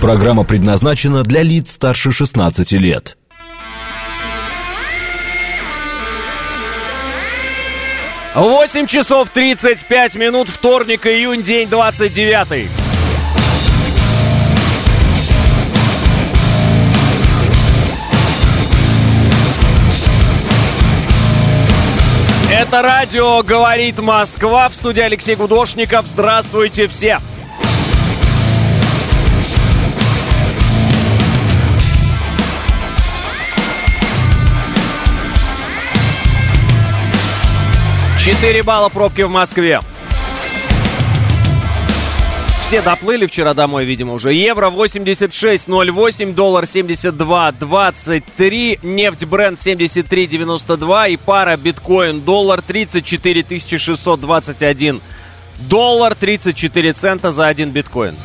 Программа предназначена для лиц старше 16 лет. 8 часов 35 минут, вторник, июнь, день 29. Это радио «Говорит Москва», в студии Алексей Гудошников. Здравствуйте все! Четыре балла пробки в Москве. Все доплыли вчера домой, видимо, уже. Евро 86.08, доллар 72.23, нефть Brent 73.92 и пара биткоин-доллар 34 621. Доллар 34 цента за один биткоин.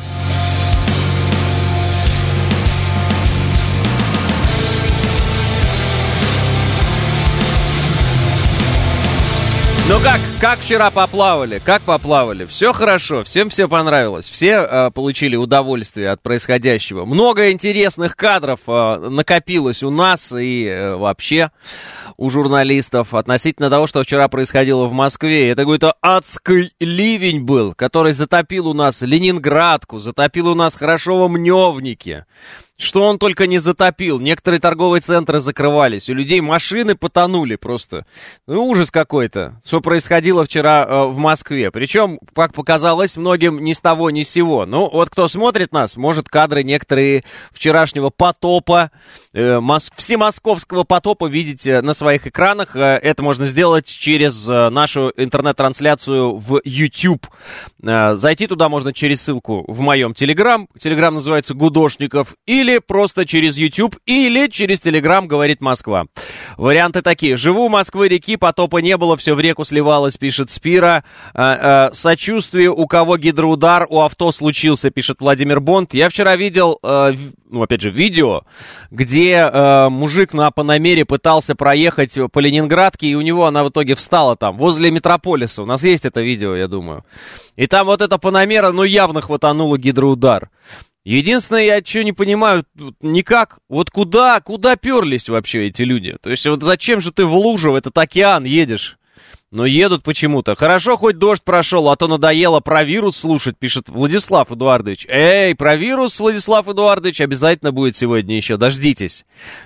Ну как вчера поплавали? Как поплавали? Все хорошо, всем все понравилось. Все получили удовольствие от происходящего. Много интересных кадров накопилось у нас и вообще у журналистов относительно того, что вчера происходило в Москве. Это какой-то адский ливень был, который затопил у нас Ленинградку, затопил у нас Хорошово-Мневники. Что он только не затопил. Некоторые торговые центры закрывались. У людей машины потонули просто. Ну, ужас какой-то, что происходило вчера в Москве. Причем, как показалось, многим ни с того, ни с сего. Ну, вот кто смотрит нас, может кадры некоторые вчерашнего потопа, всемосковского потопа видеть на своих экранах. Это можно сделать через нашу интернет-трансляцию в YouTube. Зайти туда можно через ссылку в моем Telegram. Telegram называется «Гудошников». Или просто через YouTube, или через Telegram «Говорит Москва». Варианты такие. Живу в Москвы-реки, потопа не было, все в реку сливалось, пишет Спира. Сочувствие, у кого гидроудар, у авто случился, пишет Владимир Бонд. Я вчера видел, видео, где мужик на Панамере пытался проехать по Ленинградке, и у него она в итоге встала там, возле Метрополиса. У нас есть это видео, я думаю. И там вот эта Панамера, явно хватанула гидроудар. Единственное, я что не понимаю, никак, вот куда перлись вообще эти люди? То есть вот зачем же ты в лужу, в этот океан едешь? Но едут почему-то. Хорошо, хоть дождь прошел, а то надоело про вирус слушать, пишет Владислав Эдуардович. Эй, про вирус, Владислав Эдуардович, обязательно будет сегодня еще. Дождитесь.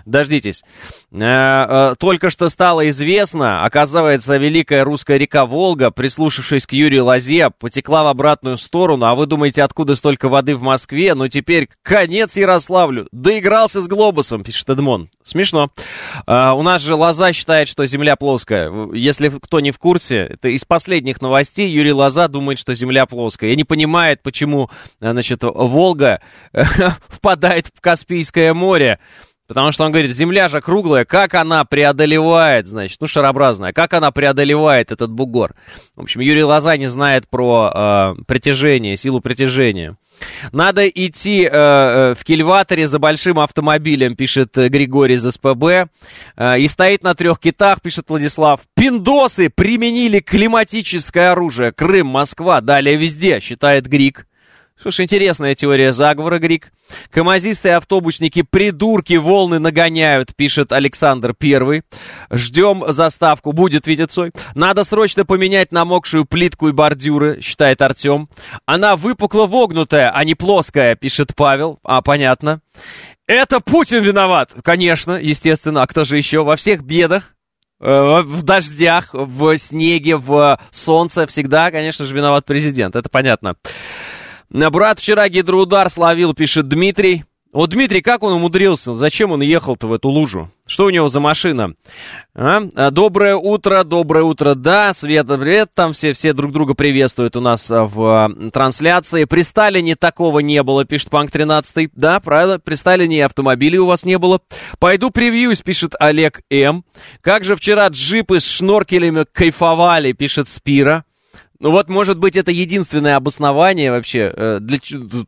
Только что стало известно, оказывается, великая русская река Волга, прислушавшись к Юрию Лозе, потекла в обратную сторону. А вы думаете, откуда столько воды в Москве? Ну теперь конец Ярославлю. Доигрался с глобусом, пишет Эдмон. Смешно. У нас же Лоза считает, что Земля плоская. Если кто не в курсе, это из последних новостей, Юрий Лоза думает, что Земля плоская. И не понимает, почему, Волга впадает в Каспийское море. Потому что он говорит, Земля же круглая, как она преодолевает, шарообразная, как она преодолевает этот бугор. В общем, Юрий Лоза не знает про притяжение, силу притяжения. Надо идти в кильваторе за большим автомобилем, пишет Григорий из СПБ. И стоит на 3 китах, пишет Владислав. Пиндосы применили климатическое оружие. Крым, Москва, далее везде, считает Григ. Что ж, интересная теория заговора, Григ. Камазисты и автобусники, придурки, волны нагоняют, пишет Александр Первый. Ждем заставку, будет, видит Цой. Надо срочно поменять намокшую плитку и бордюры, считает Артем. Она выпукло-вогнутая, а не плоская, пишет Павел. Понятно. Это Путин виноват. Конечно, естественно. А кто же еще? Во всех бедах, в дождях, в снеге, в солнце всегда, конечно же, виноват президент. Это понятно. Брат вчера гидроудар словил, пишет Дмитрий. Вот Дмитрий, как он умудрился? Зачем он ехал-то в эту лужу? Что у него за машина? Доброе утро, да, Света, привет, там все друг друга приветствуют у нас в трансляции. При Сталине такого не было, пишет Панк 13. Да, правда, при Сталине и автомобилей у вас не было. Пойду привьюсь, пишет Олег М. Как же вчера джипы с шноркелями кайфовали, пишет Спира. Ну вот, может быть, это единственное обоснование вообще для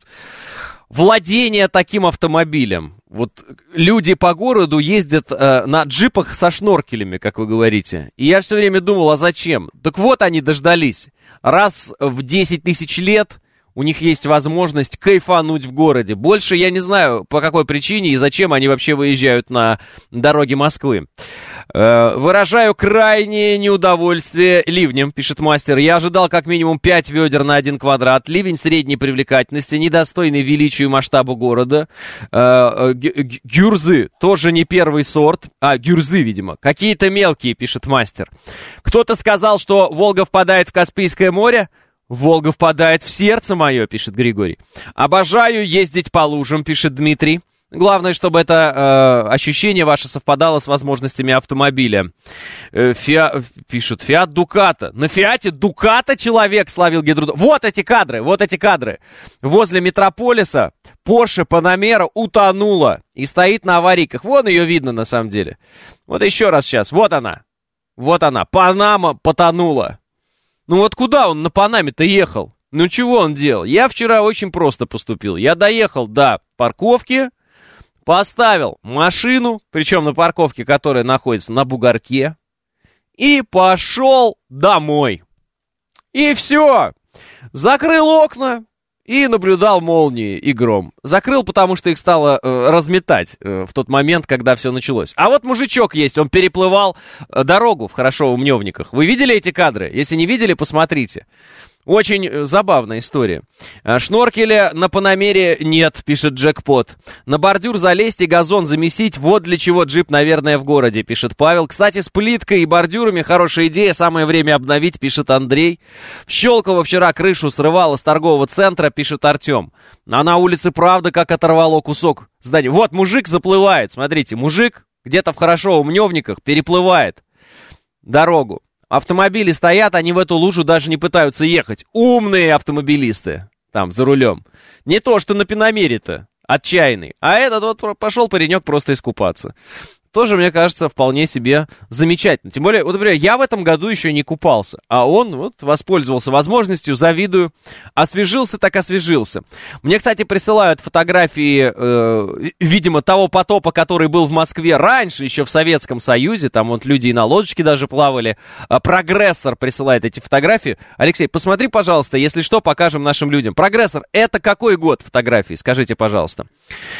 владения таким автомобилем. Вот люди по городу ездят на джипах со шноркелями, как вы говорите. И я все время думал, а зачем? Так вот они дождались. Раз в 10 тысяч лет у них есть возможность кайфануть в городе. Больше я не знаю, по какой причине и зачем они вообще выезжают на дороги Москвы. Выражаю крайнее неудовольствие ливнем, пишет мастер. Я ожидал как минимум 5 ведер на 1 квадрат. Ливень средней привлекательности, недостойный величию и масштабу города. Гюрзы тоже не первый сорт. Гюрзы, видимо. Какие-то мелкие, пишет мастер. Кто-то сказал, что Волга впадает в Каспийское море. Волга впадает в сердце мое, пишет Григорий. Обожаю ездить по лужам, пишет Дмитрий. Главное, чтобы это ощущение ваше совпадало с возможностями автомобиля. Пишут, Фиат Дуката. На Фиате Дуката человек словил гидроду. Вот эти кадры. Возле Метрополиса Порше Панамера утонула и стоит на аварийках. Вон ее видно на самом деле. Вот еще раз сейчас. Вот она. Панама потонула. Ну вот куда он на Панаме-то ехал? Ну чего он делал? Я вчера очень просто поступил. Я доехал до парковки, поставил машину, причем на парковке, которая находится на бугорке, и пошел домой. И все. Закрыл окна и наблюдал молнии и гром. Закрыл, потому что их стало разметать в тот момент, когда все началось. А вот мужичок есть, он переплывал дорогу в хорошо в Мневниках. Вы видели эти кадры? Если не видели, посмотрите. Очень забавная история. Шноркеля на Панамере нет, пишет Джекпот. На бордюр залезть и газон замесить, вот для чего джип, наверное, в городе, пишет Павел. Кстати, с плиткой и бордюрами хорошая идея, самое время обновить, пишет Андрей. В Щелково вчера крышу срывало с торгового центра, пишет Артем. А на улице правда как оторвало кусок здания. Вот мужик заплывает, смотрите, мужик где-то в хорошо в Мневниках переплывает дорогу. Автомобили стоят, они в эту лужу даже не пытаются ехать. Умные автомобилисты там за рулем. Не то, что на Панамере-то, отчаянный. А этот вот пошел паренек просто искупаться. Тоже, мне кажется, вполне себе замечательно. Тем более, вот, например, я в этом году еще не купался, а он вот воспользовался возможностью, завидую. Освежился так освежился. Мне, кстати, присылают фотографии, видимо, того потопа, который был в Москве раньше, еще в Советском Союзе. Там вот люди и на лодочке даже плавали. Прогрессор присылает эти фотографии. Алексей, посмотри, пожалуйста, если что, покажем нашим людям. Прогрессор, это какой год фотографии? Скажите, пожалуйста.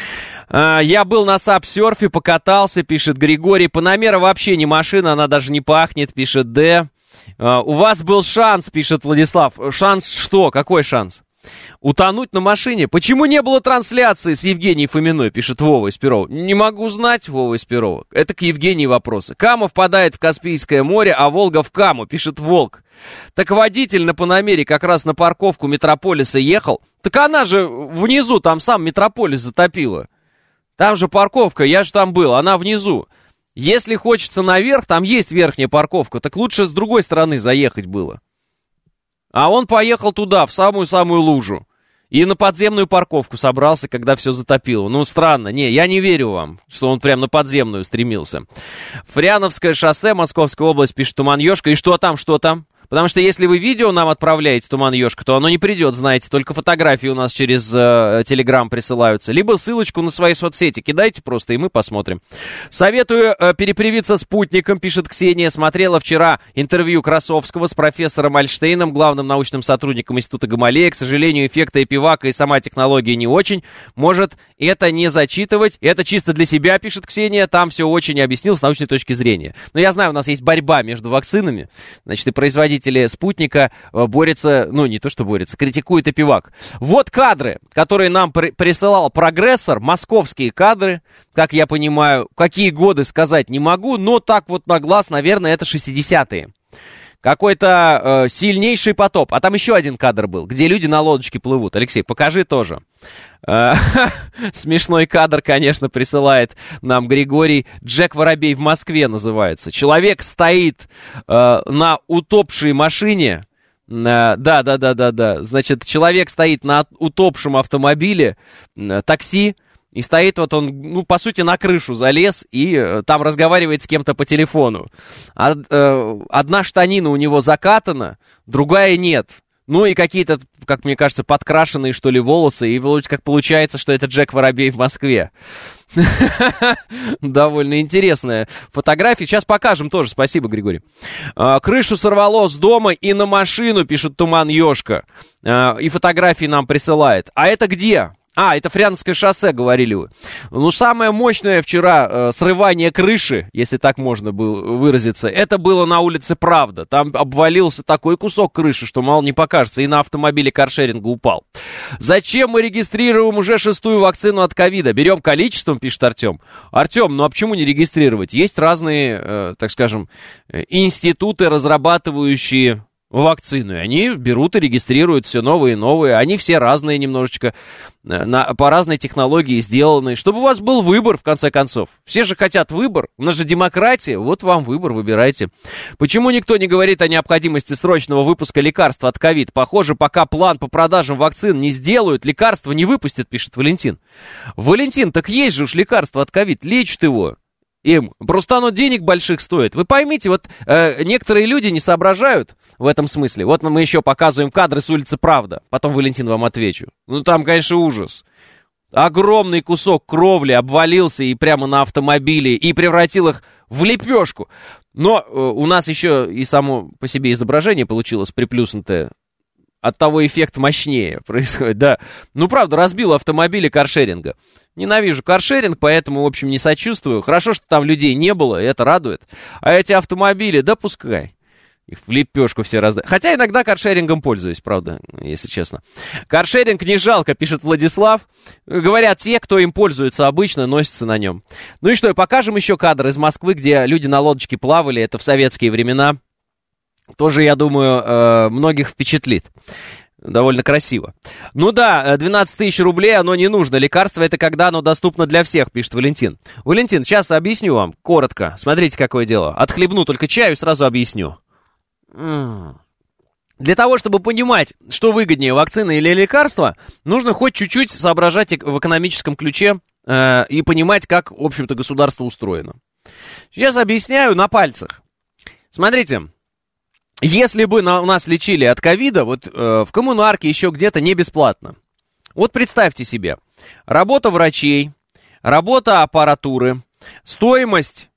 Я был на сап-серфе, покатался, пишет Григорий. Панамера вообще не машина, она даже не пахнет, пишет Д. У вас был шанс, пишет Владислав. Шанс что? Какой шанс? Утонуть на машине? Почему не было трансляции с Евгенией Фоминой, пишет Вова из Перова. Не могу знать, Вова из Перова. Это к Евгении вопросы. Кама впадает в Каспийское море, а Волга в Каму, пишет Волк. Так водитель на Панамере как раз на парковку Метрополиса ехал. Так она же внизу, там сам Метрополис затопила. Там же парковка, я же там был, она внизу. Если хочется наверх, там есть верхняя парковка, так лучше с другой стороны заехать было. А он поехал туда, в самую-самую лужу. И на подземную парковку собрался, когда все затопило. Ну, странно. Не, я не верю вам, что он прям на подземную стремился. Фряновское шоссе, Московская область, пишет Туман Ёшка. И что там, что там? Потому что если вы видео нам отправляете, Туман Ёшка, то оно не придет, знаете, только фотографии у нас через Телеграм присылаются. Либо ссылочку на свои соцсети кидайте просто, и мы посмотрим. Советую перепривиться спутником, пишет Ксения. Смотрела вчера интервью Красовского с профессором Альштейном, главным научным сотрудником Института Гамалея. К сожалению, эффекта эпивака и сама технология не очень. Может, это не зачитывать. Это чисто для себя, пишет Ксения. Там все очень объяснил с научной точки зрения. Но я знаю, у нас есть борьба между вакцинами. Значит, и производители спутника борются, ну не то что борются, критикуют эпивак. Вот кадры, которые нам присылал прогрессор, московские кадры, как я понимаю, какие годы сказать не могу, но так вот на глаз, наверное, это 60-е. Какой-то сильнейший потоп. А там еще один кадр был, где люди на лодочке плывут. Алексей, покажи тоже. Смешной кадр, конечно, присылает нам Григорий. Джек Воробей в Москве называется. Человек стоит на утопшей машине. Да. Значит, человек стоит на утопшем автомобиле, такси. И стоит вот он, ну, по сути, на крышу залез и там разговаривает с кем-то по телефону. Одна штанина у него закатана, другая нет. Ну и какие-то, как мне кажется, подкрашенные, что ли, волосы. И вроде как получается, что это Джек Воробей в Москве. Довольно интересная фотография. Сейчас покажем тоже. Спасибо, Григорий. Крышу сорвало с дома и на машину, пишет Туман Ёшка. И фотографии нам присылает. А это где? Это Фрянское шоссе, говорили вы. Ну, самое мощное вчера срывание крыши, если так можно было выразиться, это было на улице Правда. Там обвалился такой кусок крыши, что мало не покажется, и на автомобиле каршеринга упал. Зачем мы регистрируем уже 6-ю вакцину от ковида? Берем количеством, пишет Артем. Артем, ну а почему не регистрировать? Есть разные, так скажем, институты, разрабатывающие вакцины. Они берут и регистрируют все новые и новые. Они все разные немножечко, по разной технологии сделаны. Чтобы у вас был выбор, в конце концов. Все же хотят выбор. У нас же демократия. Вот вам выбор, выбирайте. Почему никто не говорит о необходимости срочного выпуска лекарства от ковид? Похоже, пока план по продажам вакцин не сделают, лекарства не выпустят, пишет Валентин. Валентин, так есть же уж лекарство от ковид. Лечат его. Просто оно денег больших стоит. Вы поймите, вот некоторые люди не соображают в этом смысле. Вот мы еще показываем кадры с улицы Правда. Потом, Валентин, вам отвечу. Ну, там, конечно, ужас. Огромный кусок кровли обвалился и прямо на автомобиле, и превратил их в лепешку. Но у нас еще и само по себе изображение получилось приплюснутое. От того эффект мощнее происходит, да. Ну, правда, разбил автомобили каршеринга. Ненавижу каршеринг, поэтому, в общем, не сочувствую. Хорошо, что там людей не было, и это радует. А эти автомобили, да пускай. Их в лепешку все раздают. Хотя иногда каршерингом пользуюсь, правда, если честно. Каршеринг не жалко, пишет Владислав. Говорят, те, кто им пользуется обычно, носятся на нем. Ну и что, покажем еще кадр из Москвы, где люди на лодочке плавали. Это в советские времена. Тоже, я думаю, многих впечатлит. Довольно красиво. Ну да, 12 тысяч рублей, оно не нужно. Лекарство это когда оно доступно для всех, пишет Валентин. Валентин, сейчас объясню вам, коротко. Смотрите, какое дело. Отхлебну только чаю и сразу объясню. Для того, чтобы понимать, что выгоднее, вакцина или лекарство, нужно хоть чуть-чуть соображать в экономическом ключе и понимать, как, в общем-то, государство устроено. Сейчас объясняю на пальцах. Смотрите. Если бы у нас лечили от ковида, вот в коммунарке еще где-то не бесплатно. Вот представьте себе, работа врачей, работа аппаратуры, стоимость,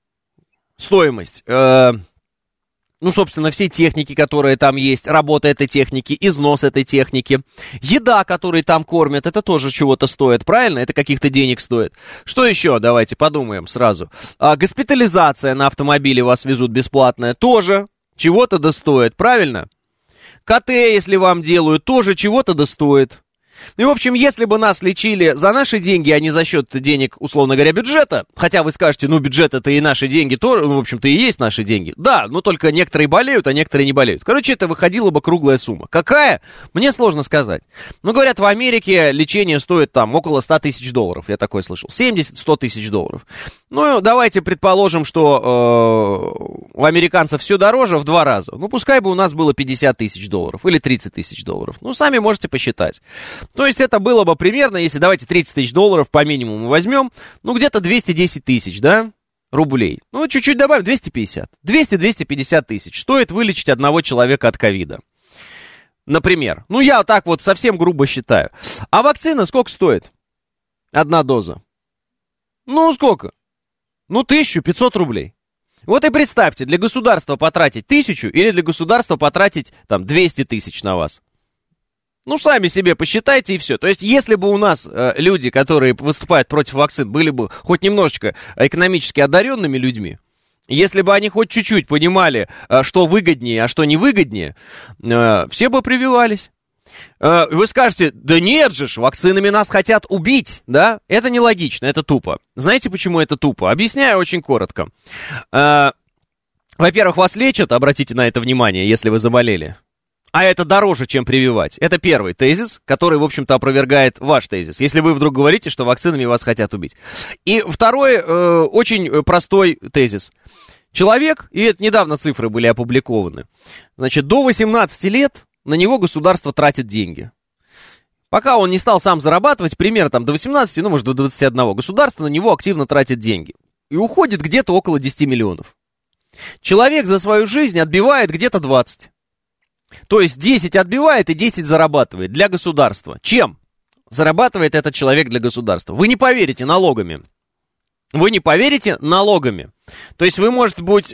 ну, собственно, всей техники, которая там есть, работа этой техники, износ этой техники, еда, которой там кормят, это тоже чего-то стоит, правильно? Это каких-то денег стоит. Что еще? Давайте подумаем сразу. Госпитализация на автомобиле вас везут бесплатная, тоже чего-то достоит, правильно? КТ, если вам делают, тоже чего-то достоит. И, в общем, если бы нас лечили за наши деньги, а не за счет денег, условно говоря, бюджета, хотя вы скажете, ну, бюджет это и наши деньги тоже, ну, в общем-то, и есть наши деньги. Да, но только некоторые болеют, а некоторые не болеют. Короче, это выходила бы круглая сумма. Какая? Мне сложно сказать. Ну, говорят, в Америке лечение стоит там около 100 тысяч долларов, я такое слышал. 70-100 тысяч долларов. Ну, давайте предположим, что у американцев все дороже в 2 раза. Ну, пускай бы у нас было 50 тысяч долларов или 30 тысяч долларов. Ну, сами можете посчитать. То есть это было бы примерно, если давайте 30 тысяч долларов по минимуму возьмем, ну где-то 210 тысяч, да, рублей. Ну чуть-чуть добавим, 250. 200-250 тысяч стоит вылечить одного человека от ковида. Например. Ну я так вот совсем грубо считаю. А вакцина сколько стоит? 1 доза. Ну сколько? Ну 1500 рублей. Вот и представьте, для государства потратить 1000 или для государства потратить там 200 тысяч на вас. Ну, сами себе посчитайте и все. То есть, если бы у нас люди, которые выступают против вакцин, были бы хоть немножечко экономически одаренными людьми, если бы они хоть чуть-чуть понимали, что выгоднее, а что невыгоднее, все бы прививались. Вы скажете, да нет же ж, вакцинами нас хотят убить, да? Это нелогично, это тупо. Знаете, почему это тупо? Объясняю очень коротко. Во-первых, вас лечат, обратите на это внимание, если вы заболели. А это дороже, чем прививать. Это первый тезис, который, в общем-то, опровергает ваш тезис. Если вы вдруг говорите, что вакцинами вас хотят убить. И второй, очень простой тезис. Человек, и это недавно цифры были опубликованы, значит, до 18 лет на него государство тратит деньги. Пока он не стал сам зарабатывать, примерно там до 18, ну, может, до 21, государство на него активно тратит деньги. И уходит где-то около 10 миллионов. Человек за свою жизнь отбивает где-то 20. То есть 10 отбивает и 10 зарабатывает для государства. Чем зарабатывает этот человек для государства? Вы не поверите, налогами. вы не поверите, налогами. То есть вы, может быть,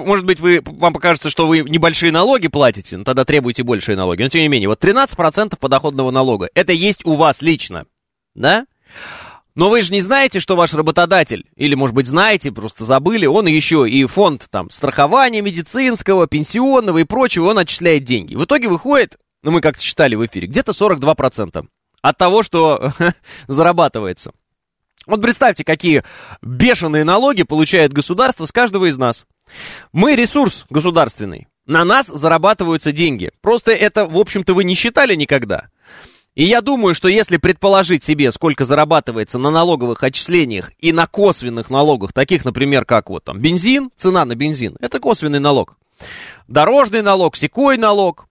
вам покажется, что вы небольшие налоги платите, но тогда требуете большие налоги. Но тем не менее, вот 13% подоходного налога, это есть у вас лично, да? Но вы же не знаете, что ваш работодатель, или, может быть, знаете, просто забыли, он еще и фонд там страхования медицинского, пенсионного и прочего, он отчисляет деньги. В итоге выходит, ну мы как-то считали в эфире, где-то 42% от того, что зарабатывается. Вот представьте, какие бешеные налоги получает государство с каждого из нас. Мы ресурс государственный, на нас зарабатываются деньги. Просто это, в общем-то, вы не считали никогда. И я думаю, что если предположить себе, сколько зарабатывается на налоговых отчислениях и на косвенных налогах, таких, например, как вот там бензин, цена на бензин, это косвенный налог. Дорожный налог, сякой налог.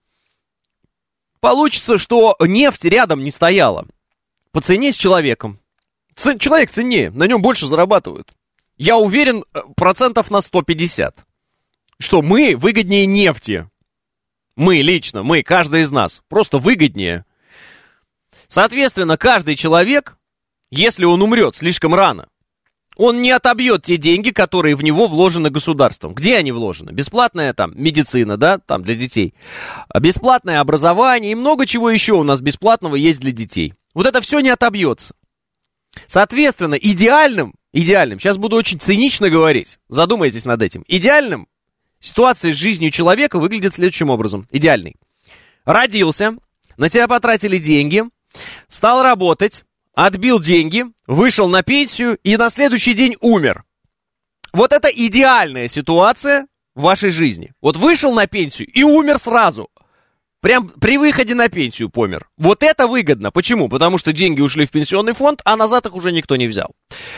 Получится, что нефть рядом не стояла. По цене с человеком. Человек ценнее, на нем больше зарабатывают. Я уверен, процентов на 150. Что мы выгоднее нефти. Мы лично, каждый из нас. Просто выгоднее. Соответственно, каждый человек, если он умрет слишком рано, он не отобьет те деньги, которые в него вложены государством. Где они вложены? Бесплатная там медицина, да, там для детей. Бесплатное образование и много чего еще у нас бесплатного есть для детей. Вот это все не отобьется. Соответственно, идеальным, сейчас буду очень цинично говорить, задумайтесь над этим. Идеальным ситуация с жизнью человека выглядит следующим образом. Идеальный. Родился, на тебя потратили деньги, стал работать, отбил деньги, вышел на пенсию и на следующий день умер. Вот это идеальная ситуация в вашей жизни. Вот вышел на пенсию и умер сразу. Прям при выходе на пенсию помер. Вот это выгодно. Почему? Потому что деньги ушли в пенсионный фонд, а назад их уже никто не взял.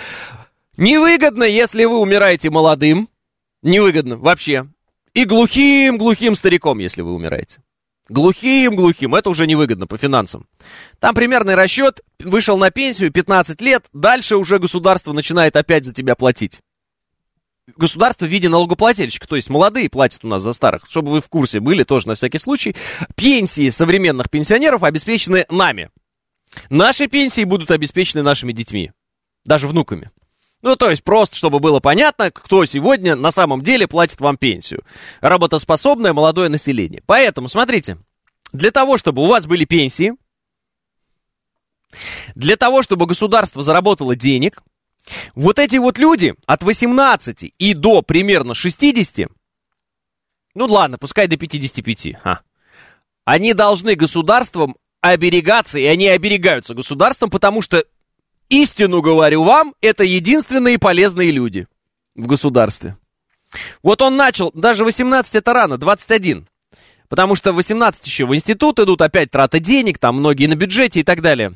Невыгодно, если вы умираете молодым. Невыгодно вообще. И глухим стариком, если вы умираете. Глухим, это уже невыгодно по финансам. Там примерный расчет, вышел на пенсию, 15 лет, дальше уже государство начинает опять за тебя платить. Государство в виде налогоплательщика, то есть молодые платят у нас за старых, чтобы вы в курсе были, тоже на всякий случай. Пенсии современных пенсионеров обеспечены нами. Наши пенсии будут обеспечены нашими детьми, даже внуками. Ну, то есть просто, чтобы было понятно, кто сегодня на самом деле платит вам пенсию. Работоспособное молодое население. Поэтому, смотрите, для того, чтобы у вас были пенсии, для того, чтобы государство заработало денег, вот эти вот люди от 18 и до примерно 60, ну ладно, пускай до 55, они должны государством оберегаться, и они оберегаются государством, потому что, истину говорю вам, это единственные полезные люди в государстве. Вот он начал, даже 18 это рано, 21, потому что 18 еще в институт идут, опять трата денег, там многие на бюджете и так далее.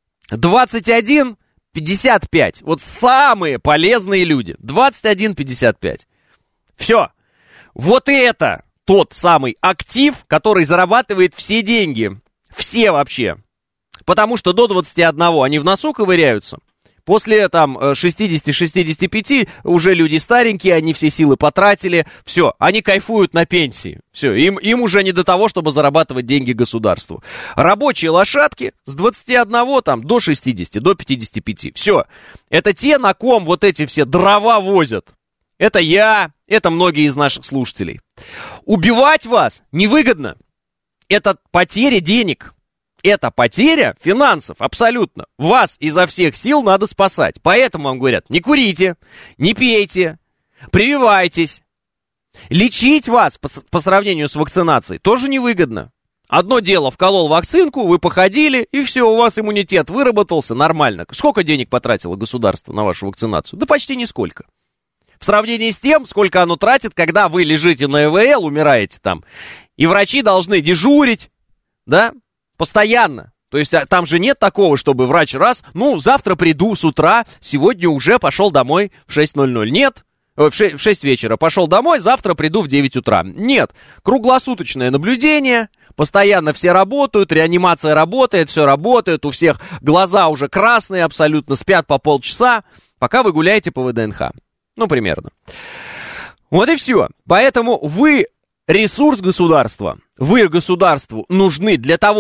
21... 55. Вот самые полезные люди. 21-55. Все. Вот это тот самый актив, который зарабатывает все деньги. Все вообще. Потому что до 21 они в носу ковыряются. После там 60-65 уже люди старенькие, они все силы потратили. Все, они кайфуют на пенсии. Все, им уже не до того, чтобы зарабатывать деньги государству. Рабочие лошадки с 21 там, до 60, до 55. Все, это те, на ком вот эти все дрова возят. Это я, это многие из наших слушателей. Убивать вас невыгодно. Это потеря денег. Это потеря финансов, абсолютно. Вас изо всех сил надо спасать. Поэтому вам говорят, не курите, не пейте, прививайтесь. Лечить вас по сравнению с вакцинацией тоже невыгодно. Одно дело, вколол вакцинку, вы походили, и все, у вас иммунитет выработался нормально. Сколько денег потратило государство на вашу вакцинацию? Да почти нисколько. В сравнении с тем, сколько оно тратит, когда вы лежите на ИВЛ, умираете там, и врачи должны дежурить, да, постоянно. То есть там же нет такого, чтобы врач завтра приду с утра, сегодня уже пошел домой в 6:00. Нет, в 6 вечера пошел домой, завтра приду в 9 утра. Нет, круглосуточное наблюдение, постоянно все работают, реанимация работает, все работает, у всех глаза уже красные, абсолютно спят по полчаса, пока вы гуляете по ВДНХ. Ну, примерно. Вот и все. Поэтому вы ресурс государства. Вы государству нужны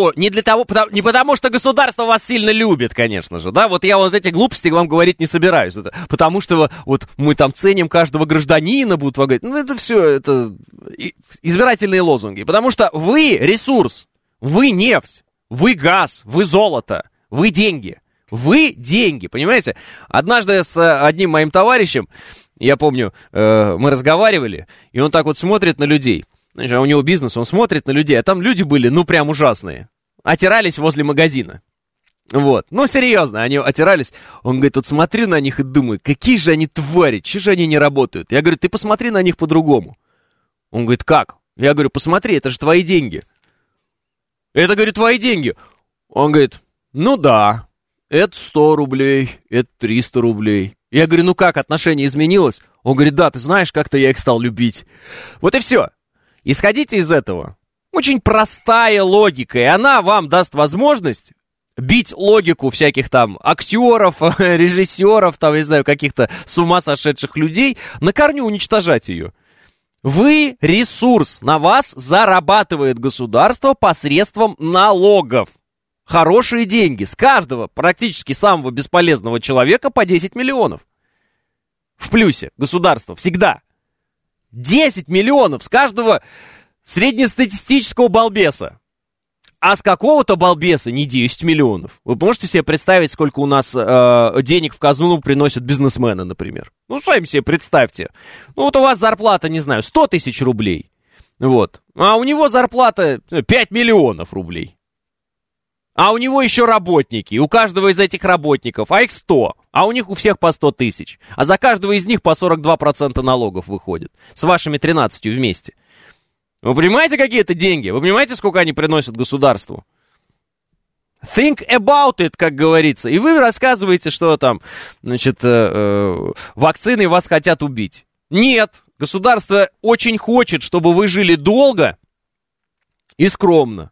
не потому, что государство вас сильно любит, конечно же, да, вот я вот эти глупости вам говорить не собираюсь, это потому что вот мы там ценим каждого гражданина, будут вам говорить, ну это все, это избирательные лозунги, потому что вы ресурс, вы нефть, вы газ, вы золото, вы деньги, понимаете? Однажды с одним моим товарищем, я помню, мы разговаривали, и он так вот смотрит на людей. Знаешь, а у него бизнес, он смотрит на людей, а там люди были, ну, прям ужасные. Отирались возле магазина. Вот. Ну, серьезно, они отирались. Он говорит, вот смотрю на них и думаю, какие же они твари, чего же они не работают? Я говорю, ты посмотри на них по-другому. Он говорит, как? Я говорю, посмотри, это же твои деньги. Это, говорю, твои деньги. Он говорит, ну да, это 100 рублей, это 300 рублей. Я говорю, ну как, отношение изменилось? Он говорит, да, ты знаешь, как-то я их стал любить. Вот и все. Исходите из этого. Очень простая логика, и она вам даст возможность бить логику всяких там актеров, режиссеров, там, не знаю, каких-то с ума сошедших людей, на корню уничтожать ее. Вы ресурс, на вас зарабатывает государство посредством налогов. Хорошие деньги, с каждого, практически самого бесполезного человека по 10 миллионов. В плюсе государство всегда. 10 миллионов с каждого среднестатистического балбеса. А с какого-то балбеса не 10 миллионов. Вы можете себе представить, сколько у нас денег в казну приносят бизнесмены, например? Ну, сами себе представьте. Ну, вот у вас зарплата, не знаю, 100 тысяч рублей. Вот. А у него зарплата 5 миллионов рублей. А у него еще работники. У каждого из этих работников, а их 100. А у них у всех по 100 тысяч. А за каждого из них по 42% налогов выходит. С вашими 13 вместе. Вы понимаете, какие это деньги? Вы понимаете, сколько они приносят государству? Think about it, как говорится. И вы рассказываете, что там, значит, вакцины вас хотят убить. Нет, государство очень хочет, чтобы вы жили долго и скромно.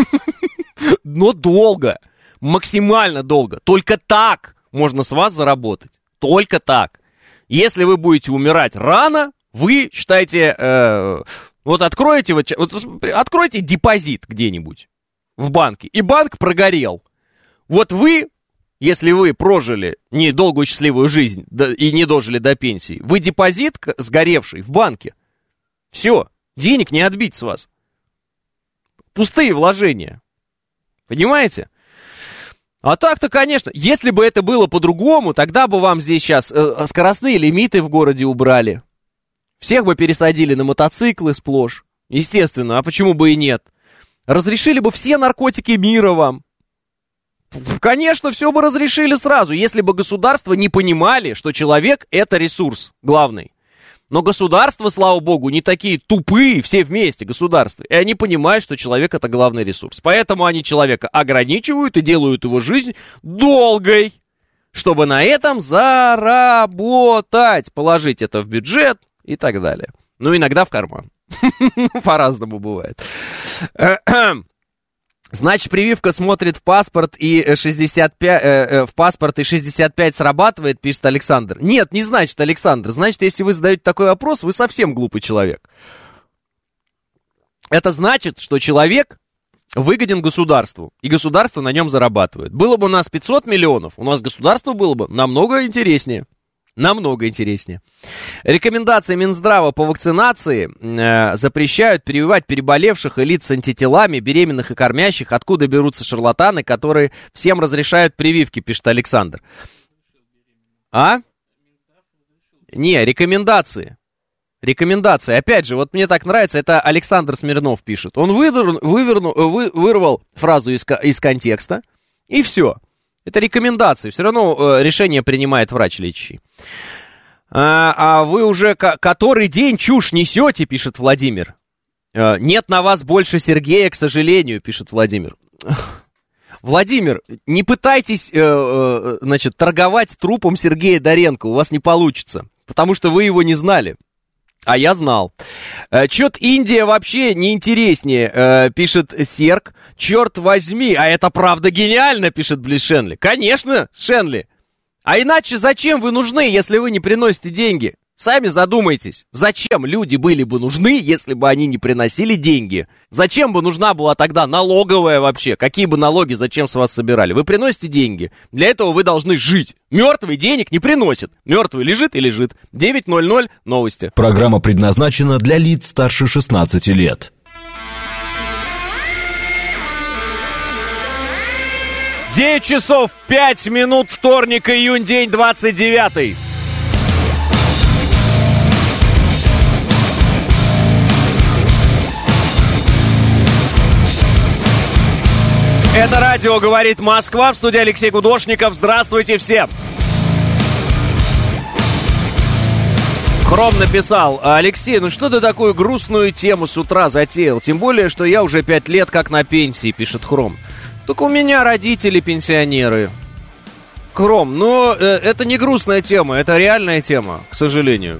Но долго, максимально долго. Только так можно с вас заработать. Только так. Если вы будете умирать рано, вы считаете, вот откройте депозит где-нибудь в банке, и банк прогорел. Вот вы, если вы прожили недолгую счастливую жизнь и не дожили до пенсии, вы депозит сгоревший в банке. Все, денег не отбить с вас. Пустые вложения. Понимаете? А так-то, конечно, если бы это было по-другому, тогда бы вам здесь сейчас скоростные лимиты в городе убрали. Всех бы пересадили на мотоциклы сплошь. Естественно, а почему бы и нет? Разрешили бы все наркотики мира вам. Конечно, все бы разрешили сразу, если бы государства не понимали, что человек — это ресурс главный. Но государства, слава богу, не такие тупые, все вместе государства. И они понимают, что человек — это главный ресурс. Поэтому они человека ограничивают и делают его жизнь долгой, чтобы на этом заработать, положить это в бюджет и так далее. Ну, иногда в карман. По-разному бывает. Значит, прививка смотрит в паспорт и 65 срабатывает, пишет Александр. Нет, не значит, Александр. Значит, если вы задаете такой вопрос, вы совсем глупый человек. Это значит, что человек выгоден государству, и государство на нем зарабатывает. Было бы у нас 500 миллионов, у нас государство было бы намного интереснее. Намного интереснее. Рекомендации Минздрава по вакцинации запрещают прививать переболевших и лиц с антителами, беременных и кормящих. Откуда берутся шарлатаны, которые всем разрешают прививки, пишет Александр. А? Не, рекомендации. Рекомендации. Опять же, вот мне так нравится, это Александр Смирнов пишет. Он вырвал фразу из контекста, и все. Это рекомендации. Все равно решение принимает врач лечащий. А вы уже который день чушь несете, пишет Владимир. Нет на вас больше Сергея, к сожалению, пишет Владимир. Владимир, не пытайтесь, значит, торговать трупом Сергея Доренко. У вас не получится, потому что вы его не знали. А я знал. Чё-то Индия вообще неинтереснее, пишет Серк. Черт возьми, а это правда гениально, пишет Близ Шенли. Конечно, Шенли. А иначе зачем вы нужны, если вы не приносите деньги? Сами задумайтесь, зачем люди были бы нужны, если бы они не приносили деньги? Зачем бы нужна была тогда налоговая вообще? Какие бы налоги, зачем с вас собирали? Вы приносите деньги, для этого вы должны жить. Мертвый денег не приносит. Мертвый лежит и лежит. 9:00 новости. Программа предназначена для лиц старше 16 лет. 9 часов 5 минут, вторник, июнь, день 29. Это радио «Говорит Москва», в студии Алексей Гудошников. Здравствуйте всем! Хром написал: Алексей, ну что ты такую грустную тему с утра затеял? Тем более, что я уже 5 лет как на пенсии, пишет Хром. Только у меня родители пенсионеры. Хром, но это не грустная тема, это реальная тема, к сожалению.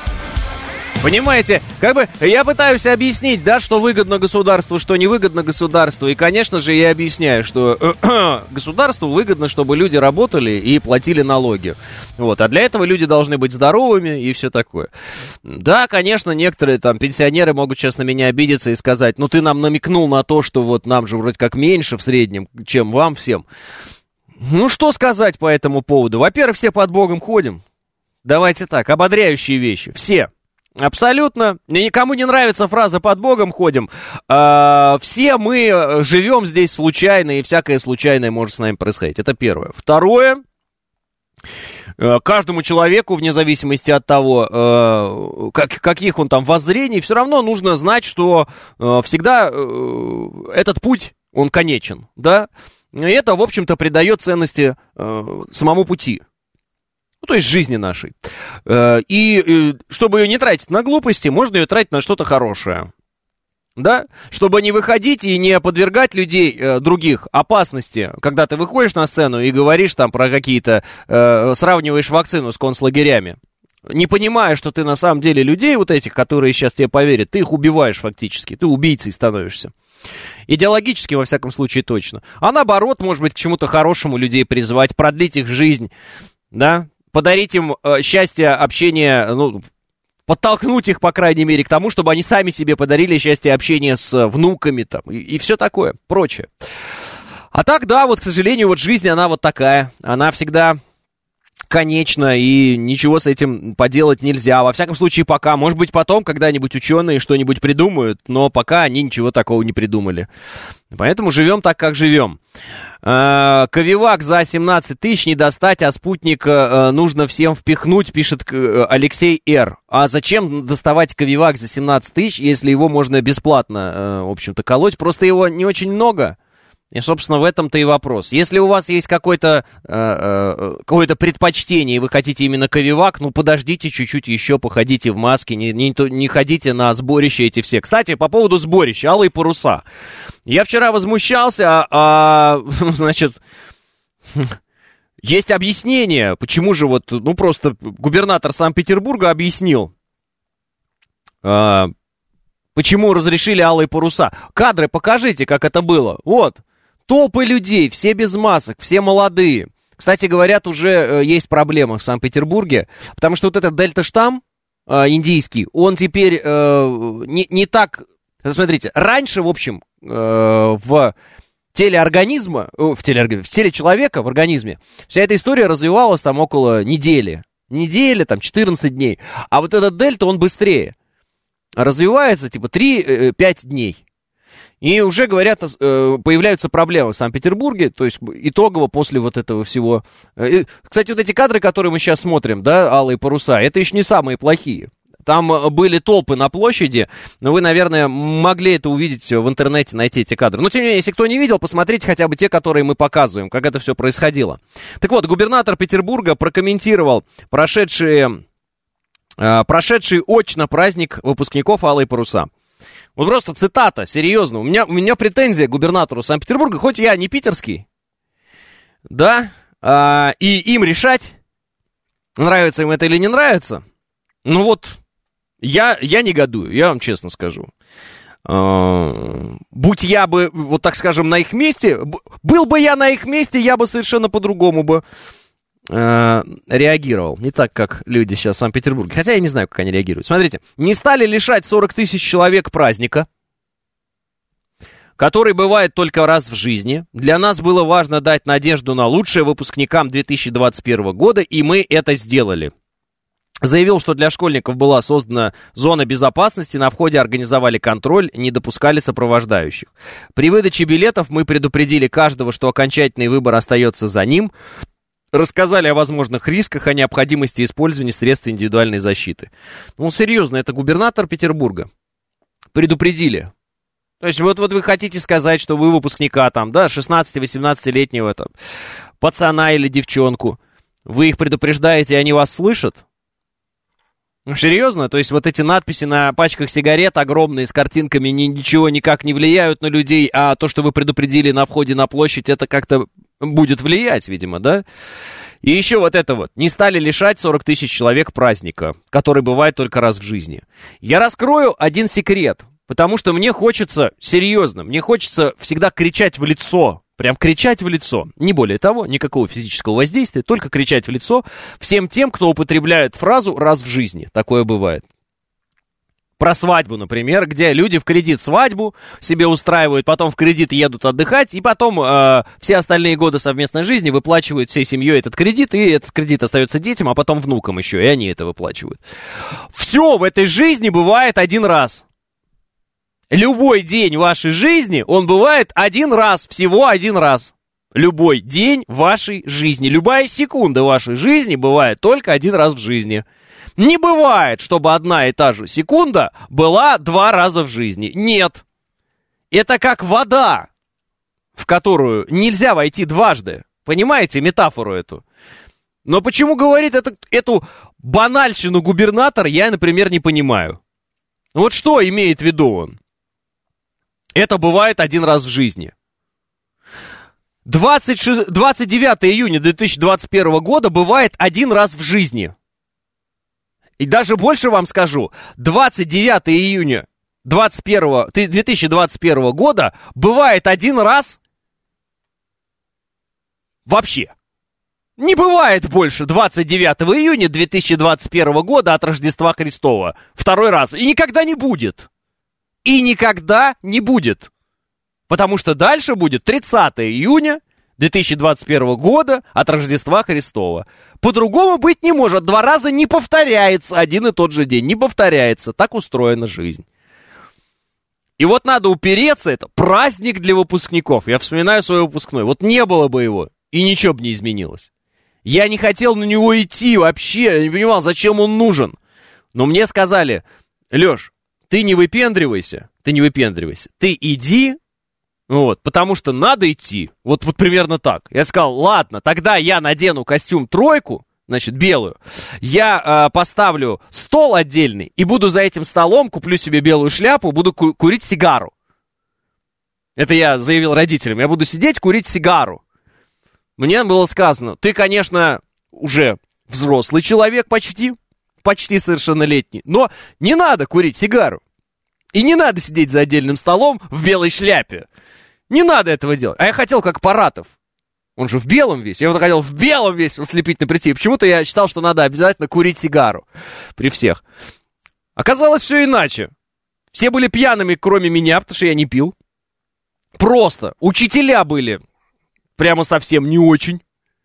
Понимаете, как бы я пытаюсь объяснить, да, что выгодно государству, что не выгодно государству. И, конечно же, я объясняю, что государству выгодно, чтобы люди работали и платили налоги. Вот, а для этого люди должны быть здоровыми и все такое. Да, конечно, некоторые там пенсионеры могут сейчас на меня обидеться и сказать: ну ты нам намекнул на то, что вот нам же вроде как меньше в среднем, чем вам всем. Ну что сказать по этому поводу? Во-первых, все под Богом ходим. Давайте так, ободряющие вещи, все. Абсолютно. Мне никому не нравится фраза «под Богом ходим». Все мы живем здесь случайно, и всякое случайное может с нами происходить. Это первое. Второе. Каждому человеку, вне зависимости от того, каких он там воззрений, все равно нужно знать, что всегда этот путь, он конечен. Да? И это, в общем-то, придает ценности самому пути. Ну, то есть жизни нашей. И чтобы ее не тратить на глупости, можно ее тратить на что-то хорошее. Да? Чтобы не выходить и не подвергать людей других опасности, когда ты выходишь на сцену и говоришь там про какие-то, сравниваешь вакцину с концлагерями. Не понимая, что ты на самом деле людей вот этих, которые сейчас тебе поверят, ты их убиваешь фактически, ты убийцей становишься. Идеологически, во всяком случае, точно. А наоборот, может быть, к чему-то хорошему людей призывать, продлить их жизнь, да? Подарить им счастье общения, ну, подтолкнуть их, по крайней мере, к тому, чтобы они сами себе подарили счастье общения с внуками там, и все такое, прочее. А так, да, вот, к сожалению, вот жизнь, она вот такая, она всегда конечна, и ничего с этим поделать нельзя. Во всяком случае, пока. Может быть, потом когда-нибудь ученые что-нибудь придумают, но пока они ничего такого не придумали. Поэтому живем так, как живем. Ковивак за 17 тысяч не достать, а спутник нужно всем впихнуть, пишет Алексей Р. А зачем доставать Ковивак за 17 тысяч, если его можно бесплатно, в общем-то, колоть? Просто его не очень много. И, собственно, в этом-то и вопрос. Если у вас есть какое-то предпочтение, и вы хотите именно Ковивак, ну, подождите чуть-чуть еще, походите в маске, не ходите на сборища эти все. Кстати, по поводу сборища, алые паруса. Я вчера возмущался, значит, есть объяснение, почему же вот, ну, просто губернатор Санкт-Петербурга объяснил, почему разрешили алые паруса. Кадры покажите, как это было. Вот. Толпы людей, все без масок, все молодые. Кстати, говорят, уже есть проблемы в Санкт-Петербурге, потому что вот этот дельта-штамм индийский, он теперь не так... Смотрите, раньше, в общем, в теле человека, в организме, вся эта история развивалась там около недели, там 14 дней. А вот этот дельта, он быстрее развивается, типа 3-5 дней. И уже, говорят, появляются проблемы в Санкт-Петербурге, то есть итогово после вот этого всего. Кстати, вот эти кадры, которые мы сейчас смотрим, да, алые паруса, это еще не самые плохие. Там были толпы на площади, но вы, наверное, могли это увидеть в интернете, найти эти кадры. Но, тем не менее, если кто не видел, посмотрите хотя бы те, которые мы показываем, как это все происходило. Так вот, губернатор Петербурга прокомментировал прошедший очно праздник выпускников «Алые паруса». Вот просто цитата, серьезно. У меня претензия к губернатору Санкт-Петербурга, хоть я не питерский, да, и им решать, нравится им это или не нравится. Ну вот, я негодую, я вам честно скажу. Будь я бы, вот так скажем, на их месте, был бы я на их месте, я бы совершенно по-другому бы реагировал. Не так, как люди сейчас в Санкт-Петербурге. Хотя я не знаю, как они реагируют. Смотрите, не стали лишать 40 тысяч человек праздника, который бывает только раз в жизни. Для нас было важно дать надежду на лучшее выпускникам 2021 года, и мы это сделали. Заявил, что для школьников была создана зона безопасности, на входе организовали контроль, не допускали сопровождающих. При выдаче билетов мы предупредили каждого, что окончательный выбор остается за ним. Рассказали о возможных рисках, о необходимости использования средств индивидуальной защиты. Ну, серьезно, это губернатор Петербурга. Предупредили. То есть вот вы хотите сказать, что вы выпускника там, да, 16-18-летнего там, пацана или девчонку, вы их предупреждаете, и они вас слышат? Ну, серьезно? То есть вот эти надписи на пачках сигарет огромные с картинками ничего никак не влияют на людей, а то, что вы предупредили на входе на площадь, это как-то будет влиять, видимо, да? И еще вот это вот. Не стали лишать 40 тысяч человек праздника, который бывает только раз в жизни. Я раскрою один секрет, потому что мне хочется, серьезно, мне хочется всегда кричать в лицо. Прям кричать в лицо. Не более того, никакого физического воздействия, только кричать в лицо всем тем, кто употребляет фразу «раз в жизни». Такое бывает. Про свадьбу, например, где люди в кредит свадьбу себе устраивают, потом в кредит едут отдыхать, и потом все остальные годы совместной жизни выплачивают всей семьей этот кредит, и этот кредит остается детям, а потом внукам еще, и они это выплачивают. Все в этой жизни бывает один раз. Любой день вашей жизни, он бывает один раз, всего один раз. Любой день вашей жизни, любая секунда вашей жизни бывает только один раз в жизни. Не бывает, чтобы одна и та же секунда была 2 раза в жизни. Нет. Это как вода, в которую нельзя войти дважды. Понимаете метафору эту? Но почему говорит эту банальщину губернатор, я, например, не понимаю. Вот что имеет в виду он? Это бывает один раз в жизни. 29 июня 2021 года бывает один раз в жизни. И даже больше вам скажу. 29 июня 2021 года бывает один раз вообще. Не бывает больше 29 июня 2021 года от Рождества Христова. Второй раз. И никогда не будет. И никогда не будет. Потому что дальше будет 30 июня 2021 года от Рождества Христова. По-другому быть не может. 2 раза не повторяется один и тот же день. Не повторяется. Так устроена жизнь. И вот надо упереться. Это праздник для выпускников. Я вспоминаю свой выпускной. Вот не было бы его, и ничего бы не изменилось. Я не хотел на него идти вообще. Я не понимал, зачем он нужен. Но мне сказали: Леш, ты не выпендривайся, ты иди, вот, потому что надо идти, вот примерно так. Я сказал: ладно, тогда я надену костюм 3, значит, белую, я поставлю стол отдельный и буду за этим столом, куплю себе белую шляпу, буду курить сигару. Это я заявил родителям, я буду сидеть, курить сигару. Мне было сказано: ты, конечно, уже взрослый человек почти совершеннолетний, но не надо курить сигару. И не надо сидеть за отдельным столом в белой шляпе. Не надо этого делать. А я хотел, как Паратов. Он же в белом весь. Я вот хотел в белом весь ослепительно прийти. Почему-то я считал, что надо обязательно курить сигару при всех. Оказалось, все иначе. Все были пьяными, кроме меня, потому что я не пил. Просто. Учителя были прямо совсем не очень.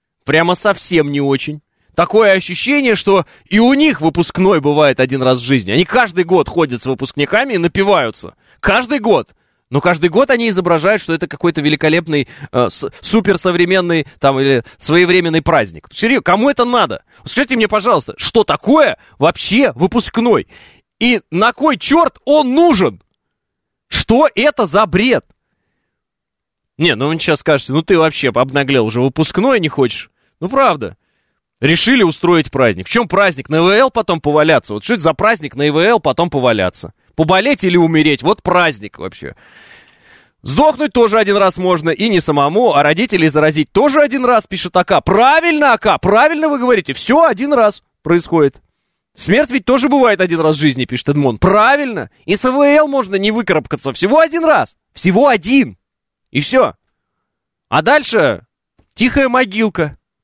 Такое ощущение, что и у них выпускной бывает один раз в жизни. Они каждый год ходят с выпускниками и напиваются. Каждый год. Но каждый год они изображают, что это какой-то великолепный, суперсовременный там, или своевременный праздник. Серьезно, кому это надо? Скажите мне, пожалуйста, что такое вообще выпускной? И на кой черт он нужен? Что это за бред? Не, ну вы сейчас скажете: ну ты вообще обнаглел, уже выпускной не хочешь. Ну правда. Решили устроить праздник. В чем праздник? На ИВЛ потом поваляться. Вот что это за праздник на ИВЛ потом поваляться? Поболеть или умереть? Вот праздник вообще. Сдохнуть тоже один раз можно. И не самому, а родителей заразить тоже один раз, пишет АК. Правильно, АК, правильно вы говорите. Все один раз происходит. Смерть ведь тоже бывает один раз в жизни, пишет Эдмон. Правильно. И с ИВЛ можно не выкарабкаться. Всего один раз. Всего один. И все. А дальше тихая могилка.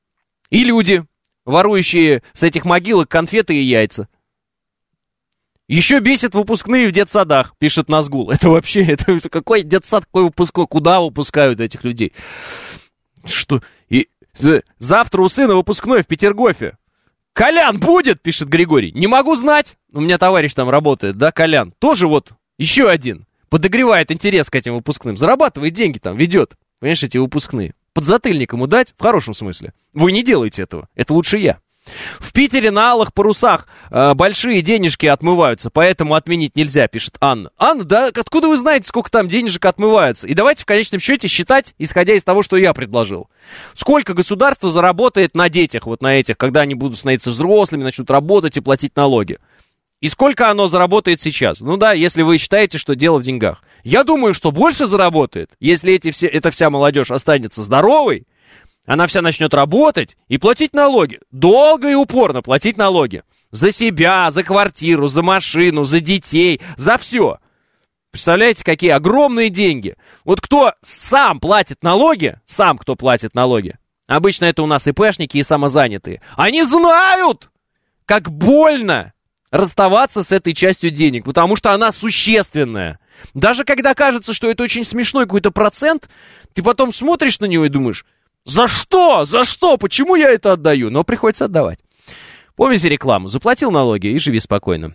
И люди, ворующие с этих могилок конфеты и яйца. Еще бесит выпускные в детсадах, пишет Назгул. Это вообще, это какой детсад, какой выпускной? Куда выпускают этих людей? Что? И завтра у сына выпускной в Петергофе. Колян будет, пишет Григорий. Не могу знать. У меня товарищ там работает, да, Колян. Тоже вот еще один. Подогревает интерес к этим выпускным. Зарабатывает деньги там, ведет. Понимаешь, эти выпускные. Подзатыльник ему дать, в хорошем смысле. Вы не делаете этого. Это лучше я. В Питере на алых парусах большие денежки отмываются, поэтому отменить нельзя, пишет Анна. Анна, да откуда вы знаете, сколько там денежек отмывается? И давайте в конечном счете считать, исходя из того, что я предложил. Сколько государство заработает на детях, вот на этих, когда они будут становиться взрослыми, начнут работать и платить налоги. И сколько оно заработает сейчас? Ну да, если вы считаете, что дело в деньгах. Я думаю, что больше заработает, если эта вся молодежь останется здоровой. Она вся начнет работать и платить налоги. Долго и упорно платить налоги. За себя, за квартиру, за машину, за детей, за все. Представляете, какие огромные деньги. Вот кто сам платит налоги, кто платит налоги, обычно это у нас ИПшники и самозанятые, они знают, как больно расставаться с этой частью денег, потому что она существенная. Даже когда кажется, что это очень смешной какой-то процент, ты потом смотришь на него и думаешь... За что? За что? Почему я это отдаю? Но приходится отдавать. Помните рекламу? Заплатил налоги и живи спокойно.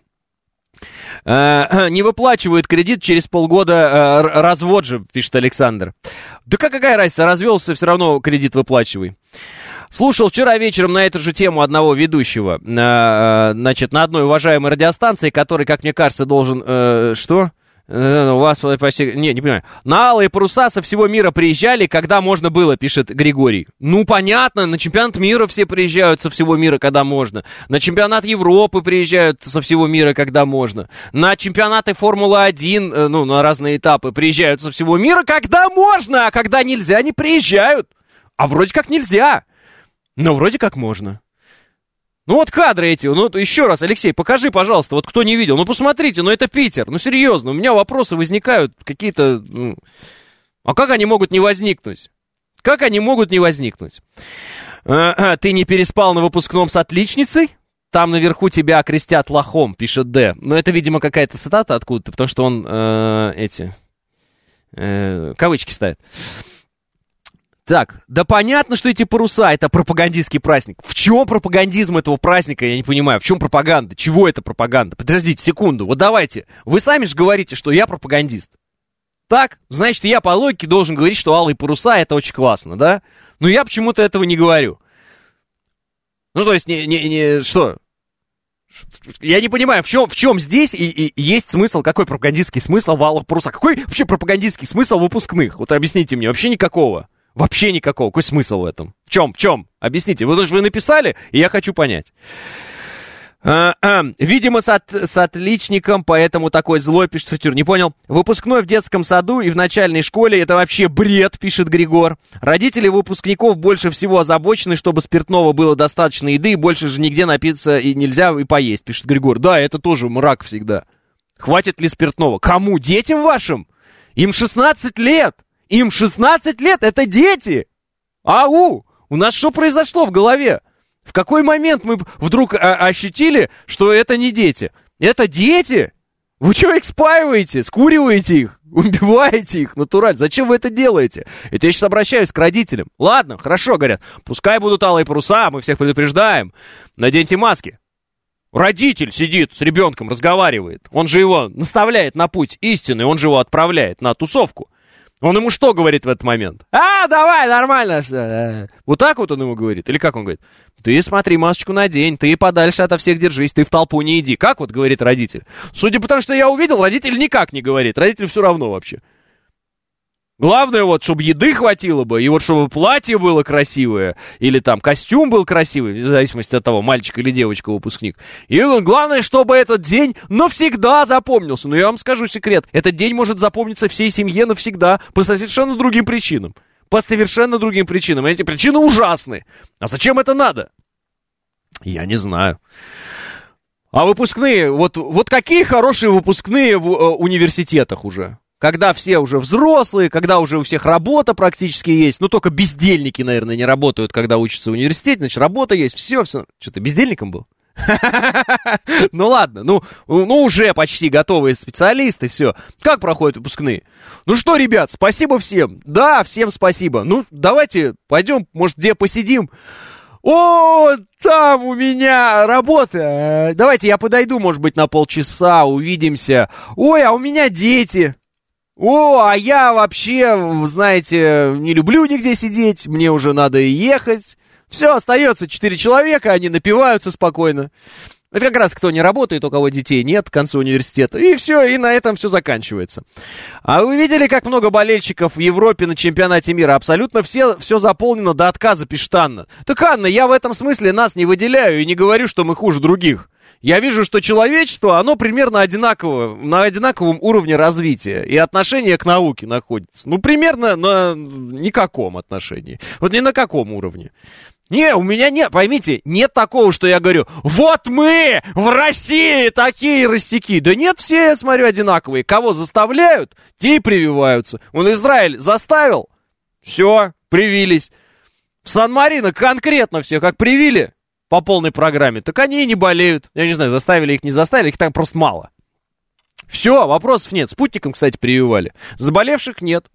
Не выплачивают кредит, через полгода развод же, пишет Александр. Да какая разница, развелся, все равно кредит выплачивай. Слушал вчера вечером на эту же тему одного ведущего, значит, на одной уважаемой радиостанции, который, как мне кажется, должен... Что? У вас почти... Не понимаю. На алые паруса со всего мира приезжали, когда можно было, пишет Григорий. Ну, понятно, на чемпионат мира все приезжают со всего мира, когда можно. На чемпионат Европы приезжают со всего мира, когда можно. На чемпионаты Формулы-1, ну, на разные этапы приезжают со всего мира, когда можно, а когда нельзя, не приезжают. А вроде как нельзя, но вроде как можно. Ну вот кадры эти, ну еще раз, Алексей, покажи, пожалуйста, вот кто не видел. Ну посмотрите, ну это Питер, ну серьезно, у меня вопросы возникают какие-то... А как они могут не возникнуть? Как они могут не возникнуть? Ты не переспал на выпускном с отличницей? Там наверху тебя окрестят лохом, пишет Д. Ну это, видимо, какая-то цитата откуда-то, потому что он кавычки ставит. Так, да понятно, что эти паруса — это пропагандистский праздник. В чем пропагандизм этого праздника, я не понимаю. В чем пропаганда? Чего это пропаганда? Подождите секунду, вот давайте. Вы сами же говорите, что я пропагандист. Так? Значит, я по логике должен говорить, что алые паруса — это очень классно, да? Но я почему-то этого не говорю. Ну, то есть, что? Я не понимаю, в чем здесь и есть смысл, какой пропагандистский смысл в алых парусах? Какой вообще пропагандистский смысл выпускных? Вот объясните мне, вообще никакого. Вообще никакого. Какой смысл в этом? В чем? Объясните. Вы написали, и я хочу понять. Видимо, с отличником, поэтому такой злой, пишет Фритюр. Не понял. Выпускной в детском саду и в начальной школе — это вообще бред, пишет Григор. Родители выпускников больше всего озабочены, чтобы спиртного было достаточно еды, и больше же нигде напиться и нельзя и поесть, пишет Григор. Да, это тоже мрак всегда. Хватит ли спиртного? Кому? Детям вашим? Им 16 лет. Им 16 лет, это дети! Ау! У нас что произошло в голове? В какой момент мы вдруг ощутили, что это не дети? Это дети? Вы что их спаиваете? Скуриваете их? Убиваете их натурально? Зачем вы это делаете? Это я сейчас обращаюсь к родителям. Ладно, хорошо, говорят, пускай будут алые паруса, мы всех предупреждаем. Наденьте маски. Родитель сидит с ребенком, разговаривает. Он же его наставляет на путь истины, он же его отправляет на тусовку. Он ему что говорит в этот момент? Давай, нормально. Вот так вот он ему говорит? Или как он говорит? Ты смотри, масочку надень, ты подальше ото всех держись, ты в толпу не иди. Как вот говорит родитель? Судя по тому, что я увидел, родитель никак не говорит. Родитель все равно вообще. Главное вот, чтобы еды хватило бы, и вот чтобы платье было красивое, или там костюм был красивый, в зависимости от того, мальчик или девочка выпускник. И главное, чтобы этот день навсегда запомнился. Но я вам скажу секрет, этот день может запомниться всей семье навсегда по совершенно другим причинам. По совершенно другим причинам. И эти причины ужасны. А зачем это надо? Я не знаю. А выпускные, вот какие хорошие выпускные в университетах уже? когда все уже взрослые, когда уже у всех работа практически есть, ну, только бездельники, наверное, не работают, когда учатся в университете, значит, работа есть, все. Что, ты бездельником был? Ну ладно, ну уже почти готовые специалисты, все. Как проходят выпускные? Ну что, ребят, спасибо всем. Да, всем спасибо. Ну, давайте пойдем, может, где посидим. О, там у меня работа. Давайте я подойду, может быть, на полчаса, увидимся. Ой, а у меня дети. О, а я вообще, знаете, не люблю нигде сидеть, мне уже надо ехать. Все, остается 4 человека, они напиваются спокойно. Это как раз кто не работает, у кого детей нет к концу университета. И все, и на этом все заканчивается. А вы видели, как много болельщиков в Европе на чемпионате мира? Абсолютно все заполнено до отказа, пишет Анна. Так, Анна, я в этом смысле нас не выделяю и не говорю, что мы хуже других. Я вижу, что человечество, оно примерно одинаково, на одинаковом уровне развития. И отношение к науке находится. Ну, примерно на никаком отношении. Вот ни на каком уровне. Не, у меня нет, поймите, нет такого, что я говорю, вот мы в России такие растяки. Да нет, все, я смотрю, одинаковые. Кого заставляют, те и прививаются. Он Израиль заставил, все, привились. В Сан-Марино конкретно все, как привили по полной программе, так они и не болеют. Я не знаю, заставили их, не заставили, их там просто мало. Все, вопросов нет. Спутником, кстати, прививали. Заболевших нет.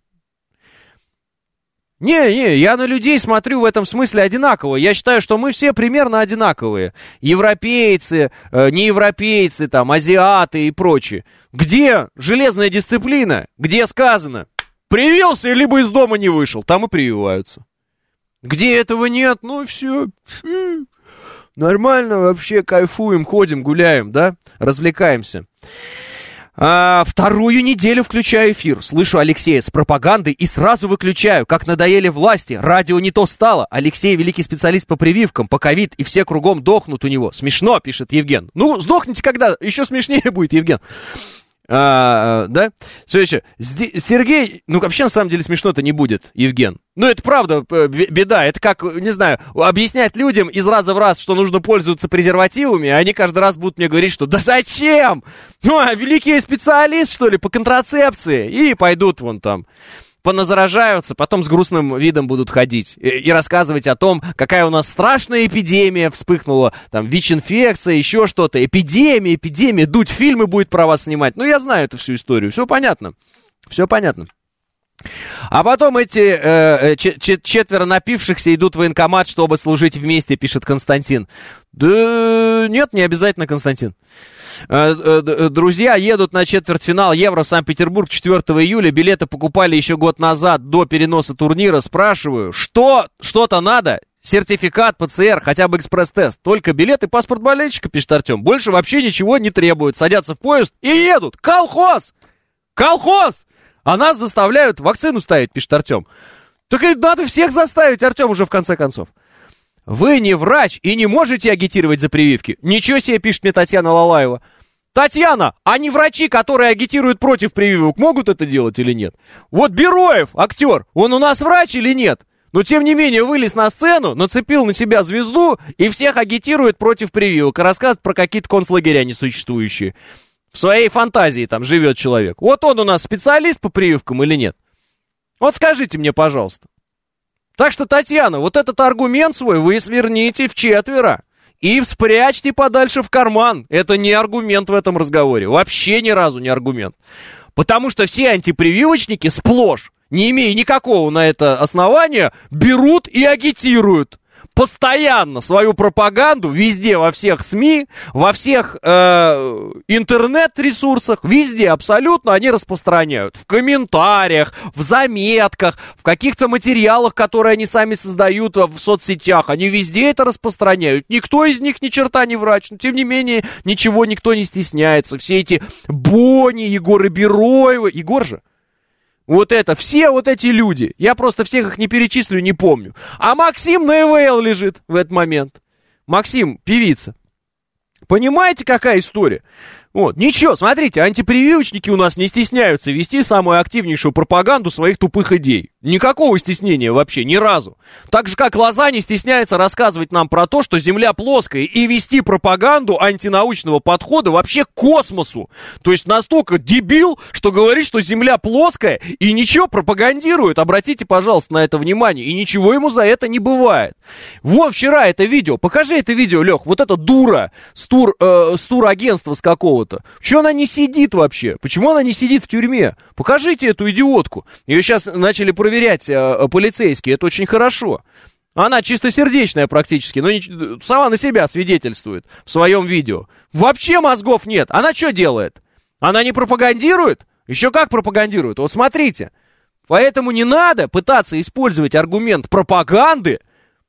Не, я на людей смотрю в этом смысле одинаково. Я считаю, что мы все примерно одинаковые. Европейцы, неевропейцы, там, азиаты и прочее. Где железная дисциплина? Где сказано? Привился, либо из дома не вышел. Там и прививаются. Где этого нет, ну все. Нормально вообще, кайфуем, ходим, гуляем, да? Развлекаемся. Вторую неделю включаю эфир, слышу Алексея с пропагандой и сразу выключаю, как надоели власти, радио не то стало, Алексей великий специалист по прививкам, по ковид, и все кругом дохнут у него. Смешно, пишет Евген. Ну, сдохните когда, еще смешнее будет, Евген. Да? Что еще? Сергей, ну вообще на самом деле смешно-то не будет, Евген. Ну это правда беда, это как, не знаю, объяснять людям из раза в раз, что нужно пользоваться презервативами, а они каждый раз будут мне говорить, что да зачем? Ну а великий специалист, что ли, по контрацепции, и пойдут вон там. Поназаражаются, потом с грустным видом будут ходить и рассказывать о том, какая у нас страшная эпидемия вспыхнула, там, ВИЧ-инфекция, еще что-то, эпидемия, Дудь фильмы будет про вас снимать. Ну, я знаю эту всю историю, все понятно. А потом эти четверо напившихся идут в военкомат, чтобы служить вместе, пишет Константин. Да нет, не обязательно, Константин. Друзья едут на четвертьфинал Евро в Санкт-Петербург 4 июля. Билеты покупали еще год назад, до переноса турнира. Спрашиваю, что-то надо? Сертификат, ПЦР, хотя бы экспресс-тест. Только билет и паспорт болельщика, пишет Артем. Больше вообще ничего не требуют. Садятся в поезд и едут. Колхоз! А нас заставляют вакцину ставить, пишет Артем. Так и надо всех заставить, Артем, уже в конце концов. Вы не врач и не можете агитировать за прививки. Ничего себе, пишет мне Татьяна Лалаева. Татьяна, а не врачи, которые агитируют против прививок, могут это делать или нет? Вот Бероев, актер, он у нас врач или нет? Но тем не менее вылез на сцену, нацепил на себя звезду и всех агитирует против прививок и рассказывает про какие-то концлагеря несуществующие. В своей фантазии там живет человек. Вот он у нас специалист по прививкам или нет? Вот скажите мне, пожалуйста. Так что, Татьяна, вот этот аргумент свой вы сверните вчетверо и спрячьте подальше в карман. Это не аргумент в этом разговоре. Вообще ни разу не аргумент. Потому что все антипрививочники сплошь, не имея никакого на это основания, берут и агитируют. Постоянно свою пропаганду везде, во всех СМИ, во всех интернет-ресурсах, везде абсолютно они распространяют. В комментариях, в заметках, в каких-то материалах, которые они сами создают в соцсетях. Они везде это распространяют. Никто из них ни черта не врач, но тем не менее ничего никто не стесняется. Все эти Бони, Егоры Бероевы, Егор же. Вот это, все вот эти люди. Я просто всех их не перечислю, не помню. А Максим на ИВЛ лежит в этот момент. Максим, певица. Понимаете, какая история? Вот. Ничего, смотрите, антипрививочники у нас не стесняются вести самую активнейшую пропаганду своих тупых идей. Никакого стеснения вообще, ни разу. Так же, как Лоза не стесняется рассказывать нам про то, что Земля плоская, и вести пропаганду антинаучного подхода вообще к космосу. То есть настолько дебил, что говорит, что Земля плоская, и ничего пропагандирует. Обратите, пожалуйста, на это внимание. И ничего ему за это не бывает. Вон вчера это видео. Покажи это видео, Лех. Вот эта дура с турагентства с какого-то. Почему она не сидит вообще? Почему она не сидит в тюрьме? Покажите эту идиотку. Ее сейчас начали проверять полицейские. Это очень хорошо. Она чистосердечная практически, но сама на себя свидетельствует в своем видео. Вообще мозгов нет. Она что делает? Она не пропагандирует? Еще как пропагандирует. Вот смотрите. Поэтому не надо пытаться использовать аргумент пропаганды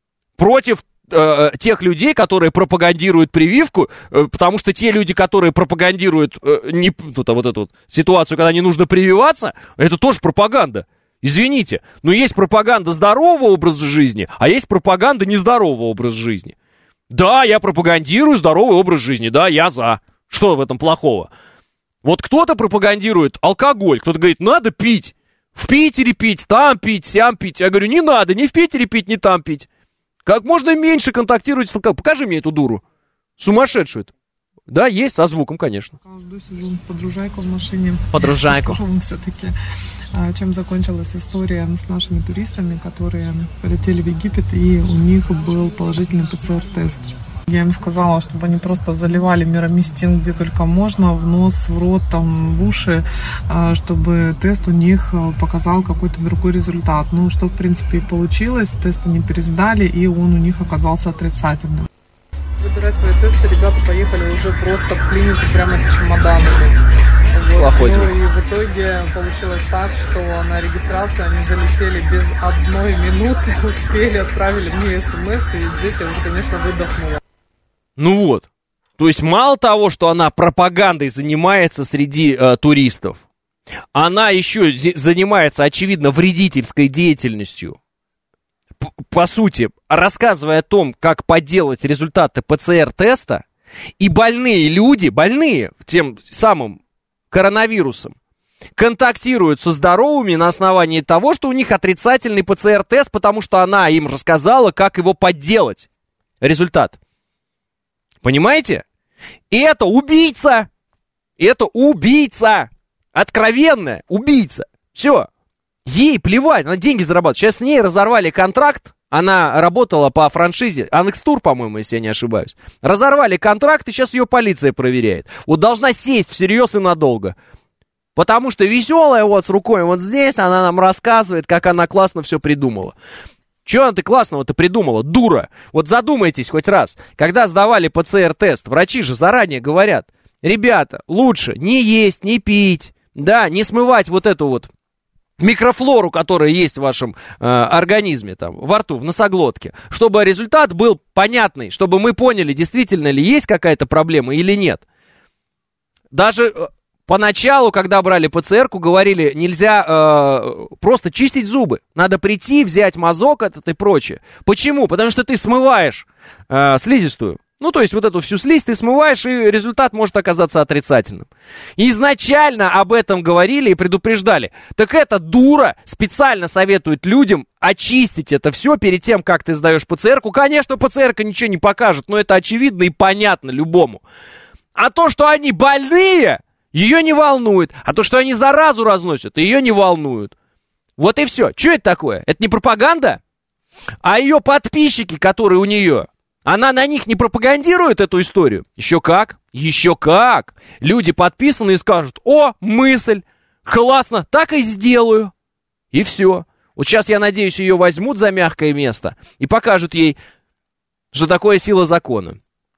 против тех людей, которые пропагандируют прививку, потому что те люди, которые пропагандируют вот эту вот ситуацию, когда не нужно прививаться, это тоже пропаганда. Извините, но есть пропаганда здорового образа жизни, а есть пропаганда нездорового образа жизни. Да, я пропагандирую здоровый образ жизни, да, я за. Что в этом плохого? Вот кто-то пропагандирует алкоголь, кто-то говорит, надо пить. В Питере пить, там пить, сям пить. Я говорю, не надо, ни в Питере пить, ни там пить. Как можно меньше контактировать с алкоголем. Покажи мне эту дуру. Сумасшедшую. Да, есть, со звуком, конечно. Жду, сижу подружайку в машине. Подружайку. Расскажу вам все-таки, чем закончилась история с нашими туристами, которые полетели в Египет, и у них был положительный ПЦР-тест. Я им сказала, чтобы они просто заливали мироместин где только можно, в нос, в рот, там, в уши, чтобы тест у них показал какой-то другой результат. Ну, что, в принципе, и получилось. Тест они пересдали, и он у них оказался отрицательным. Забирать свои тесты ребята поехали уже просто в клинику прямо с чемоданами. Вот. Ну, и в итоге получилось так, что на регистрацию они залетели без 1 минуты, успели, отправили мне смс, и здесь я уже, конечно, выдохнула. Ну вот, то есть мало того, что она пропагандой занимается среди туристов, она еще занимается, очевидно, вредительской деятельностью. По сути, рассказывая о том, как подделать результаты ПЦР-теста, и больные люди, больные тем самым коронавирусом, контактируют со здоровыми на основании того, что у них отрицательный ПЦР-тест, потому что она им рассказала, как его подделать. Результат. Понимаете? И это убийца. Это убийца. Откровенная убийца. Все. Ей плевать, она деньги зарабатывает. Сейчас с ней разорвали контракт. Она работала по франшизе. Анекс-тур, по-моему, если я не ошибаюсь. Разорвали контракт, и сейчас ее полиция проверяет. Вот должна сесть всерьез и надолго. Потому что веселая вот с рукой вот здесь, она нам рассказывает, как она классно все придумала. Чего ты классного-то придумала, дура? Вот задумайтесь хоть раз. Когда сдавали ПЦР-тест, врачи же заранее говорят, ребята, лучше не есть, не пить, да, не смывать вот эту вот микрофлору, которая есть в вашем организме, там, во рту, в носоглотке, чтобы результат был понятный, чтобы мы поняли, действительно ли есть какая-то проблема или нет. Даже поначалу, когда брали ПЦРку, говорили, нельзя просто чистить зубы. Надо прийти, взять мазок этот и прочее. Почему? Потому что ты смываешь слизистую. Ну, то есть вот эту всю слизь ты смываешь, и результат может оказаться отрицательным. И изначально об этом говорили и предупреждали. Так эта дура специально советует людям очистить это все перед тем, как ты сдаешь ПЦРку. Конечно, ПЦРка ничего не покажет, но это очевидно и понятно любому. А то, что они больные, ее не волнует. А то, что они заразу разносят, ее не волнует. Вот и все. Что это такое? Это не пропаганда? А ее подписчики, которые у нее... Она на них не пропагандирует эту историю? Еще как, еще как. Люди подписаны и скажут, о, мысль, классно, так и сделаю. И все. Вот сейчас, я надеюсь, ее возьмут за мягкое место и покажут ей, что такое сила закона.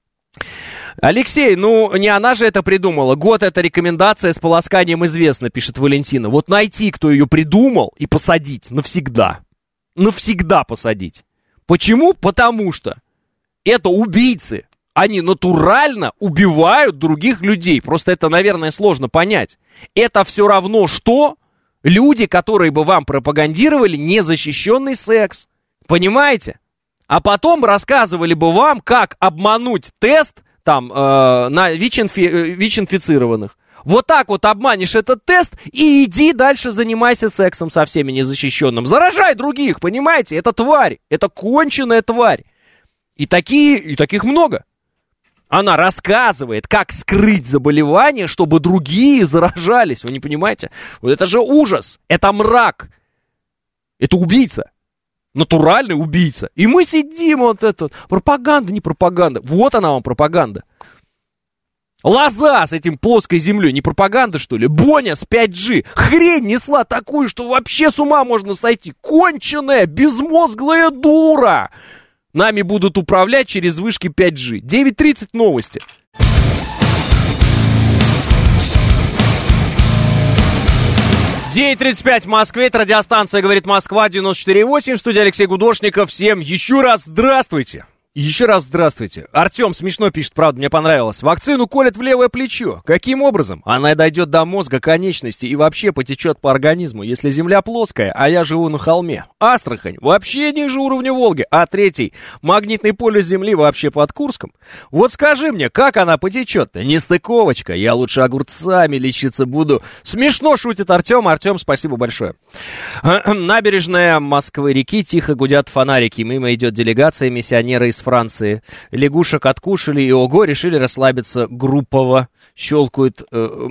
Алексей, ну не она же это придумала. Год эта рекомендация с полосканием известна, пишет Валентина. Вот найти, кто ее придумал, и посадить навсегда. Навсегда посадить. Почему? Потому что это убийцы. Они натурально убивают других людей. Просто это, наверное, сложно понять. Это все равно, что люди, которые бы вам пропагандировали незащищенный секс. Понимаете? А потом рассказывали бы вам, как обмануть тест там, на ВИЧ-инфицированных. Вот так вот обманешь этот тест и иди дальше занимайся сексом со всеми незащищенным. Заражай других, понимаете? Это тварь, это конченая тварь. И таких много. Она рассказывает, как скрыть заболевание, чтобы другие заражались. Вы не понимаете? Вот это же ужас, это мрак. Это убийца. Натуральный убийца. И мы сидим, вот это. Пропаганда, не пропаганда. Вот она вам пропаганда. Лоза с этим плоской землей. Не пропаганда, что ли? Боня с 5G. Хрень несла такую, что вообще с ума можно сойти. Конченая, безмозглая дура. Нами будут управлять через вышки 5G. 9:30 новости. День 35 в Москве, это радиостанция «Говорит Москва», 94,8, в студии Алексей Гудошников. Всем еще раз здравствуйте. Еще раз здравствуйте. Артем смешно пишет, правда, мне понравилось. Вакцину колят в левое плечо. Каким образом? Она дойдет до мозга, конечности и вообще потечет по организму, если земля плоская, а я живу на холме. Астрахань вообще ниже уровня Волги. А третий, магнитный полюс Земли вообще под Курском. Вот скажи мне, как она потечет-то? Нестыковочка, я лучше огурцами лечиться буду. Смешно шутит Артем. Артем, спасибо большое. Набережная Москвы-реки, тихо гудят фонарики. Мимо идет делегация, миссионеры из Франции. Лягушек откушали и, ого, решили расслабиться группово. Щелкают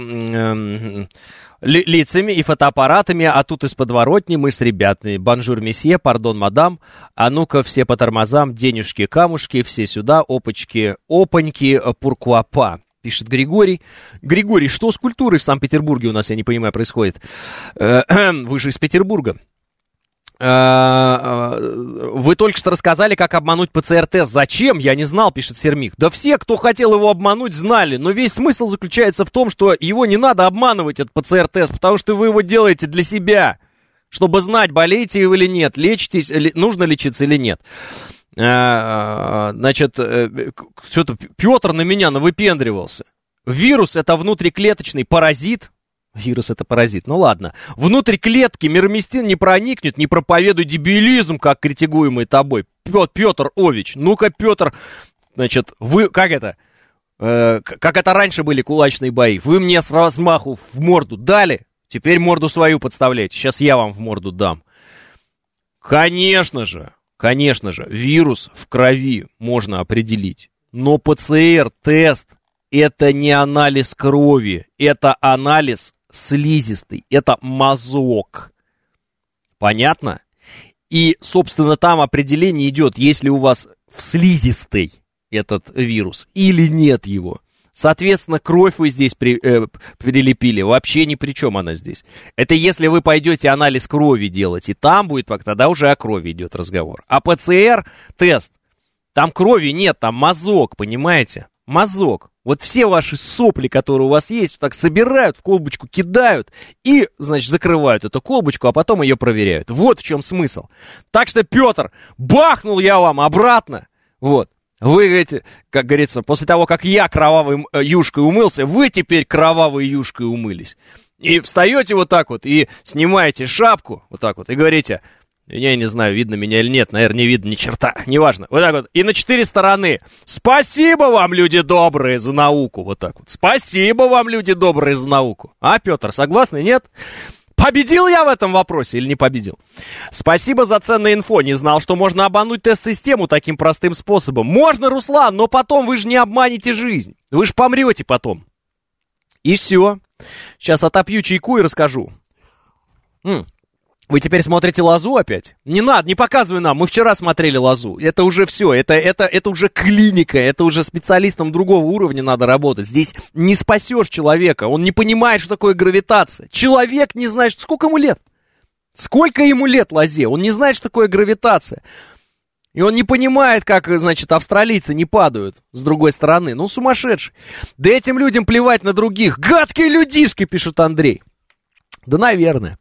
лицами и фотоаппаратами, а тут из подворотни мы с ребятами. Бонжур, месье, пардон, мадам. А ну-ка, все по тормозам, денежки, камушки, все сюда, опачки, опаньки, пуркуапа. Пишет Григорий. Григорий, что с культурой в Санкт-Петербурге у нас, я не понимаю, происходит? Вы же из Петербурга. Вы только что рассказали, как обмануть ПЦР-тест. Зачем? Я не знал, пишет Сермих. Да все, кто хотел его обмануть, знали. Но весь смысл заключается в том, что его не надо обманывать, этот ПЦР-тест, потому что вы его делаете для себя, чтобы знать, болеете вы или нет, лечитесь, нужно лечиться или нет. Значит, что-то Петр на меня навыпендривался. Вирус — это внутриклеточный паразит. Вирус — это паразит, ну ладно. Внутрь клетки мироместин не проникнет, не проповедуй дебилизм, как критикуемый тобой. Петр Ович, ну-ка, Петр, значит, вы, как это раньше были кулачные бои, вы мне с размаху в морду дали, теперь морду свою подставляйте, сейчас я вам в морду дам. Конечно же, вирус в крови можно определить, но ПЦР-тест — это не анализ крови, это анализ слизистый, это мазок. Понятно? И, собственно, там определение идет, есть ли у вас в слизистой этот вирус или нет его. Соответственно, кровь вы здесь прилепили, вообще ни при чем она здесь. Это если вы пойдете анализ крови делать, и там будет, тогда уже о крови идет разговор. А ПЦР-тест, там крови нет, там мазок, понимаете? Мазок. Вот все ваши сопли, которые у вас есть, так собирают, в колбочку кидают и, значит, закрывают эту колбочку, а потом ее проверяют. Вот в чем смысл. Так что, Петр, бахнул я вам обратно. Вот. Вы говорите, как говорится, после того, как я кровавой юшкой умылся, вы теперь кровавой юшкой умылись. И встаете вот так вот и снимаете шапку, вот так вот, и говорите... Я не знаю, видно меня или нет, наверное, не видно ни черта, неважно. Вот так вот, и на 4 стороны. Спасибо вам, люди добрые, за науку. Вот так вот. Спасибо вам, люди добрые, за науку. А, Петр, согласны, нет? Победил я в этом вопросе или не победил? Спасибо за ценное инфо. Не знал, что можно обмануть тест-систему таким простым способом. Можно, Руслан, но потом вы же не обманете жизнь. Вы же помрете потом. И все. Сейчас отопью чайку и расскажу. Вы теперь смотрите «Лозу» опять? Не надо, не показывай нам, мы вчера смотрели «Лозу». Это уже все, это уже клиника, это уже специалистам другого уровня надо работать. Здесь не спасешь человека, он не понимает, что такое гравитация. Человек не знает, сколько ему лет. Сколько ему лет Лозе? Он не знает, что такое гравитация. И он не понимает, как, значит, австралийцы не падают с другой стороны. Ну, сумасшедший. Да этим людям плевать на других. Гадкие людишки, пишет Андрей. Да, наверное.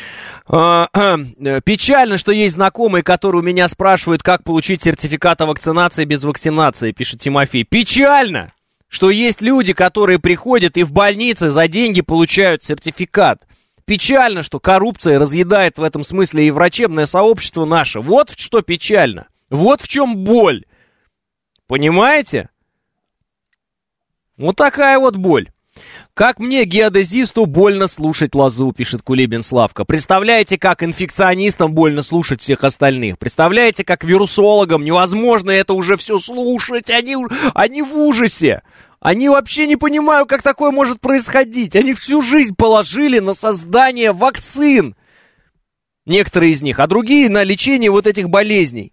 Печально, что есть знакомые, которые у меня спрашивают, как получить сертификат о вакцинации без вакцинации, пишет Тимофей. Печально, что есть люди, которые приходят и в больнице за деньги получают сертификат. Печально, что коррупция разъедает в этом смысле и врачебное сообщество наше. Вот что печально. Вот в чем боль. Понимаете? Вот такая вот боль. Как мне, геодезисту, больно слушать Лозу, пишет Кулибин Славка. Представляете, как инфекционистам больно слушать всех остальных? Представляете, как вирусологам невозможно это уже все слушать? Они в ужасе. Они вообще не понимают, как такое может происходить. Они всю жизнь положили на создание вакцин. Некоторые из них, а другие на лечение вот этих болезней.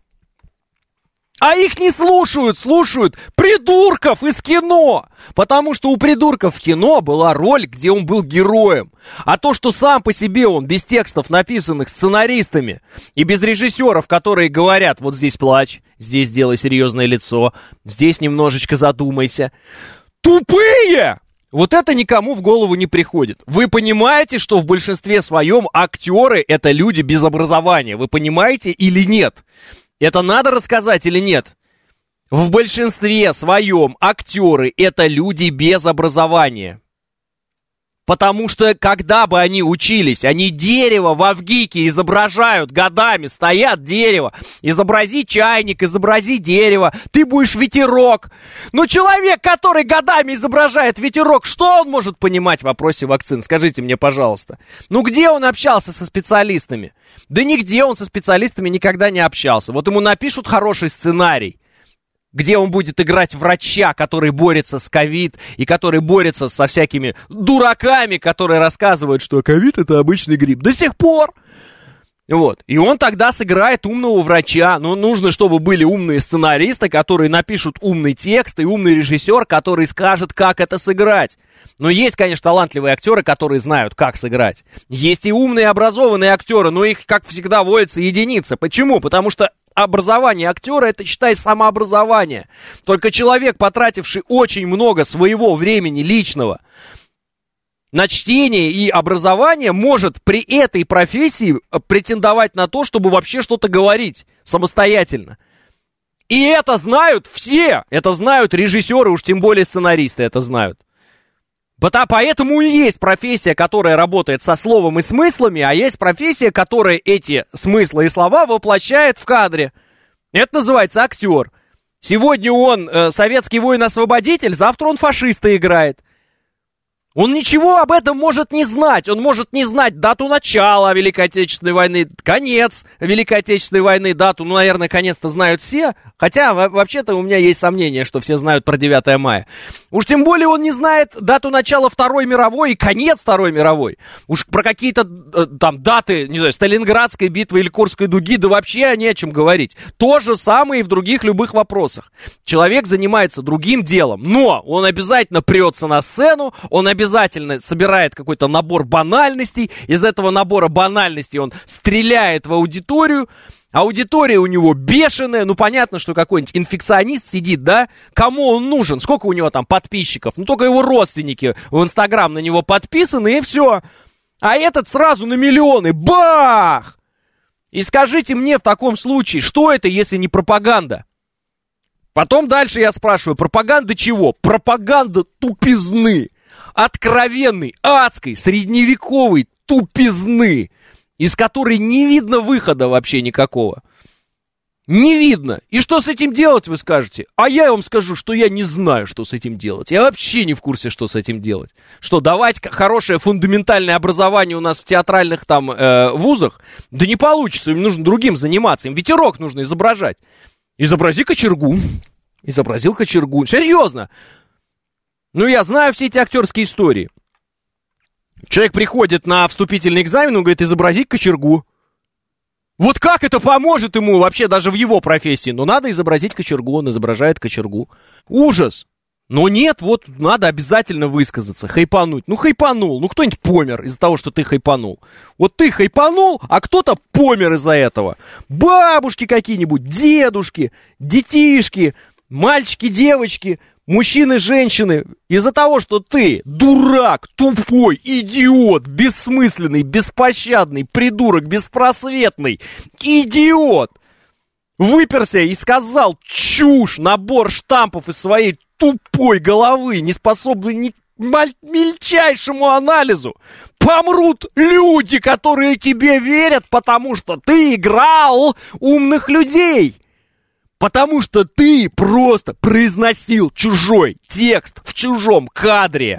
А их не слушают придурков из кино. Потому что у придурков в кино была роль, где он был героем. А то, что сам по себе он, без текстов, написанных сценаристами, и без режиссеров, которые говорят, вот здесь плачь, здесь делай серьезное лицо, здесь немножечко задумайся. Тупые! Вот это никому в голову не приходит. Вы понимаете, что в большинстве своем актеры — это люди без образования? Вы понимаете или нет? Это надо рассказать или нет? В большинстве своем актеры — это люди без образования. Потому что, когда бы они учились, они дерево в Авгике изображают годами, стоят дерево. Изобрази чайник, изобрази дерево, ты будешь ветерок. Но человек, который годами изображает ветерок, что он может понимать в вопросе вакцин? Скажите мне, пожалуйста. Ну, где он общался со специалистами? Да нигде он со специалистами никогда не общался. Вот ему напишут хороший сценарий, где он будет играть врача, который борется с ковид, и который борется со всякими дураками, которые рассказывают, что ковид — это обычный грипп. До сих пор! Вот. И он тогда сыграет умного врача. Но нужно, чтобы были умные сценаристы, которые напишут умный текст, и умный режиссер, который скажет, как это сыграть. Но есть, конечно, талантливые актеры, которые знают, как сыграть. Есть и умные, образованные актеры, но их, как всегда, водится единица. Почему? Потому что образование актера — это, считай, самообразование. Только человек, потративший очень много своего времени личного на чтение и образование, может при этой профессии претендовать на то, чтобы вообще что-то говорить самостоятельно. И это знают все. Это знают режиссеры, уж тем более сценаристы это знают. Поэтому и есть профессия, которая работает со словом и смыслами, а есть профессия, которая эти смыслы и слова воплощает в кадре. Это называется актер. Сегодня он советский воин-освободитель, завтра он фашиста играет. Он ничего об этом может не знать. Он может не знать дату начала Великой Отечественной войны, конец Великой Отечественной войны, дату, наверное, конец-то знают все. Хотя, вообще-то, у меня есть сомнение, что все знают про 9 мая. Уж тем более он не знает дату начала Второй мировой и конец Второй мировой. Уж про какие-то там даты, не знаю, Сталинградской битвы или Курской дуги, да вообще не о чем говорить. То же самое и в других любых вопросах. Человек занимается другим делом, но он обязательно прется на сцену, он обязательно собирает какой-то набор банальностей, из этого набора банальностей он стреляет в аудиторию, аудитория у него бешеная, ну понятно, что какой-нибудь инфекционист сидит, да, кому он нужен, сколько у него там подписчиков, ну только его родственники в Инстаграм на него подписаны и все, а этот сразу на миллионы, бах! И скажите мне в таком случае, что это, если не пропаганда? Потом дальше я спрашиваю, пропаганда чего? Пропаганда тупизны. Откровенной, адской, средневековой тупизны, из которой не видно выхода вообще никакого. Не видно. И что с этим делать, вы скажете? А я вам скажу, что я не знаю, что с этим делать. Я вообще не в курсе, что с этим делать. Что, давать хорошее фундаментальное образование у нас в театральных там вузах? Да не получится, им нужно другим заниматься. Им ветерок нужно изображать. Изобрази кочергу. Изобразил кочергу. Серьезно. Ну, я знаю все эти актерские истории. Человек приходит на вступительный экзамен, он говорит, изобрази кочергу. Вот как это поможет ему вообще даже в его профессии? Ну, надо изобразить кочергу, он изображает кочергу. Ужас. Но нет, вот надо обязательно высказаться, хайпануть. Ну, хайпанул, ну, кто-нибудь помер из-за того, что ты хайпанул. Вот ты хайпанул, а кто-то помер из-за этого. Бабушки какие-нибудь, дедушки, детишки, мальчики, девочки, мужчины, женщины, из-за того, что ты дурак, тупой, идиот, бессмысленный, беспощадный, придурок, беспросветный, идиот, выперся и сказал чушь, набор штампов из своей тупой головы, не способный ни к мельчайшему анализу. Помрут люди, которые тебе верят, потому что ты играл умных людей. Потому что ты просто произносил чужой текст в чужом кадре.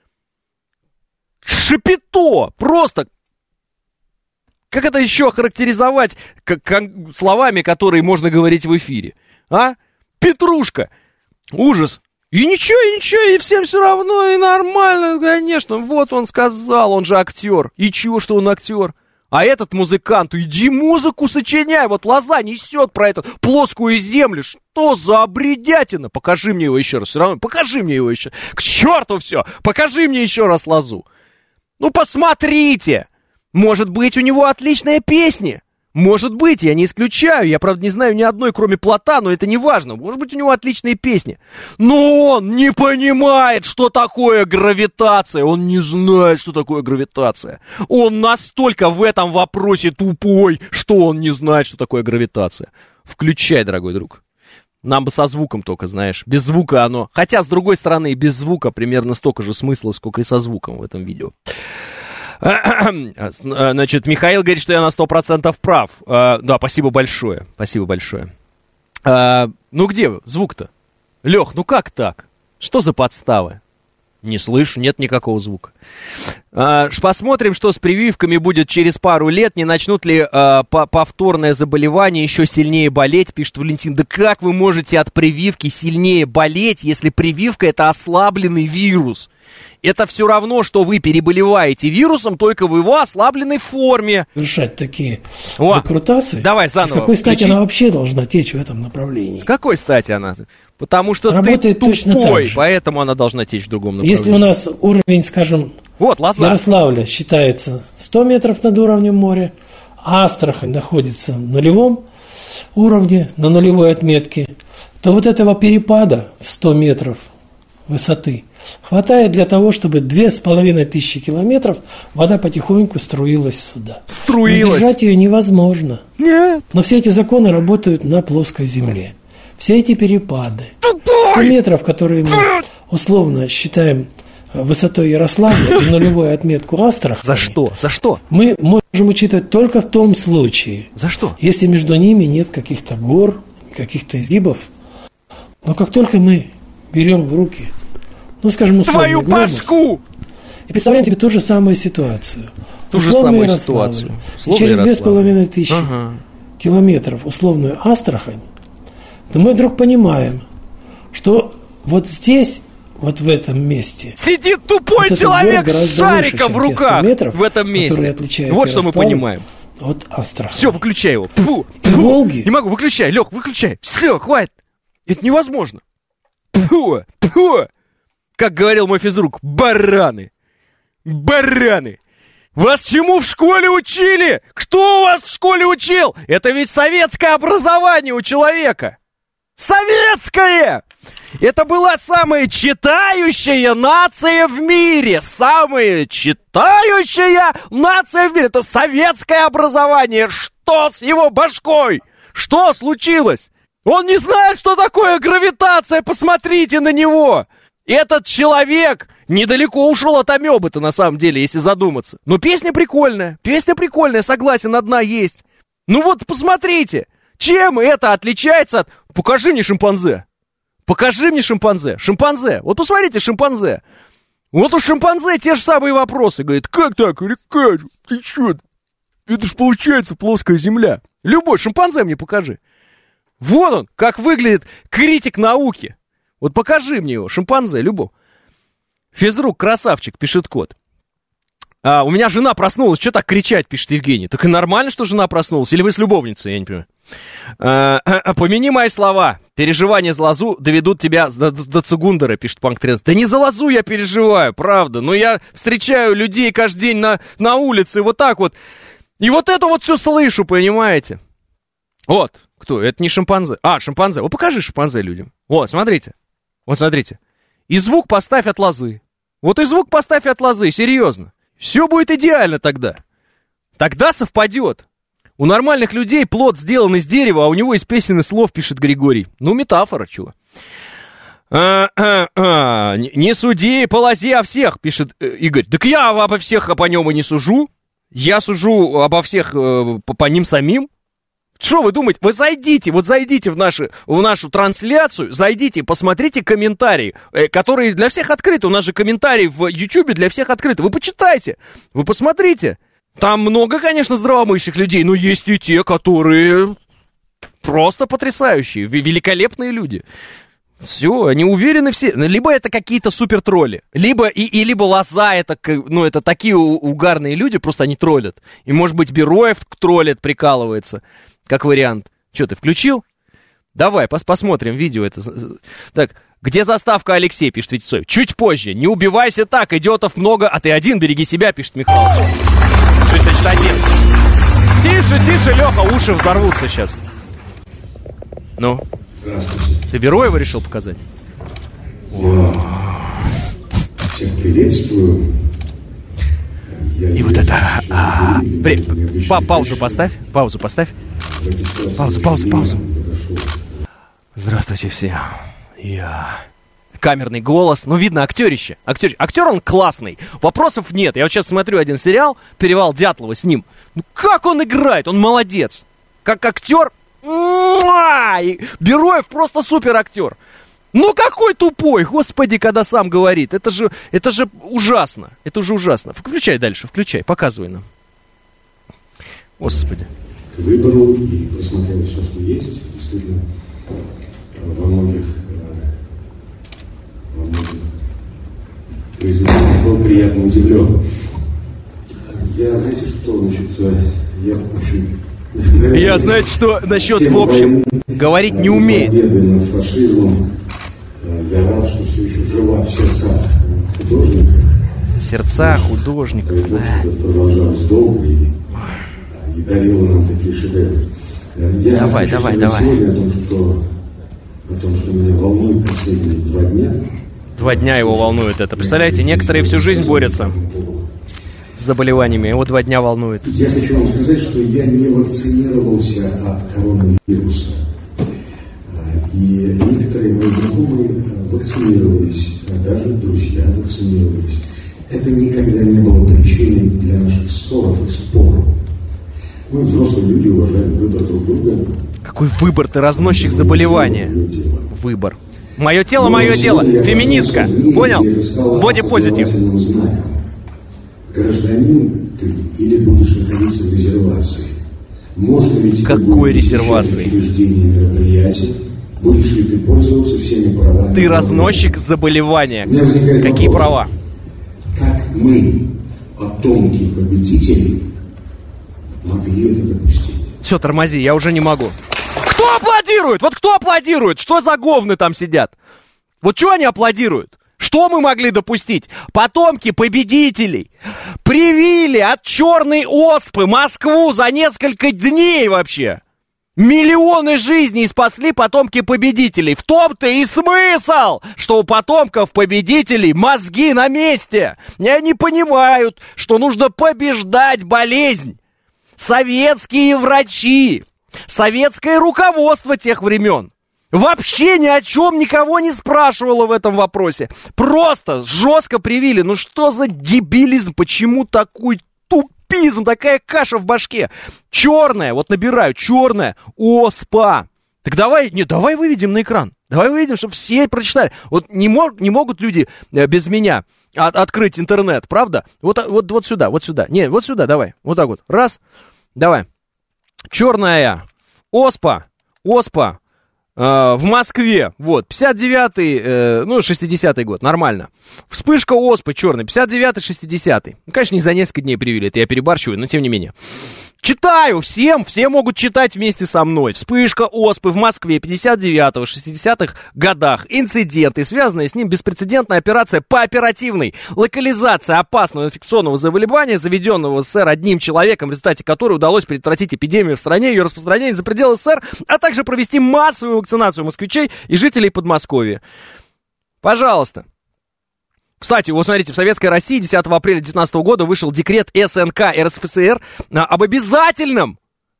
Шапито! Просто... Как это еще охарактеризовать словами, которые можно говорить в эфире? А? Петрушка! Ужас! И ничего, и всем все равно, и нормально, конечно. Вот он сказал, он же актер. И чего, что он актер? А этот музыкант, иди музыку сочиняй. Вот Лоза несет про эту плоскую землю. Что за обредятина? Покажи мне его еще раз. Все равно, покажи мне его еще. К черту все! Покажи мне еще раз Лозу. Ну, посмотрите! Может быть, у него отличные песни. Может быть, я не исключаю. Я, правда, не знаю ни одной, кроме Плота, но это не важно. Может быть, у него отличные песни. Но он не понимает, что такое гравитация. Он не знает, что такое гравитация. Он настолько в этом вопросе тупой, что он не знает, что такое гравитация. Включай, дорогой друг. Нам бы со звуком только, знаешь. Без звука оно... Хотя, с другой стороны, и без звука примерно столько же смысла, сколько и со звуком в этом видео. Значит, Михаил говорит, что я на 100% прав. Да, спасибо большое. Спасибо большое. Ну где звук-то? Лех, ну как так? Что за подставы? Не слышу, нет никакого звука. Посмотрим, что с прививками будет через пару лет. Не начнут ли повторное заболевание еще сильнее болеть, пишет Валентин. Да как вы можете от прививки сильнее болеть, если прививка это ослабленный вирус? Это все равно, что вы переболеваете вирусом, только в его ослабленной форме. Решать такие выкрутасы. Давай заново. С какой стати она вообще должна течь в этом направлении? С какой стати она? Потому что работает ты тупой, поэтому она должна течь в другом направлении. Если у нас уровень, скажем, вот, Ярославля считается 100 метров над уровнем моря, а Астрахань находится в нулевом уровне, на нулевой отметке, то вот этого перепада в 100 метров высоты хватает для того, чтобы 2500 километров вода потихоньку струилась сюда. Струилась? Удержать ее невозможно. Нет. Но все эти законы работают на плоской земле. Все эти перепады. 100 метров, которые мы условно считаем высотой Ярославля и нулевую отметку Астрахани. За что? За что? Мы можем учитывать только в том случае. За что? Если между ними нет каких-то гор, каких-то изгибов. Но как только мы берем в руки, ну, скажем, твою башку! И представляем себе ту же самую ситуацию. Ту же самую ситуацию. И через 2500 километров условную Астрахань, то мы вдруг понимаем, что вот здесь, вот в этом месте... Сидит тупой вот человек с шариком в руках в этом месте. Вот что мы понимаем. Вот Астрахань. Все, выключай его. И Волги. Не могу, выключай, Лех, выключай. Все, хватит. Это невозможно. Как говорил мой физрук, бараны. Бараны. Вас чему в школе учили? Кто вас в школе учил? Это ведь советское образование у человека. Советское! Это была самая читающая нация в мире. Самая читающая нация в мире. Это советское образование. Что с его башкой? Что случилось? Он не знает, что такое гравитация. Посмотрите на него. Этот человек недалеко ушел от амебы-то, на самом деле, если задуматься. Но песня прикольная, согласен, одна есть. Ну вот, посмотрите, чем это отличается от... Покажи мне шимпанзе. Покажи мне шимпанзе. Шимпанзе. Вот посмотрите, шимпанзе. Вот у шимпанзе те же самые вопросы. Говорит, как так или как? Ты что? Это ж получается плоская земля. Любой шимпанзе мне покажи. Вот он, как выглядит критик науки. Вот покажи мне его, шимпанзе, любого. Физрук, красавчик, пишет кот. У меня жена проснулась, что так кричать, пишет Евгений. Так и нормально, что жена проснулась, или вы с любовницей, я не понимаю. Помяни мои слова. Переживания за Лозу доведут тебя до Цугундера, пишет Панк 13. Да не за Лозу я переживаю, правда. Но я встречаю людей каждый день на улице, вот так вот. И вот это вот все слышу, понимаете? Вот, кто? Это не шимпанзе. Шимпанзе. Вот покажи шимпанзе людям. Вот, смотрите. Вот, смотрите. И звук поставь от Лозы. Вот и звук поставь от Лозы, серьезно. Все будет идеально тогда. Тогда совпадет. У нормальных людей плод сделан из дерева, а у него из песен и слов, пишет Григорий. Ну, метафора, чего. Не суди по Лозе о всех, пишет Игорь. Так я обо всех по нем и не сужу. Я сужу обо всех по ним самим. Что вы думаете? Вы зайдите в нашу трансляцию, зайдите, посмотрите комментарии, которые для всех открыты. У нас же комментарии в YouTube для всех открыты. Вы почитайте, вы посмотрите. Там много, конечно, здравомыслящих людей, но есть и те, которые просто потрясающие, великолепные люди. Все, они уверены все. Либо это какие-то супер-тролли, либо Лоза, это такие угарные люди, просто они троллят. И, может быть, Бероев троллит, прикалывается, как вариант. Что, ты включил? Давай, посмотрим видео это. Так, где заставка, Алексей, пишет Витцой. Чуть позже. Не убивайся так, идиотов много, а ты один, береги себя, пишет Михалыч. Что это, значит, один? Тише, Леха, уши взорвутся сейчас. Ну? Здравствуйте. Ты Бероева решил показать? Я всех приветствую. И вот это... Паузу поставь. Паузу. Здравствуйте все. Я... Камерный голос. Ну, видно, актерище. Актер он классный. Вопросов нет. Я вот сейчас смотрю один сериал, «Перевал Дятлова» с ним. Ну, как он играет? Он молодец. Как актер... Бероев просто супер актер. Ну какой тупой, господи, когда сам говорит. Это же ужасно. Это уже ужасно. Включай дальше, показывай нам. Господи. К выбору и посмотрел все, что есть. Действительно, во многих произведениях был приятно удивлен. Я, знаете, что, Я, знаете, что насчет, в общем, говорить не умеет. Победы над фашизмом. Я рад, что все еще жива в сердцах художников. Сердца художников, да. Это продолжалось долго и дарило нам такие шедевры. Давай. Сегодня о том, что меня волнует последние 2 дня. 2 дня его волнует это. Представляете, некоторые всю жизнь борются с заболеваниями, его 2 дня волнует. Я хочу вам сказать, что я не вакцинировался от коронавируса. И некоторые мои знакомые вакцинировались, даже друзья вакцинировались. Это никогда не было причиной для наших ссоров и споров. Мы, взрослые люди, уважаем выбор друг друга. Какой выбор? Ты разносчик заболевания. Выбор. Мое тело, мое дело. Феминистка. Понял? Боди-позитив. Гражданин ты или будешь находиться в резервации? Можно ли тебе какой резервации? Мероприятий? Будешь ли ты пользоваться всеми правами? Ты разносчик заболевания. Какие вопрос. Права? Как мы, потомки победителей, могли это допустить? Все, тормози, я уже не могу. Кто аплодирует? Вот кто аплодирует? Что за говны там сидят? Вот что они аплодируют? Что мы могли допустить? Потомки победителей привили от черной оспы Москву за несколько дней вообще. Миллионы жизней спасли потомки победителей. В том-то и смысл, что у потомков победителей мозги на месте. И они понимают, что нужно побеждать болезнь. Советские врачи, советское руководство тех времен вообще ни о чем никого не спрашивало в этом вопросе. Просто жестко привили. Ну что за дебилизм? Почему такой тупизм? Такая каша в башке. Черная, вот набираю, черная оспа. Так давай выведем на экран. Давай выведем, чтобы все прочитали. Вот не могут люди без меня открыть интернет, правда? Вот сюда. Не, вот сюда, давай. Вот так вот. Раз. Давай. Черная оспа. В Москве, вот, 59-й, 60-й год, нормально. Вспышка оспы черной, 59-й, 60-й. Ну, конечно, не за несколько дней привили, это я перебарщиваю, но тем не менее. Читаю всем, все могут читать вместе со мной. Вспышка оспы в Москве, 59-го, 60-х годах. Инциденты, связанные с ним беспрецедентная операция по оперативной локализации опасного инфекционного заболевания, заведенного в СССР одним человеком, в результате которой удалось предотвратить эпидемию в стране, ее распространение за пределы СССР, а также провести массовую вакцинацию москвичей и жителей Подмосковья. Пожалуйста. Кстати, вот смотрите, в Советской России 10 апреля 19 года вышел декрет СНК РСФСР об обязательном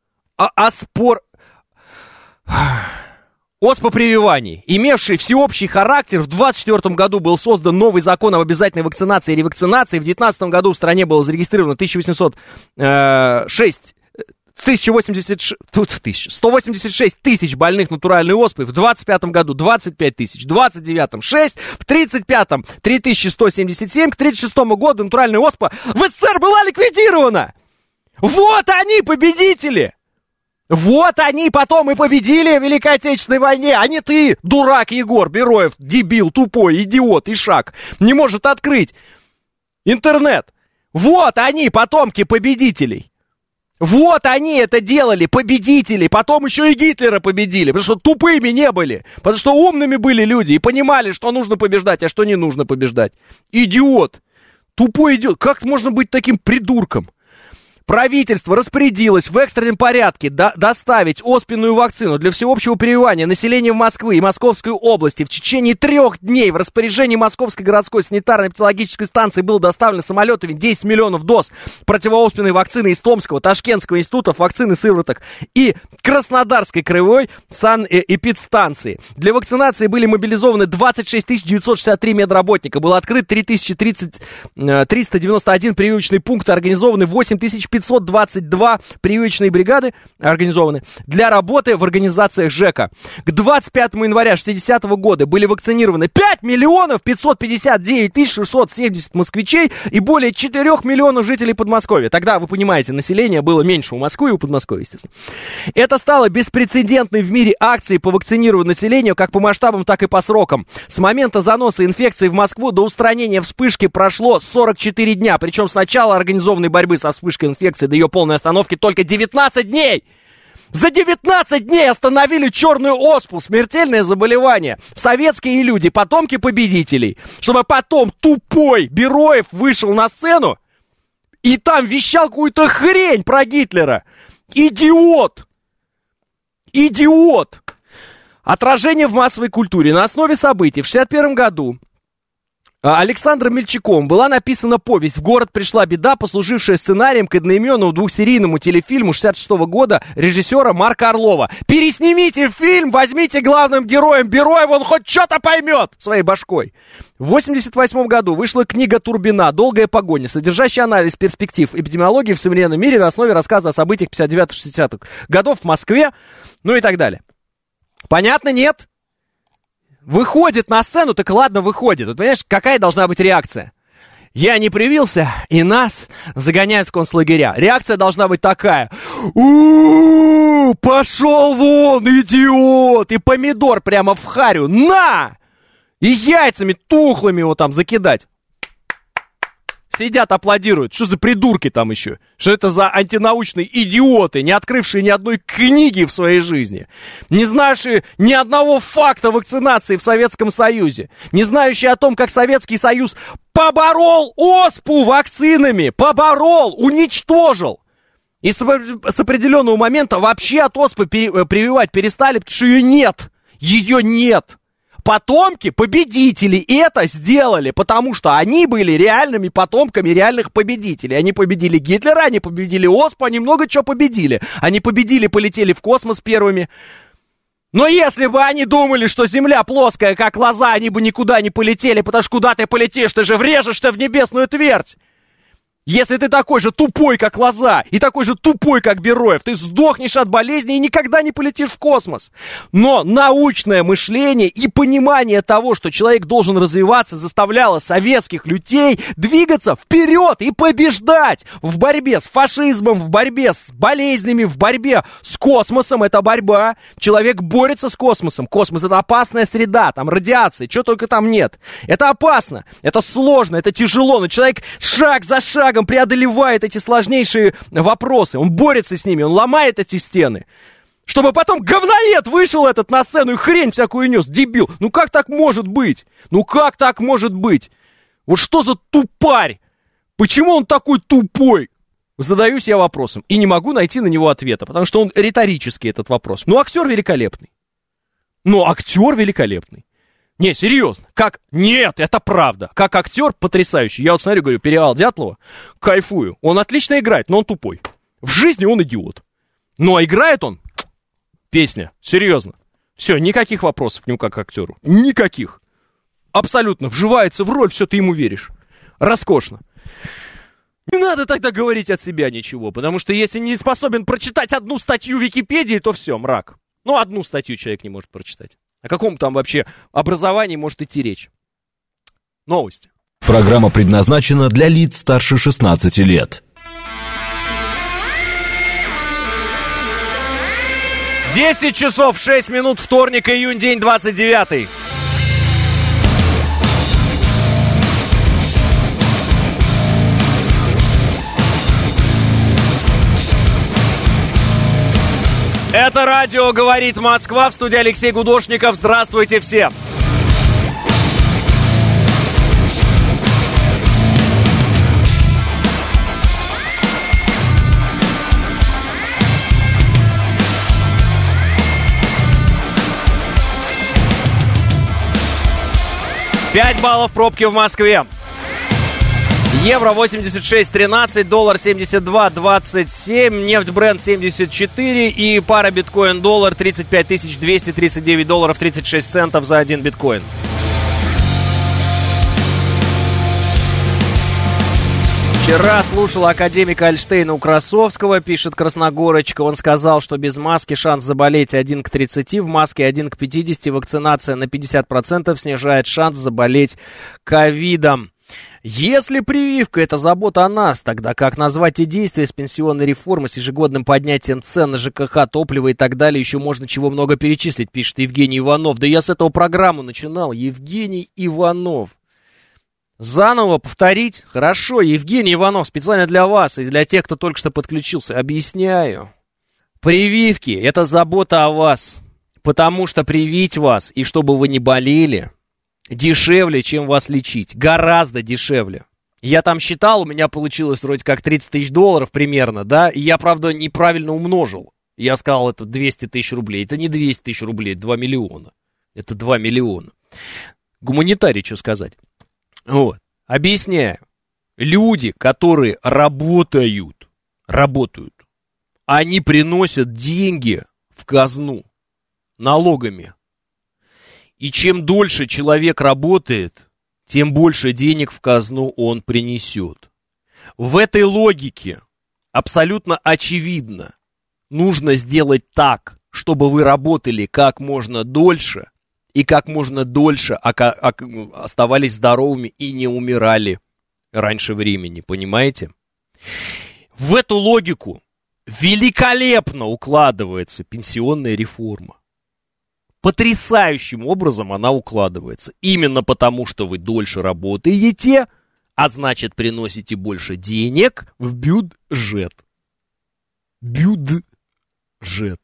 оспопрививании, имевший всеобщий характер. В 1924 году был создан новый закон об обязательной вакцинации и ревакцинации. В 19 году в стране было зарегистрировано 1806 186 тысяч больных натуральной оспой, в 25-м году 25 тысяч, в 29-м 6, в 35-м 3177, к 36-му году натуральная оспа в СССР была ликвидирована. Вот они, победители! Вот они потом и победили в Великой Отечественной войне, а не ты, дурак Егор Бероев, дебил, тупой, идиот, ишак, не может открыть интернет. Вот они, потомки победителей. Вот они это делали, победители. Потом еще и Гитлера победили, потому что тупыми не были. Потому что умными были люди и понимали, что нужно побеждать, а что не нужно побеждать. Идиот. Тупой идиот. Как можно быть таким придурком? Правительство распорядилось в экстренном порядке доставить оспенную вакцину для всеобщего прививания населения Москвы и Московской области. В течение 3 дней в распоряжении Московской городской санитарно-эпидемиологической станции было доставлено самолетами 10 миллионов доз противооспенной вакцины из Томского, Ташкентского институтов вакцины сывороток и Краснодарской краевой санэпидстанции. Для вакцинации были мобилизованы 26 963 медработника. Был открыт 391 прививочный пункт, организованы 8522 прививочные бригады организованы для работы в организациях ЖЭКа. К 25 января 1960 года были вакцинированы 5 миллионов 559 тысяч 670 москвичей и более 4 миллионов жителей Подмосковья. Тогда, вы понимаете, население было меньше у Москвы и у Подмосковья, естественно. Это стало беспрецедентной в мире акцией по вакцинированию населения как по масштабам, так и по срокам. С момента заноса инфекции в Москву до устранения вспышки прошло 44 дня. Причем с начала организованной борьбы со вспышкой инфекции до ее полной остановки только 19 дней. За 19 дней остановили черную оспу, смертельное заболевание. Советские люди, потомки победителей. Чтобы потом тупой Бероев вышел на сцену и там вещал какую-то хрень про Гитлера. Идиот! Идиот! Отражение в массовой культуре. На основе событий в 1961 году Александром Мельчаком была написана повесть «В город пришла беда», послужившая сценарием к одноименному двухсерийному телефильму 1966 года режиссера Марка Орлова. Переснимите фильм, возьмите главным героем Бероева, он хоть что-то поймет своей башкой. В 1988 году вышла книга Турбина «Долгая погоня», содержащая анализ перспектив эпидемиологии в современном мире на основе рассказа о событиях 59-60-х годов в Москве, ну и так далее. Понятно, нет? Выходит на сцену, так ладно, выходит. Вот понимаешь, какая должна быть реакция? Я не привился, и нас загоняют в концлагеря. Реакция должна быть такая. У-у-у, пошел вон, идиот! И помидор прямо в харю. На! И яйцами тухлыми его там закидать. Сидят, аплодируют. Что за придурки там еще? Что это за антинаучные идиоты, не открывшие ни одной книги в своей жизни, не знающие ни одного факта вакцинации в Советском Союзе, не знающие о том, как Советский Союз поборол оспу вакцинами, поборол, уничтожил. И с определенного момента вообще от оспы прививать перестали, потому что ее нет. Ее нет. Потомки победителей это сделали, потому что они были реальными потомками реальных победителей. Они победили Гитлера, они победили оспу, они много чего победили. Они победили, полетели в космос первыми. Но если бы они думали, что Земля плоская, как лоза, они бы никуда не полетели, потому что куда ты полетишь, ты же врежешься в небесную твердь. Если ты такой же тупой, как лоза, и такой же тупой, как Бероев, ты сдохнешь от болезни и никогда не полетишь в космос. Но научное мышление и понимание того, что человек должен развиваться, заставляло советских людей двигаться вперед и побеждать в борьбе с фашизмом, в борьбе с болезнями, в борьбе с космосом. Это борьба. Человек борется с космосом. Космос — это опасная среда, там радиация, чего только там нет. Это опасно, это сложно, это тяжело, но человек шаг за шагом преодолевает эти сложнейшие вопросы. Он борется с ними, он ломает эти стены. Чтобы потом говноед вышел этот на сцену и хрень всякую нес. Дебил. Ну как так может быть? Ну как так может быть? Вот что за тупарь? Почему он такой тупой? Задаюсь я вопросом. И не могу найти на него ответа, потому что он риторический, этот вопрос. Ну актер великолепный. Не, серьезно, как... Нет, это правда. Как актер потрясающий. Я вот смотрю, говорю, Перевал Дятлова, кайфую. Он отлично играет, но он тупой. В жизни он идиот. Но играет он... Песня, серьезно. Все, никаких вопросов к нему как к актеру. Никаких. Абсолютно. Вживается в роль, все, ты ему веришь. Роскошно. Не надо тогда говорить от себя ничего, потому что если не способен прочитать одну статью в Википедии, то все, мрак. Ну, одну статью человек не может прочитать. О каком там вообще образовании может идти речь? Новости. Программа предназначена для лиц старше 16 лет. 10 часов 6 минут, вторник, июнь, день 29. Это радио «Говорит Москва», в студии Алексей Гудошников. Здравствуйте всем! $5 баллов пробки в Москве. Евро 86.13, доллар 72.27, нефть Brent 74 и пара биткоин-доллар 35 239 долларов 36 центов за один биткоин. Вчера слушал академика Альштейна у Красовского, пишет Красногорочка. Он сказал, что без маски шанс заболеть 1 к 30, в маске 1 к 50. Вакцинация на 50% снижает шанс заболеть ковидом. Если прививка – это забота о нас, тогда как назвать те действия с пенсионной реформы, с ежегодным поднятием цен на ЖКХ, топливо и так далее, еще можно чего много перечислить, пишет Евгений Иванов. Да я с этого программу начинал. Евгений Иванов. Заново повторить? Хорошо, Евгений Иванов, специально для вас и для тех, кто только что подключился. Объясняю. Прививки – это забота о вас, потому что привить вас, и чтобы вы не болели, дешевле, чем вас лечить. Гораздо дешевле. Я там считал, у меня получилось вроде как $30 000 примерно, да? И я, правда, неправильно умножил. Я сказал, это 200 000 рублей. Это не 200 000 рублей, это 2 миллиона. Это 2 миллиона. Гуманитарий, что сказать. Вот. Объясняю. Люди, которые работают, они приносят деньги в казну налогами. И чем дольше человек работает, тем больше денег в казну он принесет. В этой логике абсолютно очевидно, нужно сделать так, чтобы вы работали как можно дольше, и как можно дольше оставались здоровыми и не умирали раньше времени, понимаете? В эту логику великолепно укладывается пенсионная реформа. Потрясающим образом она укладывается. Именно потому, что вы дольше работаете, а значит, приносите больше денег в бюджет. Бюджет.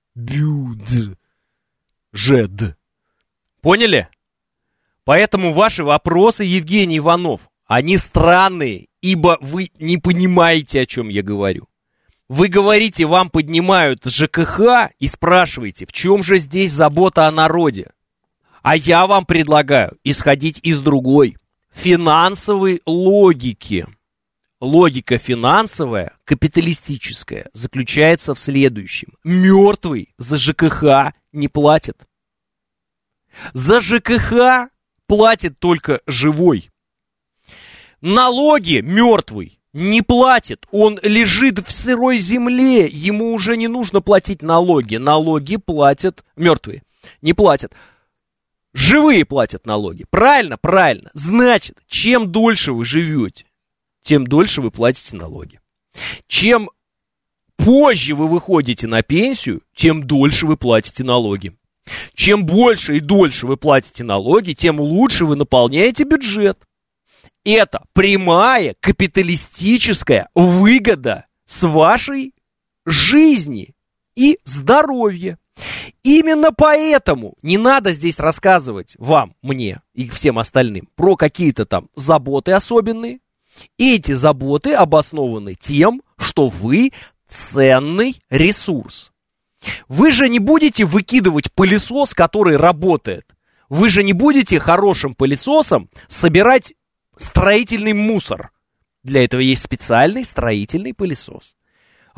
Поняли? Поэтому ваши вопросы, Евгений Иванов, они странные, ибо вы не понимаете, о чем я говорю. Вы говорите, вам поднимают ЖКХ и спрашиваете, в чем же здесь забота о народе? А я вам предлагаю исходить из другой, финансовой логики. Логика финансовая, капиталистическая, заключается в следующем. Мертвый за ЖКХ не платит. За ЖКХ платит только живой. Налоги мертвый не платит, он лежит в сырой земле, ему уже не нужно платить налоги. Налоги платят мертвые, не платят. Живые платят налоги. Правильно? Правильно. Значит, чем дольше вы живете, тем дольше вы платите налоги. Чем позже вы выходите на пенсию, тем дольше вы платите налоги. Чем больше и дольше вы платите налоги, тем лучше вы наполняете бюджет. Это прямая капиталистическая выгода с вашей жизни и здоровья. Именно поэтому не надо здесь рассказывать вам, мне и всем остальным про какие-то там заботы особенные. Эти заботы обоснованы тем, что вы ценный ресурс. Вы же не будете выкидывать пылесос, который работает. Вы же не будете хорошим пылесосом собирать строительный мусор. Для этого есть специальный строительный пылесос.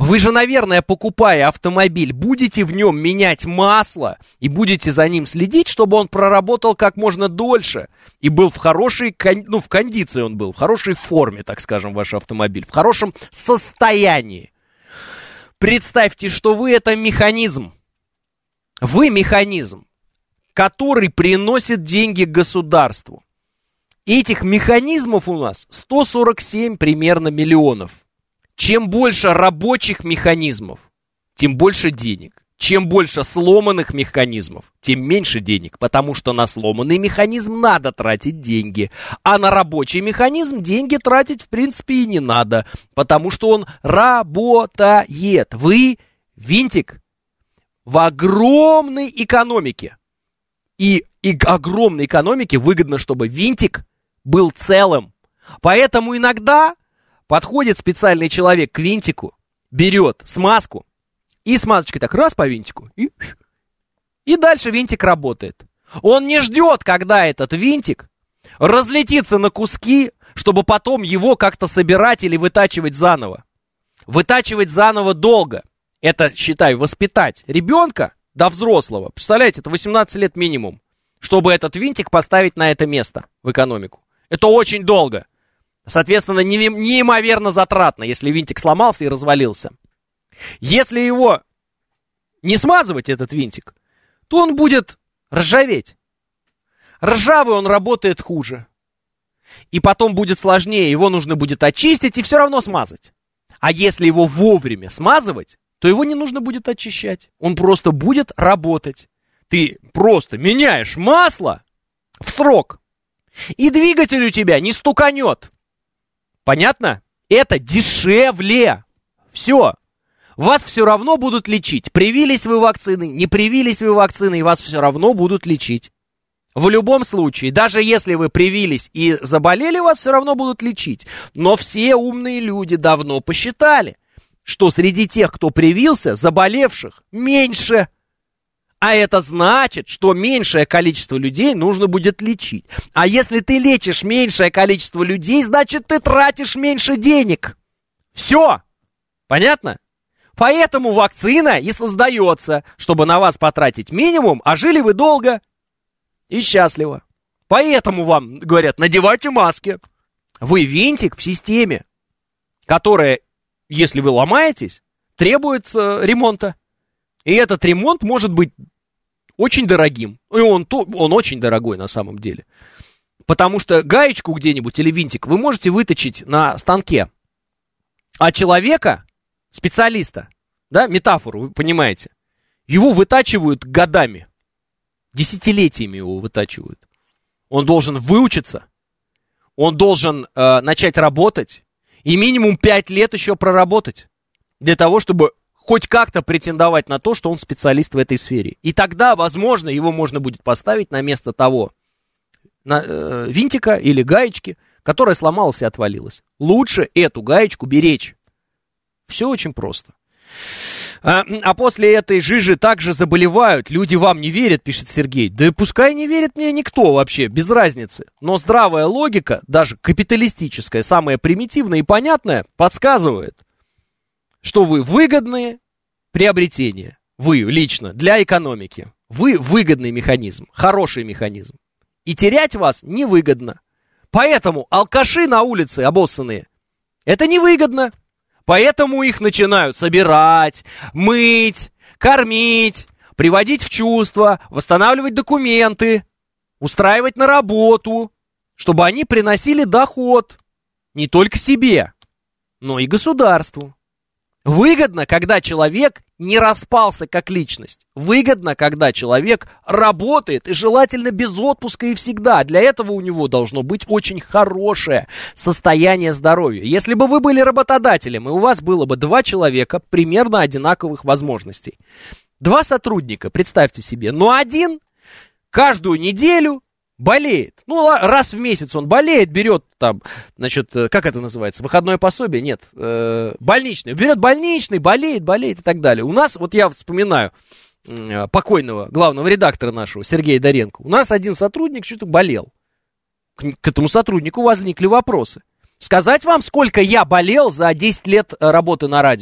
Вы же, наверное, покупая автомобиль, будете в нем менять масло и будете за ним следить, чтобы он проработал как можно дольше и был в хорошей, в кондиции он был, в хорошей форме, так скажем, ваш автомобиль, в хорошем состоянии. Представьте, что вы это механизм. Вы механизм, который приносит деньги государству. Этих механизмов у нас 147 примерно миллионов. Чем больше рабочих механизмов, тем больше денег. Чем больше сломанных механизмов, тем меньше денег, потому что на сломанный механизм надо тратить деньги, а на рабочий механизм деньги тратить в принципе и не надо, потому что он работает. Вы винтик в огромной экономике. И огромной экономике выгодно, чтобы винтик был целым. Поэтому иногда подходит специальный человек к винтику, берет смазку, и смазочкой так раз по винтику, и дальше винтик работает. Он не ждет, когда этот винтик разлетится на куски, чтобы потом его как-то собирать или вытачивать заново. Вытачивать заново долго. Это, считай, воспитать ребенка до взрослого. Представляете, это 18 лет минимум, чтобы этот винтик поставить на это место в экономику. Это очень долго. Соответственно, неимоверно затратно, если винтик сломался и развалился. Если его не смазывать, этот винтик, то он будет ржаветь. Ржавый он работает хуже. И потом будет сложнее, его нужно будет очистить и все равно смазать. А если его вовремя смазывать, то его не нужно будет очищать. Он просто будет работать. Ты просто меняешь масло в срок, и двигатель у тебя не стуканет. Понятно? Это дешевле. Все. Вас все равно будут лечить. Привились вы вакцины, не привились вы вакцины, и вас все равно будут лечить. В любом случае, даже если вы привились и заболели, вас все равно будут лечить. Но все умные люди давно посчитали, что среди тех, кто привился, заболевших меньше. А это значит, что меньшее количество людей нужно будет лечить. А если ты лечишь меньшее количество людей, значит, ты тратишь меньше денег. Все. Понятно? Поэтому вакцина и создается, чтобы на вас потратить минимум, а жили вы долго и счастливо. Поэтому вам говорят, надевайте маски. Вы винтик в системе, которая, если вы ломаетесь, требует ремонта. И этот ремонт может быть очень дорогим. И он очень дорогой на самом деле. Потому что гаечку где-нибудь или винтик вы можете выточить на станке. А человека, специалиста, да, метафору, вы понимаете, его вытачивают годами. Десятилетиями его вытачивают. Он должен выучиться. Он должен начать работать. И минимум 5 лет еще проработать. Для того, чтобы хоть как-то претендовать на то, что он специалист в этой сфере. И тогда, возможно, его можно будет поставить на место того винтика или гаечки, которая сломалась и отвалилась. Лучше эту гаечку беречь. Все очень просто. А после этой жижи также заболевают. Люди вам не верят, пишет Сергей. Да и пускай не верит мне никто вообще, без разницы. Но здравая логика, даже капиталистическая, самая примитивная и понятная, подсказывает, что вы выгодные приобретения. Вы лично, для экономики. Вы выгодный механизм, хороший механизм. И терять вас невыгодно. Поэтому алкаши на улице обоссанные, это невыгодно. Поэтому их начинают собирать, мыть, кормить, приводить в чувство, восстанавливать документы, устраивать на работу, чтобы они приносили доход не только себе, но и государству. Выгодно, когда человек не распался как личность. Выгодно, когда человек работает, и желательно без отпуска и всегда. Для этого у него должно быть очень хорошее состояние здоровья. Если бы вы были работодателем, и у вас было бы 2 человека примерно одинаковых возможностей. 2 сотрудника, представьте себе, но один каждую неделю болеет. Ну, раз в месяц он болеет, берет там, значит, как это называется, выходное пособие? Нет, больничный. Берет больничный, болеет и так далее. У нас, вот я вспоминаю покойного главного редактора нашего, Сергея Доренко. У нас один сотрудник что-то болел. К этому сотруднику возникли вопросы. Сказать вам, сколько я болел за 10 лет работы на радио?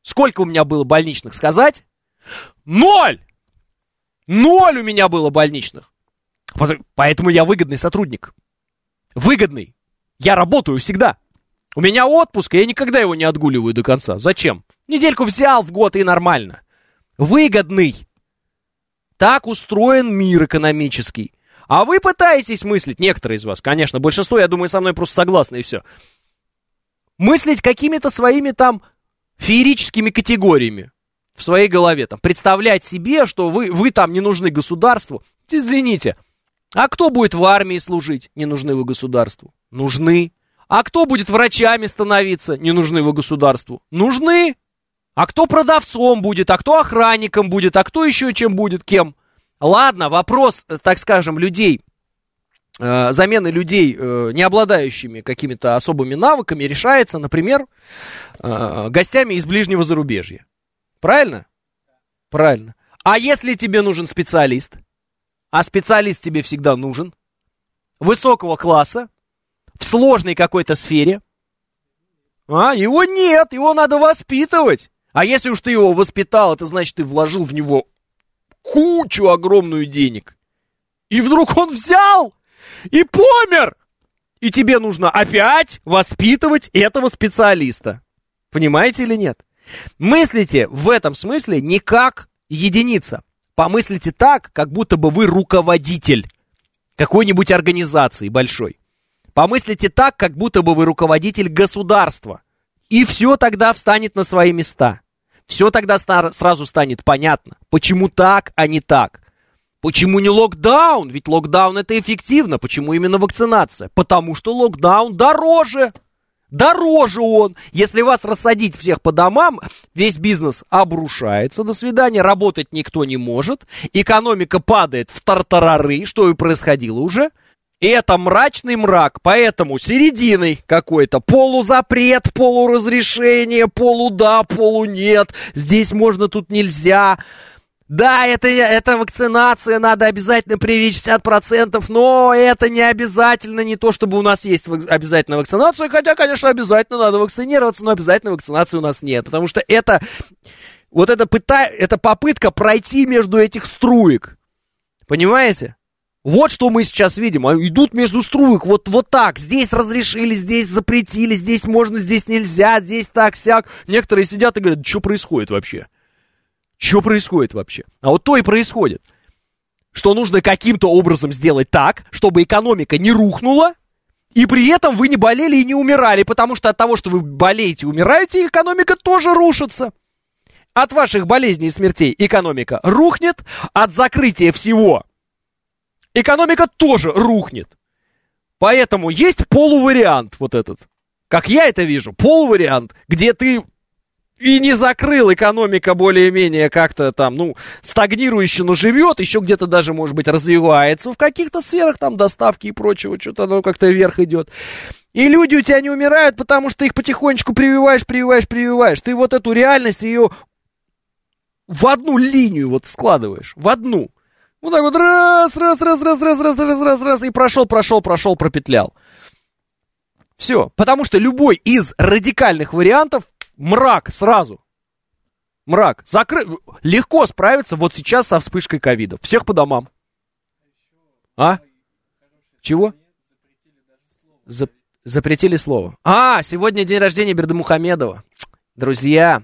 Сколько у меня было больничных, сказать? 0! 0 у меня было больничных. Поэтому я выгодный сотрудник. Выгодный. Я работаю всегда. У меня отпуск, и я никогда его не отгуливаю до конца. Зачем? Недельку взял в год, и нормально. Выгодный. Так устроен мир экономический. А вы пытаетесь мыслить, некоторые из вас, конечно, большинство, я думаю, со мной просто согласны, и все. Мыслить какими-то своими там феерическими категориями в своей голове. Там, представлять себе, что вы там не нужны государству. Извините. А кто будет в армии служить? Не нужны вы государству. Нужны. А кто будет врачами становиться? Не нужны вы государству. Нужны. А кто продавцом будет? А кто охранником будет? А кто еще чем будет? Кем? Ладно, вопрос, так скажем, людей, замены людей, не обладающими какими-то особыми навыками, решается, например, гостями из ближнего зарубежья. Правильно? Правильно. А если тебе нужен специалист? А специалист тебе всегда нужен. Высокого класса, в сложной какой-то сфере. Его нет, его надо воспитывать. А если уж ты его воспитал, это значит, ты вложил в него кучу огромную денег. И вдруг он взял и помер. И тебе нужно опять воспитывать этого специалиста. Понимаете или нет? Мыслите в этом смысле не как единица. Помыслите так, как будто бы вы руководитель какой-нибудь организации большой. Помыслите так, как будто бы вы руководитель государства. И все тогда встанет на свои места. Все тогда сразу станет понятно, почему так, а не так. Почему не локдаун? Ведь локдаун это эффективно. Почему именно вакцинация? Потому что локдаун дороже. Дороже он. Если вас рассадить всех по домам, весь бизнес обрушается. До свидания. Работать никто не может. Экономика падает в тартарары, что и происходило уже. И это мрачный мрак. Поэтому серединой какой-то полузапрет, полуразрешение, полуда, полунет. Здесь можно, тут нельзя. Да, это вакцинация, надо обязательно привить 60%, но это не обязательно, не то, чтобы у нас есть обязательно вакцинация, хотя, конечно, обязательно надо вакцинироваться, но обязательно вакцинации у нас нет, потому что это попытка пройти между этих струек, понимаете? Вот что мы сейчас видим, идут между струек, вот так, здесь разрешили, здесь запретили, здесь можно, здесь нельзя, здесь так-сяк, некоторые сидят и говорят, что происходит вообще? Что происходит вообще? А вот то и происходит, что нужно каким-то образом сделать так, чтобы экономика не рухнула, и при этом вы не болели и не умирали, потому что от того, что вы болеете и умираете, экономика тоже рушится. От ваших болезней и смертей экономика рухнет, от закрытия всего экономика тоже рухнет. Поэтому есть полувариант вот этот, как я это вижу, полувариант, где ты и не закрыл, экономика более-менее как-то там, стагнирующе, но живет, еще где-то даже, может быть, развивается в каких-то сферах, там, доставки и прочего, что-то оно как-то вверх идет. И люди у тебя не умирают, потому что ты их потихонечку прививаешь. Ты вот эту реальность, ее в одну линию вот складываешь, в одну. Вот так вот раз, и прошел, пропетлял. Все, потому что любой из радикальных вариантов мрак сразу. Мрак. Легко справиться вот сейчас со вспышкой ковида. Всех по домам. А? Чего? Запретили слово. Сегодня день рождения Бердымухамедова. Друзья.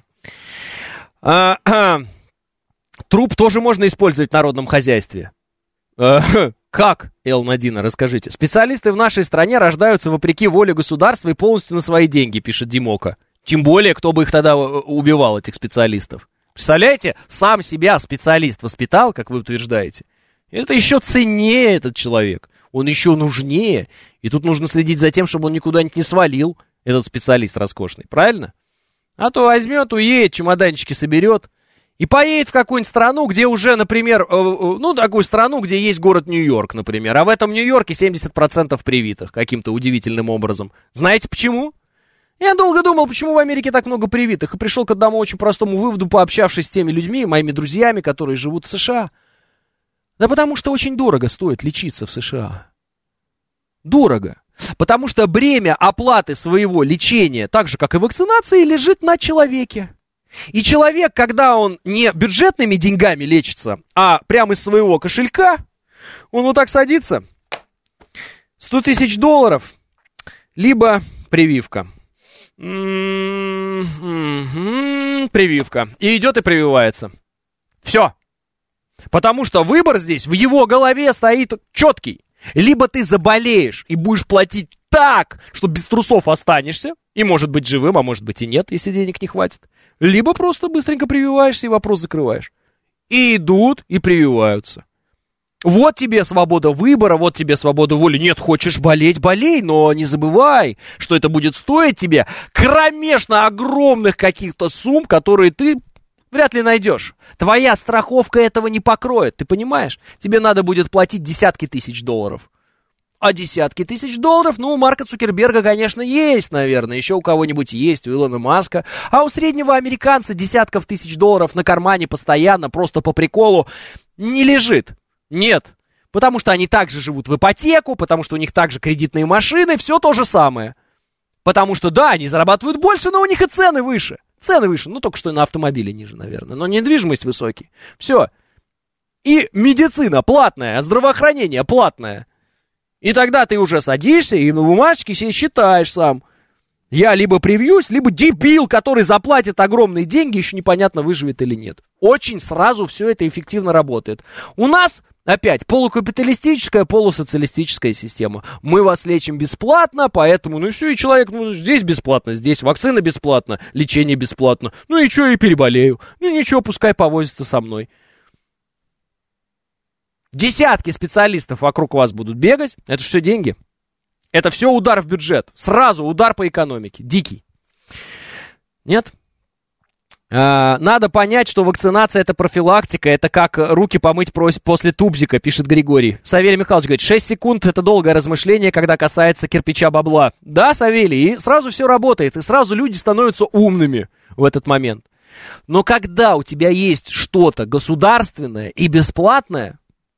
Труп тоже можно использовать в народном хозяйстве. Как, Эл-Надина, расскажите. Специалисты в нашей стране рождаются вопреки воле государства и полностью на свои деньги, пишет Димока. Тем более, кто бы их тогда убивал, этих специалистов. Представляете, сам себя специалист воспитал, как вы утверждаете. Это еще ценнее этот человек. Он еще нужнее. И тут нужно следить за тем, чтобы он никуда-нибудь не свалил, этот специалист роскошный. Правильно? А то возьмет, уедет, чемоданчики соберет. И поедет в какую-нибудь страну, где уже, например, такую страну, где есть город Нью-Йорк, например. А в этом Нью-Йорке 70% привитых каким-то удивительным образом. Знаете почему? Я долго думал, почему в Америке так много привитых, и пришел к одному очень простому выводу, пообщавшись с теми людьми, моими друзьями, которые живут в США. Да потому что очень дорого стоит лечиться в США. Дорого. Потому что бремя оплаты своего лечения, так же, как и вакцинации, лежит на человеке. И человек, когда он не бюджетными деньгами лечится, а прямо из своего кошелька, он вот так садится, $100 тысяч, либо прививка. Прививка. И идет и прививается. Все. Потому что выбор здесь в его голове стоит четкий. Либо ты заболеешь и будешь платить так, что без трусов останешься, и может быть живым, а может быть и нет, если денег не хватит. Либо просто быстренько прививаешься и вопрос закрываешь. И идут, и прививаются. Вот тебе свобода выбора, вот тебе свобода воли. Нет, хочешь болеть, болей, но не забывай, что это будет стоить тебе кромешно огромных каких-то сумм, которые ты вряд ли найдешь. Твоя страховка этого не покроет, ты понимаешь? Тебе надо будет платить десятки тысяч долларов. А десятки тысяч долларов, ну, у Марка Цукерберга, конечно, есть, наверное. Еще у кого-нибудь есть, у Илона Маска. А у среднего американца десятков тысяч долларов на кармане постоянно, просто по приколу, не лежит. Нет. Потому что они также живут в ипотеку, потому что у них также кредитные машины, все то же самое. Потому что, да, они зарабатывают больше, но у них и цены выше. Цены выше, ну, только что на автомобиле ниже, наверное. Но недвижимость высокий. Все. И медицина платная, а здравоохранение платное. И тогда ты уже садишься и на бумажечке себе считаешь сам. Я либо привьюсь, либо дебил, который заплатит огромные деньги, еще непонятно, выживет или нет. Очень сразу все это эффективно работает. У нас, опять, полукапиталистическая, полусоциалистическая система. Мы вас лечим бесплатно, поэтому, ну и все, и человек, ну, здесь бесплатно, здесь вакцина бесплатно, лечение бесплатно. Ну и что, и переболею. Ну ничего, пускай повозится со мной. Десятки специалистов вокруг вас будут бегать. Это все деньги. Это все удар в бюджет. Сразу удар по экономике. Дикий. Нет? Надо понять, что вакцинация — это профилактика. Это как руки помыть после тубзика, пишет Григорий. Савелий Михайлович говорит, 6 секунд — это долгое размышление, когда касается кирпича бабла. Да, Савелий, и сразу все работает. И сразу люди становятся умными в этот момент. Но когда у тебя есть что-то государственное и бесплатное,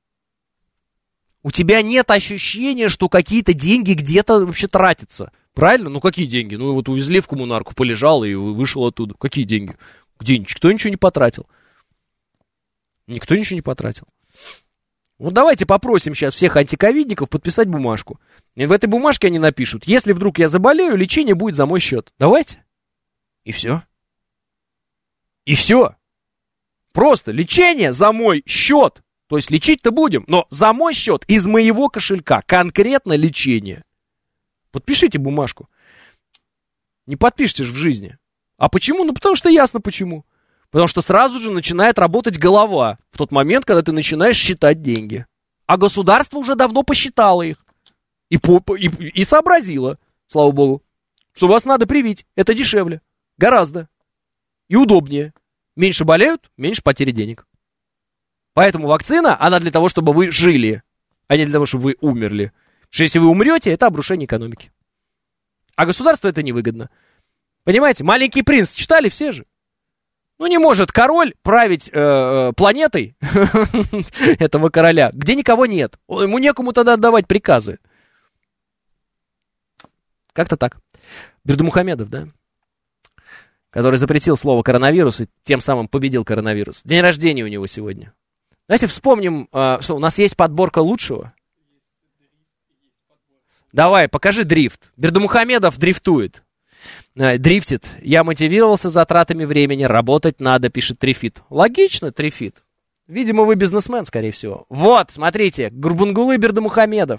у тебя нет ощущения, что какие-то деньги где-то вообще тратятся. Правильно? Ну, какие деньги? Ну, вот увезли в коммунарку, полежал и вышел оттуда. Какие деньги? Где? Никто ничего не потратил. Никто ничего не потратил. Вот давайте попросим сейчас всех антиковидников подписать бумажку. И в этой бумажке они напишут, если вдруг я заболею, лечение будет за мой счет. Давайте. И все. И все. Просто лечение за мой счет. То есть лечить-то будем, но за мой счет, из моего кошелька, конкретно лечение. Подпишите бумажку. Не подпишите же в жизни. А почему? Ну, потому что ясно почему. Потому что сразу же начинает работать голова в тот момент, когда ты начинаешь считать деньги. А государство уже давно посчитало их. И сообразило, слава богу, что вас надо привить. Это дешевле. Гораздо. И удобнее. Меньше болеют, меньше потери денег. Поэтому вакцина, она для того, чтобы вы жили, а не для того, чтобы вы умерли. Потому что если вы умрете, это обрушение экономики. А государству это невыгодно. Понимаете? «Маленький принц» читали все же? Ну, не может король править планетой этого короля, где никого нет. Ему некому тогда отдавать приказы. Как-то так. Бердымухамедов, да? Который запретил слово «коронавирус» и тем самым победил коронавирус. День рождения у него сегодня. Давайте вспомним, что у нас есть подборка лучшего. Давай, покажи дрифт. Бердымухамедов дрифтует. Дрифтит. Я мотивировался затратами времени. Работать надо, пишет Трифит. Логично, Трифит. Видимо, вы бизнесмен, скорее всего. Вот, смотрите, Гурбангулы Бердымухамедов.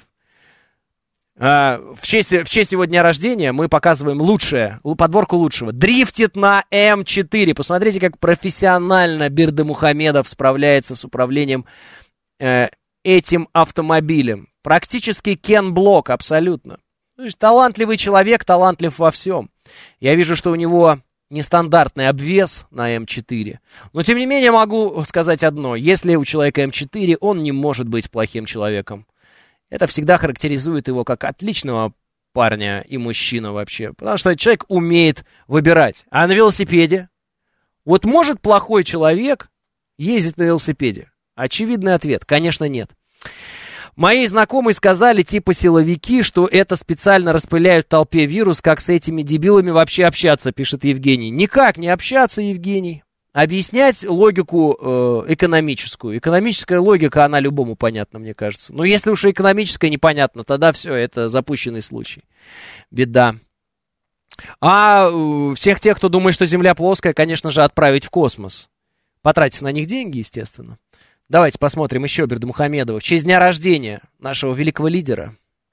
В честь его дня рождения мы показываем подборку лучшего. Дрифтит на М4. Посмотрите, как профессионально Бердымухамедов справляется с управлением этим автомобилем. Практически Кен Блок, абсолютно. Талантливый человек, талантлив во всем. Я вижу, что у него нестандартный обвес на М4. Но, тем не менее, могу сказать одно. Если у человека М4, он не может быть плохим человеком. Это всегда характеризует его как отличного парня и мужчину вообще. Потому что человек умеет выбирать. А на велосипеде? Вот может плохой человек ездить на велосипеде? Очевидный ответ. Конечно, нет. Мои знакомые сказали, типа силовики, что это специально распыляют в толпе вирус, как с этими дебилами вообще общаться, пишет Евгений. Никак не общаться, Евгений. Объяснять логику экономическую. Экономическая логика, она любому понятна, мне кажется. Но если уж экономическая непонятна, тогда все, это запущенный случай. Беда. А всех тех, кто думает, что Земля плоская, конечно же, отправить в космос. Потратив на них деньги, естественно. Давайте посмотрим еще Бердымухамедова. В честь дня рождения нашего великого лидера.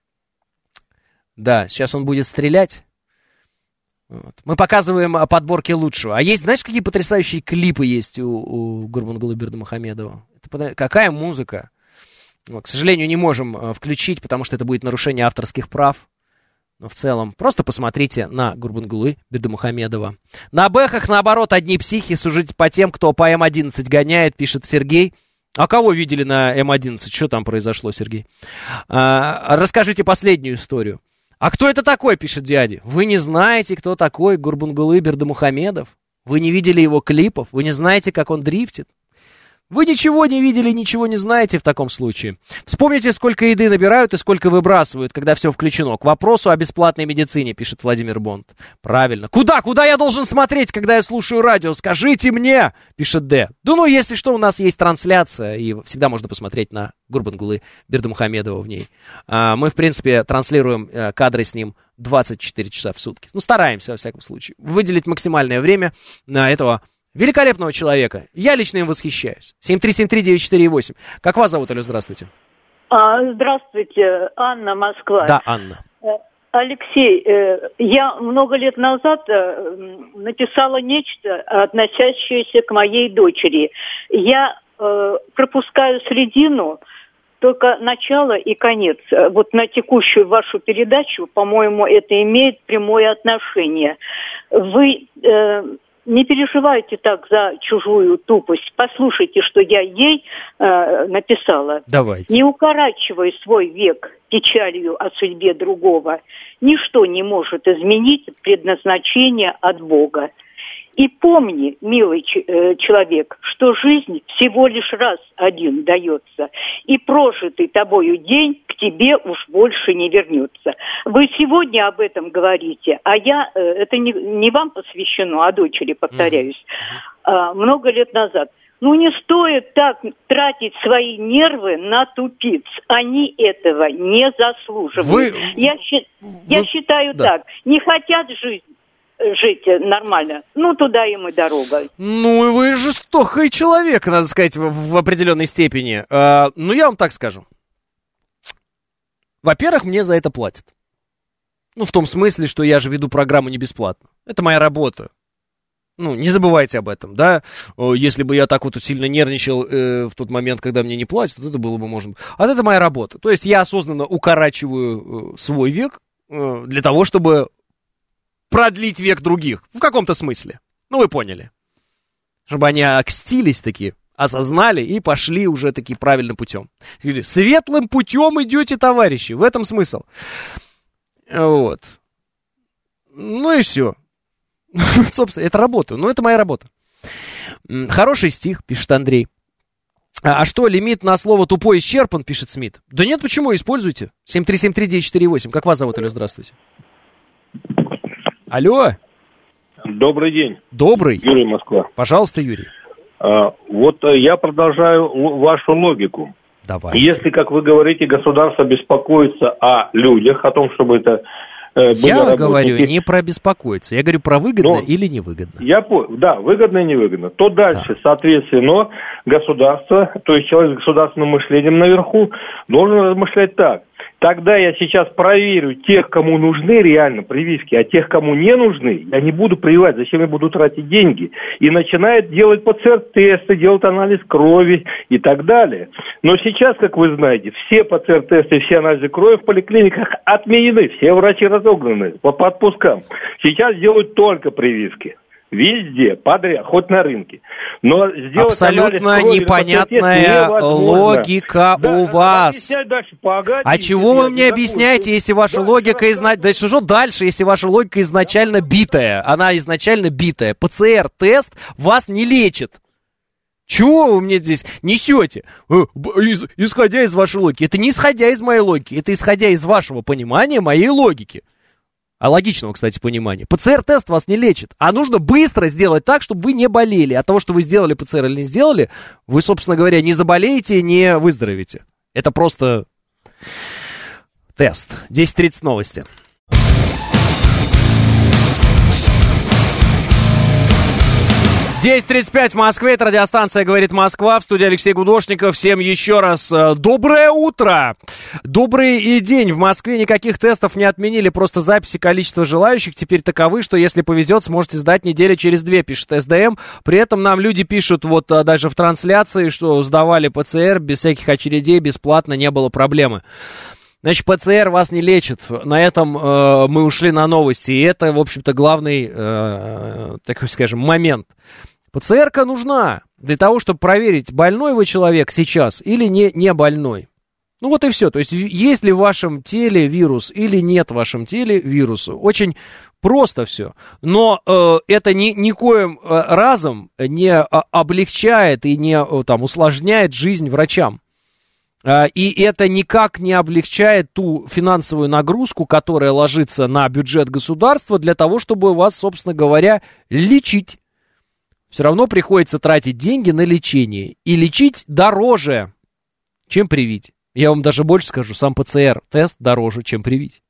Да, сейчас он будет стрелять. Вот. Мы показываем подборки лучшего. А есть, знаешь, какие потрясающие клипы есть у Гурбангулы Бердымухамедова? Какая музыка? Вот, к сожалению, не можем включить, потому что это будет нарушение авторских прав. Но в целом, просто посмотрите на Гурбангулы Бердымухамедова. На бэхах, наоборот, одни психи. Сужите по тем, кто по М11 гоняет, пишет Сергей. А кого видели на М11? Что там произошло, Сергей? Расскажите последнюю историю. А кто это такой, пишет дядя? Вы не знаете, кто такой Гурбангулы Бердымухамедов? Вы не видели его клипов? Вы не знаете, как он дрифтит? Вы ничего не видели, ничего не знаете в таком случае. Вспомните, сколько еды набирают и сколько выбрасывают, когда все включено. К вопросу о бесплатной медицине, пишет Владимир Бонд. Правильно. Куда я должен смотреть, когда я слушаю радио? Скажите мне, пишет Д. Да ну, если что, у нас есть трансляция, и всегда можно посмотреть на Гурбангулы Бердымухамедова в ней. Мы, в принципе, транслируем кадры с ним 24 часа в сутки. Ну, стараемся, во всяком случае, выделить максимальное время на этого великолепного человека. Я лично им восхищаюсь. 7373948. Как вас зовут, Алло, здравствуйте. Здравствуйте, Анна, Москва. Да, Анна. Алексей, я много лет назад написала нечто, относящееся к моей дочери. Я пропускаю середину, только начало и конец. Вот на текущую вашу передачу, по-моему, это имеет прямое отношение. Вы... Не переживайте так за чужую тупость. Послушайте, что я ей написала. Давайте. Не укорачивай свой век печалью о судьбе другого. Ничто не может изменить предназначение от Бога. И помни, милый человек, что жизнь всего лишь раз один дается, и прожитый тобою день к тебе уж больше не вернется. Вы сегодня об этом говорите, а я, это не вам посвящено, а дочери, повторяюсь, много лет назад. Ну, не стоит так тратить свои нервы на тупиц. Они этого не заслуживают. Я считаю так. Не хотят жить нормально, ну, туда им и дорога. Ну, вы жестокий человек, надо сказать, в определенной степени. Ну, я вам так скажу. Во-первых, мне за это платят. Ну, в том смысле, что я же веду программу не бесплатно. Это моя работа. Ну, не забывайте об этом, да. Если бы я так вот сильно нервничал в тот момент, когда мне не платят, то это было бы можно. А это моя работа. То есть я осознанно укорачиваю свой век для того, чтобы продлить век других. В каком-то смысле. Ну, вы поняли. Чтобы они окстились такие, осознали и пошли уже таки правильным путем. Светлым путем идете, товарищи. В этом смысл. Вот. Ну и все. Собственно, это работа. Ну, это моя работа. Хороший стих, пишет Андрей. А что, лимит на слово «тупой» исчерпан, пишет Смит? Да нет, почему, используйте. 7373948. Как вас зовут, Алло, здравствуйте. Алло. Добрый день. Добрый. Юрий, Москва. Пожалуйста, Юрий. Вот я продолжаю вашу логику. Давайте. Если, как вы говорите, государство беспокоится о людях, о том, чтобы это были я работники... говорю не про беспокоиться, я говорю про выгодно или невыгодно. Да, выгодно и невыгодно. То дальше, соответственно, государство, то есть человек с государственным мышлением наверху, должен размышлять так. Тогда я сейчас проверю тех, кому нужны реально прививки, а тех, кому не нужны, я не буду прививать. Зачем я буду тратить деньги? И начинает делать ПЦР-тесты, делать анализ крови и так далее. Но сейчас, как вы знаете, все ПЦР-тесты, все анализы крови в поликлиниках отменены. Все врачи разогнаны по отпускам. Сейчас делают только прививки. Везде, подряд, хоть на рынке. Но абсолютно непонятная логика у вас. Дальше, погодите, а чего вы мне объясняете, если ваша логика изначально... Да что дальше, если ваша логика изначально битая? Она изначально битая. ПЦР-тест вас не лечит. Чего вы мне здесь несете? Исходя из вашей логики. Это не исходя из моей логики, это исходя из вашего понимания моей логики. А логичного, кстати, понимания. ПЦР-тест вас не лечит. А нужно быстро сделать так, чтобы вы не болели. От того, что вы сделали ПЦР или не сделали, вы, собственно говоря, не заболеете, не выздоровеете. Это просто тест. 10:30 новости. 10:35 в Москве, это радиостанция «Говорит Москва», в студии Алексей Гудошников. Всем еще раз доброе утро, добрый день. В Москве никаких тестов не отменили, просто записи количества желающих теперь таковы, что если повезет, сможете сдать недели через 2, пишет СДМ. При этом нам люди пишут, вот даже в трансляции, что сдавали ПЦР без всяких очередей, бесплатно, не было проблемы. Значит, ПЦР вас не лечит. На этом мы ушли на новости. И это, в общем-то, главный, такой, скажем, момент. ПЦР-ка нужна для того, чтобы проверить, больной вы человек сейчас или не больной. Ну вот и все. То есть, есть ли в вашем теле вирус или нет в вашем теле вируса. Очень просто все. Но это никоим разом не облегчает и не усложняет жизнь врачам. И это никак не облегчает ту финансовую нагрузку, которая ложится на бюджет государства для того, чтобы вас, собственно говоря, лечить. Все равно приходится тратить деньги на лечение. И лечить дороже, чем привить. Я вам даже больше скажу, сам ПЦР-тест дороже, чем привить.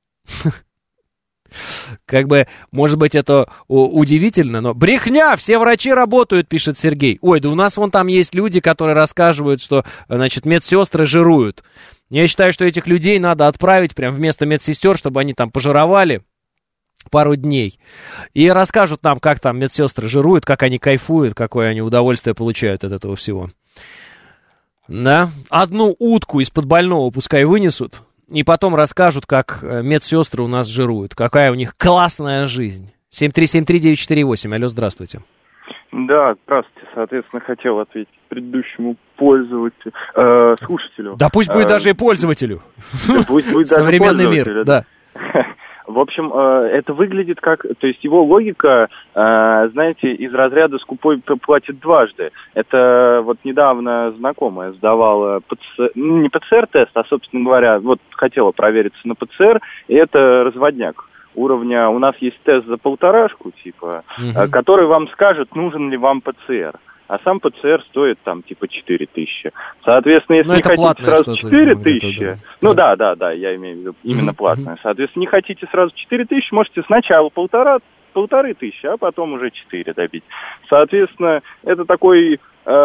Как бы, может быть, это удивительно, но брехня, все врачи работают, пишет Сергей. Ой, да у нас вон там есть люди, которые рассказывают, что, значит, медсестры жируют. Я считаю, что этих людей надо отправить прям вместо медсестер, чтобы они там пожировали пару дней. И расскажут нам, как там медсестры жируют, как они кайфуют, какое они удовольствие получают от этого всего. Да? Одну утку из-под больного пускай вынесут. И потом расскажут, как медсестры у нас жируют. Какая у них классная жизнь. 7373948. Алло, здравствуйте. Да, здравствуйте. Соответственно, хотел ответить предыдущему слушателю. Да пусть будет даже и пользователю. Да, пусть будет даже современный мир, да. В общем, это выглядит как... То есть его логика, знаете, из разряда «скупой платит дважды». Это вот недавно знакомая сдавала не ПЦР-тест, а, собственно говоря, вот хотела провериться на ПЦР, и это разводняк уровня. У нас есть тест за 1,5, типа, который вам скажет, нужен ли вам ПЦР. А сам ПЦР стоит там типа 4000. Соответственно, если не хотите сразу 4000, ну да, я имею в виду именно платное. Соответственно, не хотите сразу 4000, можете сначала 1500, а потом уже 4 добить. Соответственно, это такой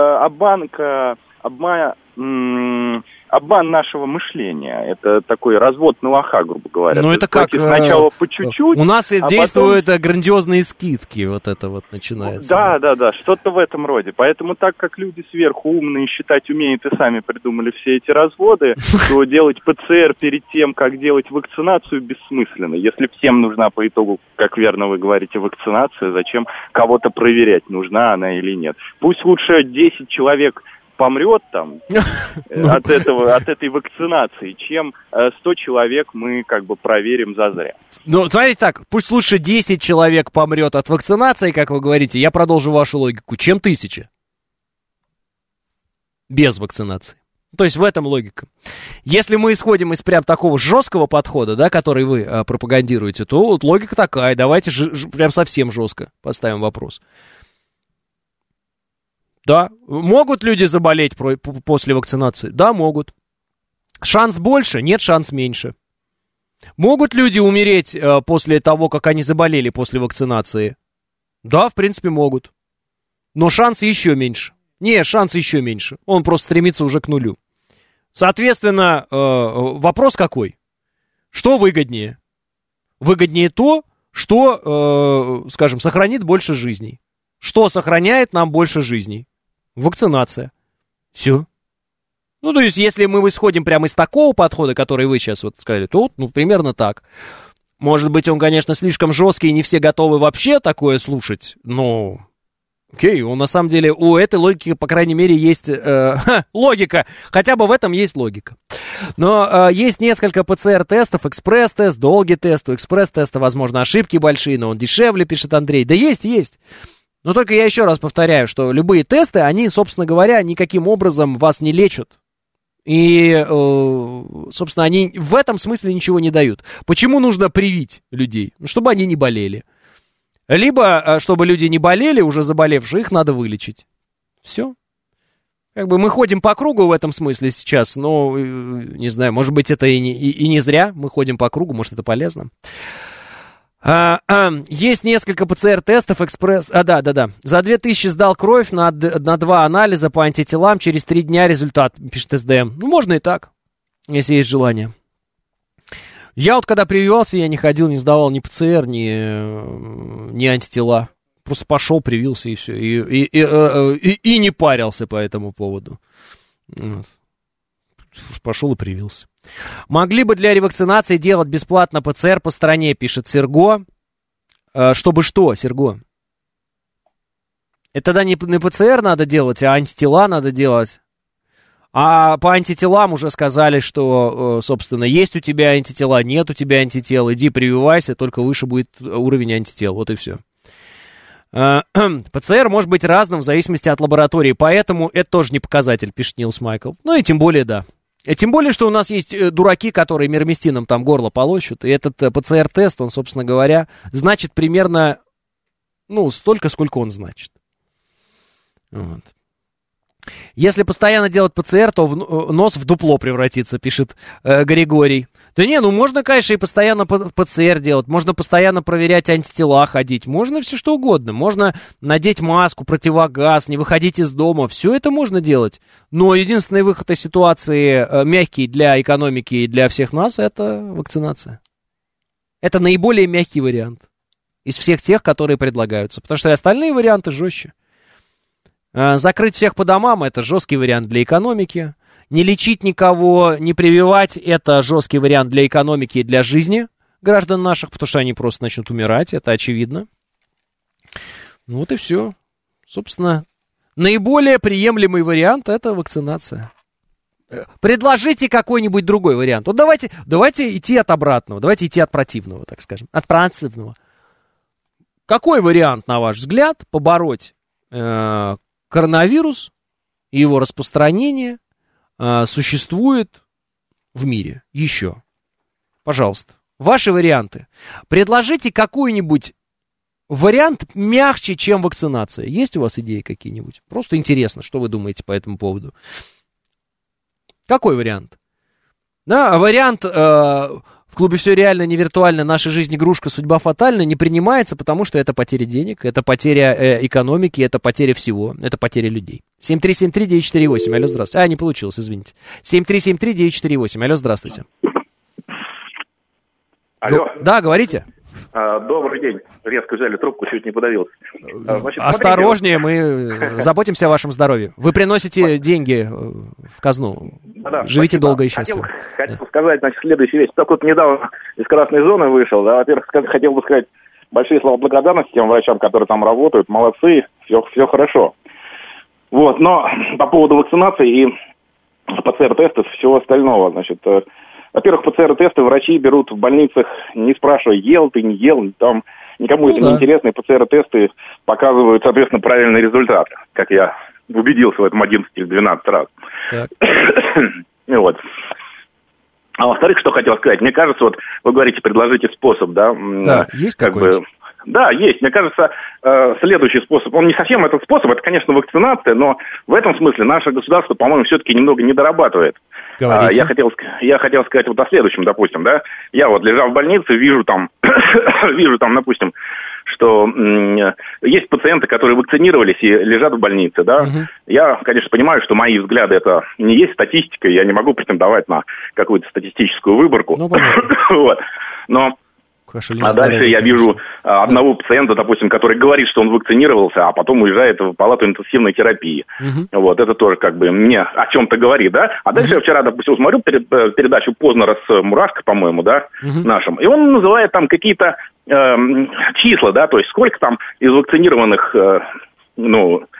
обман нашего мышления. Это такой развод на лоха, грубо говоря. Ну это как? Сначала по чуть-чуть. У нас действуют грандиозные скидки, вот это вот начинается. Да, что-то в этом роде. Поэтому так как люди сверху умные, считать умеют и сами придумали все эти разводы, то делать ПЦР перед тем, как делать вакцинацию, бессмысленно. Если всем нужна по итогу, как верно вы говорите, вакцинация, зачем кого-то проверять, нужна она или нет? Пусть лучше 10 человек помрет там от этой вакцинации, чем 100 человек мы как бы проверим зазря. Ну, смотрите так, пусть лучше 10 человек помрет от вакцинации, как вы говорите, я продолжу вашу логику, чем 1000 без вакцинации. То есть в этом логика. Если мы исходим из прям такого жесткого подхода, да, который вы пропагандируете, то вот логика такая, давайте прям совсем жестко поставим вопрос. Да, могут люди заболеть после вакцинации? Да, могут. Шанс больше? Нет, шанс меньше. Могут люди умереть после того, как они заболели после вакцинации? Да, в принципе, могут. Но шанс еще меньше. Не, шанс еще меньше. Он просто стремится уже к нулю. Соответственно, вопрос какой? Что выгоднее? Выгоднее то, что, скажем, сохранит больше жизней. Что сохраняет нам больше жизней? Вакцинация. Все. Ну, то есть, если мы исходим прямо из такого подхода, который вы сейчас вот сказали, то вот, ну, примерно так. Может быть, он, конечно, слишком жесткий, и не все готовы вообще такое слушать, но... Окей, на самом деле у этой логики, по крайней мере, есть логика. Хотя бы в этом есть логика. Но есть несколько ПЦР-тестов, экспресс-тест, долгий тест. У экспресс-теста, возможно, ошибки большие, но он дешевле, пишет Андрей. Да есть. Но только я еще раз повторяю, что любые тесты, они, собственно говоря, никаким образом вас не лечат. И, собственно, они в этом смысле ничего не дают. Почему нужно привить людей? Чтобы они не болели. Либо, чтобы люди не болели, уже заболевшие, их надо вылечить. Все. Как бы мы ходим по кругу в этом смысле сейчас, но, не знаю, может быть, это и не зря. Мы ходим по кругу, может, это полезно. Есть несколько ПЦР-тестов, экспресс... Да. За 2000 сдал кровь на 2 анализа по антителам, через 3 дня результат, пишет СДМ. Ну, можно и так, если есть желание. Я вот когда прививался, я не ходил, не сдавал ни ПЦР, ни антитела. Просто пошел, привился и все. И не парился по этому поводу. Вот. Пошел и привился. Могли бы для ревакцинации делать бесплатно ПЦР по стране, пишет Серго. Чтобы что, Серго? Это тогда не ПЦР надо делать, а антитела надо делать. А по антителам уже сказали, что, собственно, есть у тебя антитела, нет у тебя антител. Иди прививайся, только выше будет уровень антител. Вот и все. ПЦР может быть разным в зависимости от лаборатории, поэтому это тоже не показатель, пишет Нилс Майкл. Ну и тем более, да. И тем более, что у нас есть дураки, которые мироместином там горло полощут, и этот ПЦР-тест, он, собственно говоря, значит примерно, столько, сколько он значит. Вот. Если постоянно делать ПЦР, то нос в дупло превратится, пишет Григорий. Да не, можно, конечно, и постоянно ПЦР делать, можно постоянно проверять антитела, ходить, можно все что угодно, можно надеть маску, противогаз, не выходить из дома, все это можно делать. Но единственный выход из ситуации мягкий для экономики и для всех нас — это вакцинация. Это наиболее мягкий вариант из всех тех, которые предлагаются, потому что и остальные варианты жестче. Закрыть всех по домам — это жесткий вариант для экономики. Не лечить никого, не прививать — это жесткий вариант для экономики и для жизни граждан наших, потому что они просто начнут умирать, это очевидно. Вот и все. Собственно, наиболее приемлемый вариант — это вакцинация. Предложите какой-нибудь другой вариант. Вот давайте идти от обратного, давайте идти от противного, так скажем, от противного. Какой вариант, на ваш взгляд, побороть коронавирус и его распространение существует в мире еще? Пожалуйста, ваши варианты. Предложите какой-нибудь вариант мягче, чем вакцинация. Есть у вас идеи какие-нибудь? Просто интересно, что вы думаете по этому поводу. Какой вариант? Да, вариант в клубе «Все реально, не виртуально, наша жизнь игрушка, судьба фатальна» не принимается, потому что это потеря денег, это потеря экономики, это потеря всего, это потеря людей. 7373948, алло, здравствуйте. Не получилось, извините. 7373948, алло, здравствуйте. Алло. Да, говорите. Добрый день. Резко взяли трубку, чуть не подавился. Значит, осторожнее, мы заботимся о вашем здоровье. Вы приносите деньги в казну. Да, живите спасибо. долго и счастливо. Хотел сказать, значит, следующую вещь. Только вот недавно из красной зоны вышел. Да, во-первых, хотел бы сказать большие слова благодарности тем врачам, которые там работают. Молодцы, все хорошо. Вот, но по поводу вакцинации и ПЦР-тестов, всего остального, значит, во-первых, ПЦР-тесты врачи берут в больницах, не спрашивая, ел ты, не ел, там никому это не интересно, и ПЦР-тесты показывают, соответственно, правильный результат, как я убедился в этом 11 или 12 раз. Вот. А во-вторых, что хотел сказать, мне кажется, вот вы говорите, предложите способ, да? Да, есть какой-нибудь? Да, есть. Мне кажется, следующий способ, он не совсем этот способ, это, конечно, вакцинация, но в этом смысле наше государство, по-моему, все-таки немного не дорабатывает. Я хотел сказать вот о следующем, допустим, да. Я вот лежал в больнице, вижу там, допустим, что есть пациенты, которые вакцинировались и лежат в больнице, да. Я, конечно, понимаю, что мои взгляды это не есть статистика, я не могу претендовать на какую-то статистическую выборку. Вот. Но дальше я вижу одного пациента, допустим, который говорит, что он вакцинировался, а потом уезжает в палату интенсивной терапии. Вот, это тоже как бы мне о чем-то говорит, да? А дальше я вчера, допустим, смотрю передачу Познера с Мурашко, по-моему, да, нашим, и он называет там какие-то числа, да, то есть сколько там из вакцинированных,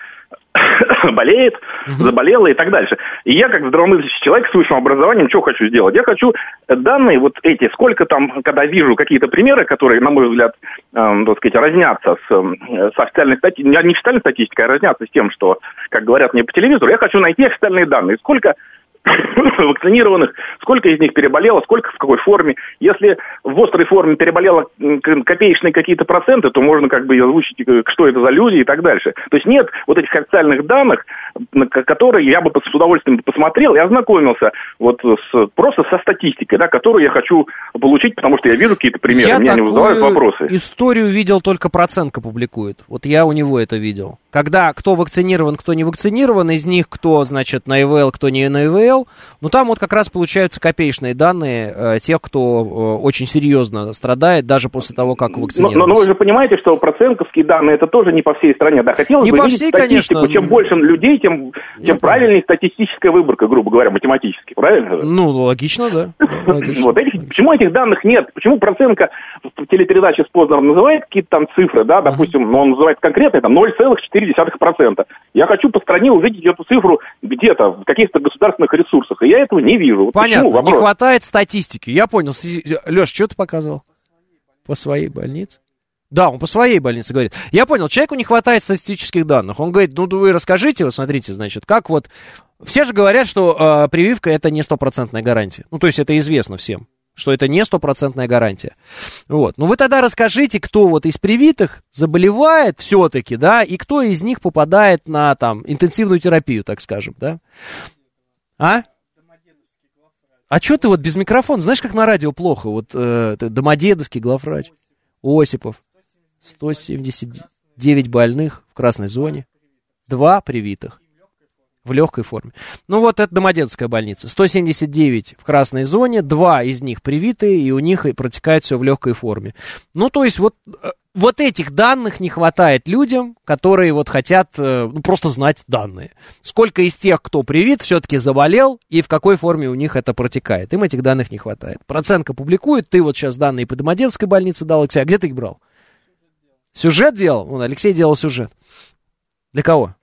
болеет, заболела и так дальше. И я, как здравомыслящий человек с высшим образованием, что хочу сделать? Я хочу данные вот эти, сколько там, когда вижу какие-то примеры, которые, на мой взгляд, так сказать, разнятся с официальной статистикой, не официальной статистикой, а разнятся с тем, что, как говорят мне по телевизору, я хочу найти официальные данные. Сколько вакцинированных, сколько из них переболело, сколько в какой форме. Если в острой форме переболело копеечные какие-то проценты, то можно как бы озвучить, что это за люди и так дальше. То есть нет вот этих официальных данных, на которые я бы с удовольствием посмотрел и ознакомился вот просто со статистикой, да, которую я хочу получить, потому что я вижу какие-то примеры, меня не вызывают вопросы. Историю видел, только Проценко публикует. Вот я у него это видел. Когда кто вакцинирован, кто не вакцинирован, из них кто, значит, на ИВЛ, кто не на ИВЛ, ну там вот как раз получаются копеечные данные тех, кто очень серьезно страдает, даже после того, как вакцинировался. Но вы же понимаете, что процентовские данные, это тоже не по всей стране, да, хотелось не бы по видеть всей, статистику, конечно. Чем больше людей, тем правильнее статистическая выборка, грубо говоря, математически, правильно? Ну, логично, да. Логично. Вот почему этих данных нет? Почему Проценко в телепередаче с Познером называет какие-то там цифры, да, допустим, он называет конкретно там 0,4%. Я хочу по стране увидеть эту цифру где-то в каких-то государственных ресурсах, и я этого не вижу. Вот понятно, не хватает статистики. Я понял. Леш, что ты показывал? По своей больнице? Да, он по своей больнице говорит. Я понял, человеку не хватает статистических данных. Он говорит, ну вы расскажите, вот смотрите, значит, как вот... Все же говорят, что прививка это не стопроцентная гарантия. Ну, то есть это известно всем, что это не стопроцентная гарантия. Вот. Ну вы тогда расскажите, кто вот из привитых заболевает все-таки, да, и кто из них попадает на там интенсивную терапию, так скажем, да? А? А что ты вот без микрофона? Знаешь, как на радио плохо? Вот Домодедовский главврач Осипов. 179 больных в красной зоне. 2 привитых. В легкой форме. Ну вот это Домодедовская больница. 179 в красной зоне, 2 из них привитые, и у них протекает все в легкой форме. Ну то есть вот этих данных не хватает людям, которые вот хотят просто знать данные. Сколько из тех, кто привит, все-таки заболел, и в какой форме у них это протекает. Им этих данных не хватает. Проценко публикует, ты вот сейчас данные по Домодедовской больнице дал, Алексей, а где ты их брал? Сюжет делал? Вон, Алексей делал сюжет. Для кого?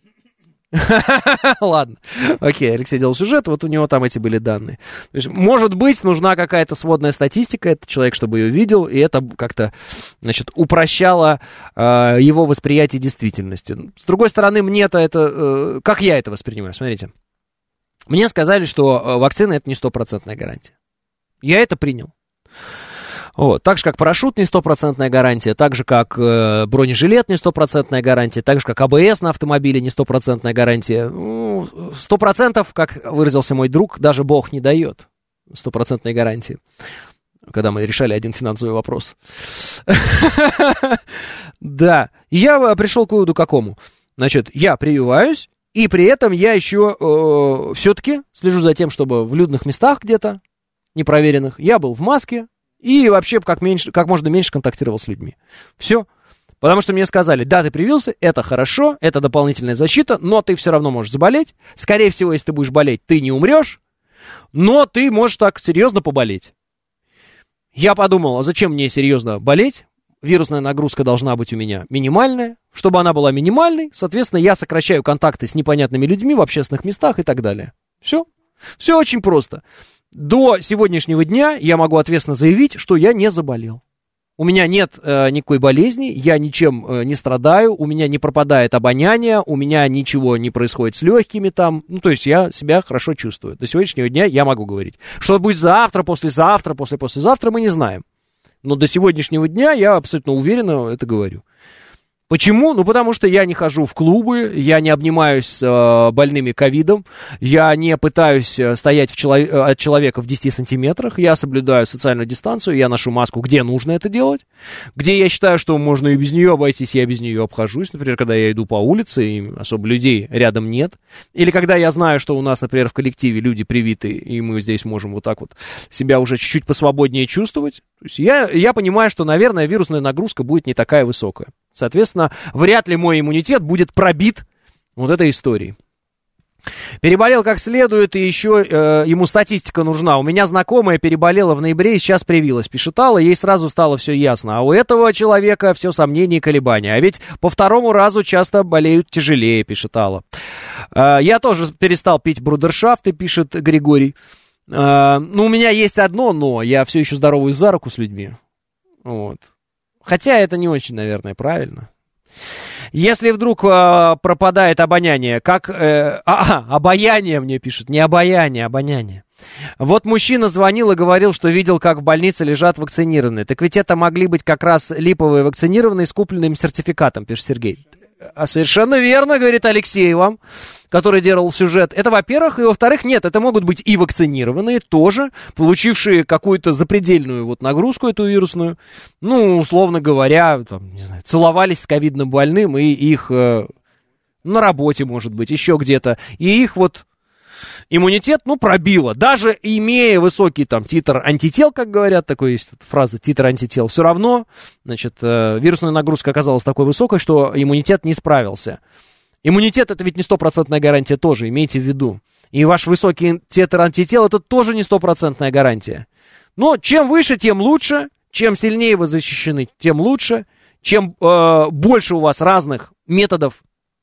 Ладно, окей, Алексей делал сюжет, вот у него там эти были данные. То есть, может быть, нужна какая-то сводная статистика, этот человек, чтобы ее видел, и это как-то, значит, упрощало его восприятие действительности. С другой стороны, мне-то это... как я это воспринимаю? Смотрите. Мне сказали, что вакцина это не стопроцентная гарантия. Я это принял. Вот. Так же, как парашют не стопроцентная гарантия, так же, как бронежилет не стопроцентная гарантия, так же, как АБС на автомобиле не стопроцентная гарантия. 100%, как выразился мой друг, даже Бог не дает стопроцентной гарантии, когда мы решали один финансовый вопрос. Да, и я пришел к выводу какому? Значит, я прививаюсь, и при этом я еще все-таки слежу за тем, чтобы в людных местах где-то, непроверенных, я был в маске, и вообще как можно меньше контактировал с людьми. Все. Потому что мне сказали, да, ты привился, это хорошо, это дополнительная защита, но ты все равно можешь заболеть. Скорее всего, если ты будешь болеть, ты не умрешь, но ты можешь так серьезно поболеть. Я подумал, а зачем мне серьезно болеть? Вирусная нагрузка должна быть у меня минимальная. Чтобы она была минимальной, соответственно, я сокращаю контакты с непонятными людьми в общественных местах и так далее. Все. Все очень просто. До сегодняшнего дня я могу ответственно заявить, что я не заболел. У меня нет никакой болезни, я ничем не страдаю, у меня не пропадает обоняние, у меня ничего не происходит с легкими там. Ну, то есть я себя хорошо чувствую. До сегодняшнего дня я могу говорить. Что будет завтра, послезавтра, послезавтра, мы не знаем. Но до сегодняшнего дня я абсолютно уверенно это говорю. Почему? Ну, потому что я не хожу в клубы, я не обнимаюсь с больными ковидом, я не пытаюсь стоять от человека в 10 сантиметрах, я соблюдаю социальную дистанцию, я ношу маску, где нужно это делать, где я считаю, что можно и без нее обойтись, я без нее обхожусь, например, когда я иду по улице, и особо людей рядом нет, или когда я знаю, что у нас, например, в коллективе люди привиты, и мы здесь можем вот так вот себя уже чуть-чуть посвободнее чувствовать. То есть я понимаю, что, наверное, вирусная нагрузка будет не такая высокая. Соответственно, вряд ли мой иммунитет будет пробит вот этой историей. Переболел как следует, и еще ему статистика нужна. У меня знакомая переболела в ноябре и сейчас привилась, пишет Алла, ей сразу стало все ясно. А у этого человека все сомнения и колебания. А ведь по второму разу часто болеют тяжелее, пишет Алла. Я тоже перестал пить брудершафты, пишет Григорий. Ну, у меня есть одно но. Я все еще здороваюсь за руку с людьми. Вот. Хотя это не очень, наверное, правильно. Если вдруг пропадает обоняние, как... обаяние мне пишут, не обаяние, обоняние. Вот мужчина звонил и говорил, что видел, как в больнице лежат вакцинированные. Так ведь это могли быть как раз липовые вакцинированные с купленным сертификатом, пишет Сергей. Совершенно верно, говорит Алексей вам, который делал сюжет. Это, во-первых, и во-вторых, нет, это могут быть и вакцинированные тоже, получившие какую-то запредельную вот нагрузку эту вирусную, ну, условно говоря, там, не знаю, целовались с ковидным больным, и их на работе, может быть, еще где-то, и их вот иммунитет, ну, пробило. Даже имея высокий там титр антител, как говорят, такой есть фраза, титр антител, все равно, значит, вирусная нагрузка оказалась такой высокой, что иммунитет не справился. Иммунитет — это ведь не стопроцентная гарантия тоже, имейте в виду. И ваш высокий титр антител — это тоже не стопроцентная гарантия. Но чем выше, тем лучше, чем сильнее вы защищены, тем лучше, чем больше у вас разных методов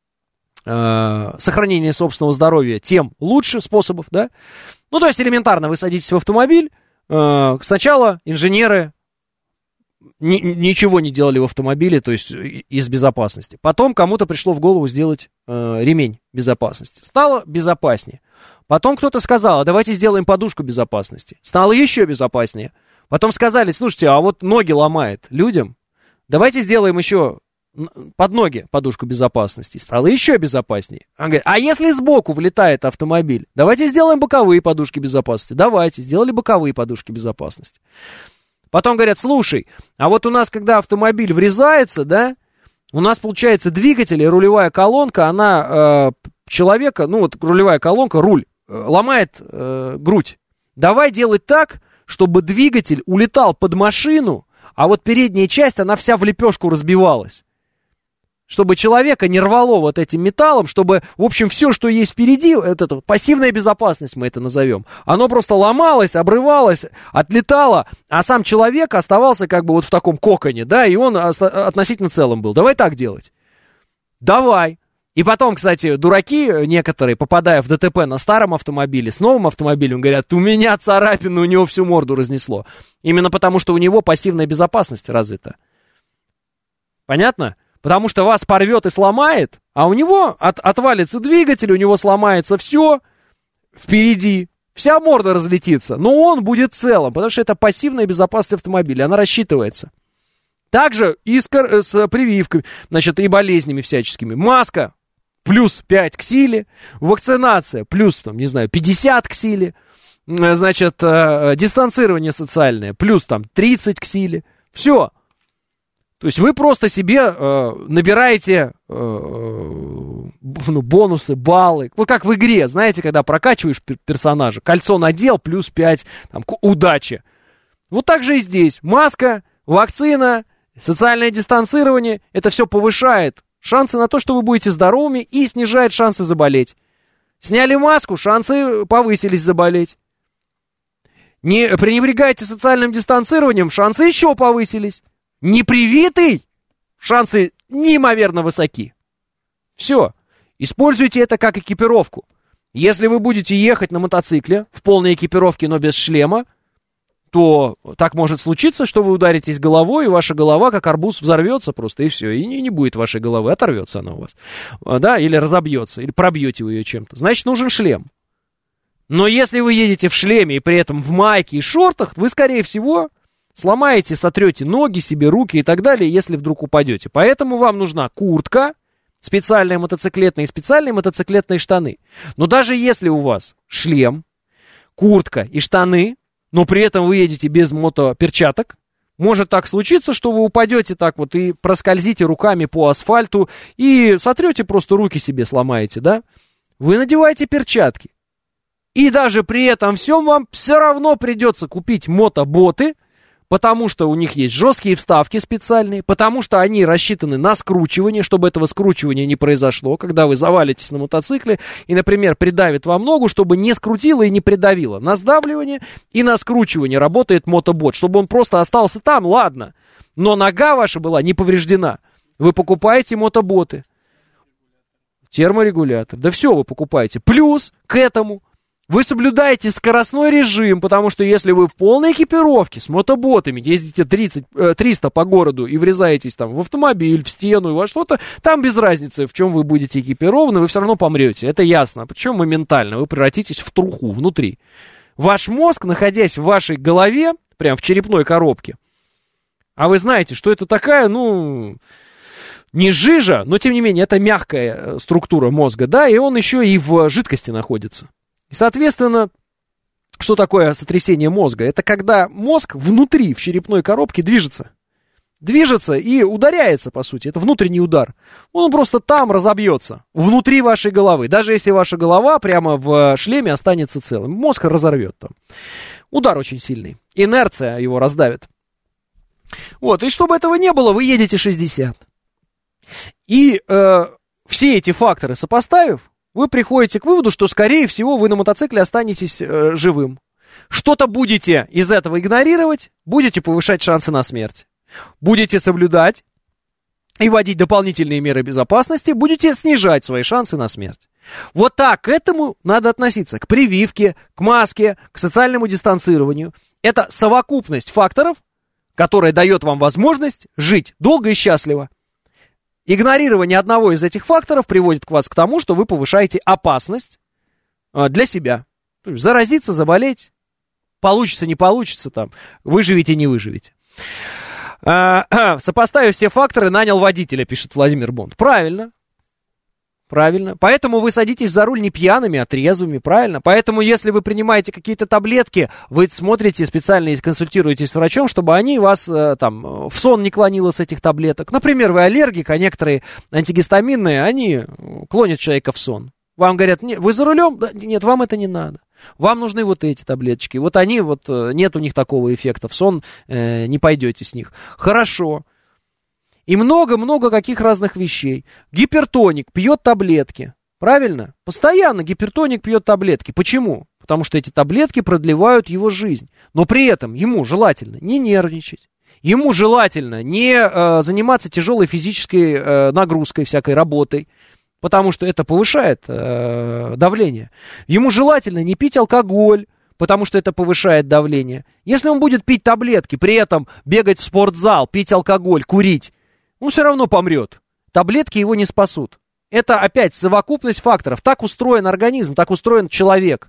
сохранения собственного здоровья, тем лучше способов, да? Ну, то есть элементарно, вы садитесь в автомобиль, сначала инженеры ничего не делали в автомобиле, то есть из безопасности. Потом кому-то пришло в голову сделать ремень безопасности. Стало безопаснее. Потом кто-то сказал, а давайте сделаем подушку безопасности. Стало еще безопаснее. Потом сказали, слушайте, а вот ноги ломает людям, давайте сделаем еще под ноги подушку безопасности. Стало еще безопаснее. Он говорит, а если сбоку влетает автомобиль, давайте сделаем боковые подушки безопасности. Давайте, сделали боковые подушки безопасности. Потом говорят, слушай, а вот у нас, когда автомобиль врезается, да, у нас получается двигатель и рулевая колонка, она человека, ну вот рулевая колонка, руль, ломает грудь. Давай делать так, чтобы двигатель улетал под машину, а вот передняя часть, она вся в лепешку разбивалась. Чтобы человека не рвало вот этим металлом, чтобы, в общем, все, что есть впереди, это пассивная безопасность, мы это назовем, оно просто ломалось, обрывалось, отлетало, а сам человек оставался как бы вот в таком коконе, да, и он относительно целым был. Давай так делать. Давай. И потом, кстати, дураки некоторые, попадая в ДТП на старом автомобиле, с новым автомобилем, говорят, у меня царапина, у него всю морду разнесло. Именно потому, что у него пассивная безопасность развита. Понятно? Потому что вас порвет и сломает, а у него отвалится двигатель, у него сломается все впереди, вся морда разлетится, но он будет целым, потому что это пассивная безопасность автомобиля, она рассчитывается. Также и с прививками, значит, и болезнями всяческими. Маска плюс 5 к силе, вакцинация плюс, там, не знаю, 50 к силе, значит, дистанцирование социальное плюс, там, 30 к силе, все. То есть вы просто себе набираете бонусы, баллы. Вот как в игре, знаете, когда прокачиваешь персонажа, кольцо надел, плюс 5, там, удачи. Вот так же и здесь. Маска, вакцина, социальное дистанцирование, это все повышает шансы на то, что вы будете здоровыми, и снижает шансы заболеть. Сняли маску, шансы повысились заболеть. Не пренебрегайте социальным дистанцированием, шансы еще повысились. Непривитый, шансы неимоверно высоки. Все. Используйте это как экипировку. Если вы будете ехать на мотоцикле в полной экипировке, но без шлема, то так может случиться, что вы ударитесь головой, и ваша голова, как арбуз, взорвется просто, и все. И не будет вашей головы, оторвется она у вас. Да, или разобьется, или пробьете вы ее чем-то. Значит, нужен шлем. Но если вы едете в шлеме и при этом в майке и шортах, вы, скорее всего, сломаете, сотрете ноги себе, руки и так далее, если вдруг упадете. Поэтому вам нужна куртка, специальные мотоциклетные и специальные мотоциклетные штаны. Но даже если у вас шлем, куртка и штаны, но при этом вы едете без мотоперчаток, может так случиться, что вы упадете так вот и проскользите руками по асфальту и сотрете просто руки себе, сломаете, да? Вы надеваете перчатки. И даже при этом всем вам все равно придется купить мотоботы, потому что у них есть жесткие вставки специальные, потому что они рассчитаны на скручивание, чтобы этого скручивания не произошло, когда вы завалитесь на мотоцикле и, например, придавит вам ногу, чтобы не скрутило и не придавило. На сдавливание и на скручивание работает мотобот, чтобы он просто остался там, ладно, но нога ваша была не повреждена. Вы покупаете мотоботы. Терморегулятор. Да все вы покупаете. Плюс к этому вы соблюдаете скоростной режим, потому что если вы в полной экипировке с мотоботами ездите 300 по городу и врезаетесь там в автомобиль, в стену и во что-то, там без разницы, в чем вы будете экипированы, вы все равно помрете. Это ясно. Причем моментально. Вы превратитесь в труху внутри. Ваш мозг, находясь в вашей голове, прям в черепной коробке, а вы знаете, что это такая, не жижа, но тем не менее, это мягкая структура мозга, да, и он еще и в жидкости находится. И, соответственно, что такое сотрясение мозга? Это когда мозг внутри, в черепной коробке движется. Движется и ударяется, по сути. Это внутренний удар. Он просто там разобьется, внутри вашей головы. Даже если ваша голова прямо в шлеме останется целым. Мозг разорвет там. Удар очень сильный. Инерция его раздавит. Вот, и чтобы этого не было, вы едете 60. И все эти факторы сопоставив, вы приходите к выводу, что, скорее всего, вы на мотоцикле останетесь живым. Что-то будете из этого игнорировать, будете повышать шансы на смерть. Будете соблюдать и вводить дополнительные меры безопасности, будете снижать свои шансы на смерть. Вот так к этому надо относиться. К прививке, к маске, к социальному дистанцированию. Это совокупность факторов, которая дает вам возможность жить долго и счастливо. Игнорирование одного из этих факторов приводит вас к тому, что вы повышаете опасность для себя. То есть заразиться, заболеть, получится, не получится, там, выживете, не выживете. Сопоставив все факторы, нанял водителя, пишет Владимир Бонд. Правильно. Правильно. Поэтому вы садитесь за руль не пьяными, а трезвыми, правильно? Поэтому, если вы принимаете какие-то таблетки, вы смотрите специально и консультируетесь с врачом, чтобы они вас там в сон не клонило с этих таблеток. Например, вы аллергик, а некоторые антигистаминные, они клонят человека в сон. Вам говорят, вы за рулем? Да, нет, вам это не надо. Вам нужны вот эти таблеточки. Вот они, нет у них такого эффекта. В сон не пойдете с них. Хорошо. И много-много каких разных вещей. Гипертоник пьет таблетки. Правильно? Постоянно гипертоник пьет таблетки. Почему? Потому что эти таблетки продлевают его жизнь. Но при этом ему желательно не нервничать. Ему желательно не заниматься тяжелой физической нагрузкой, всякой работой. Потому что это повышает давление. Ему желательно не пить алкоголь, потому что это повышает давление. Если он будет пить таблетки, при этом бегать в спортзал, пить алкоголь, курить, он все равно помрет. Таблетки его не спасут. Это опять совокупность факторов. Так устроен организм, так устроен человек.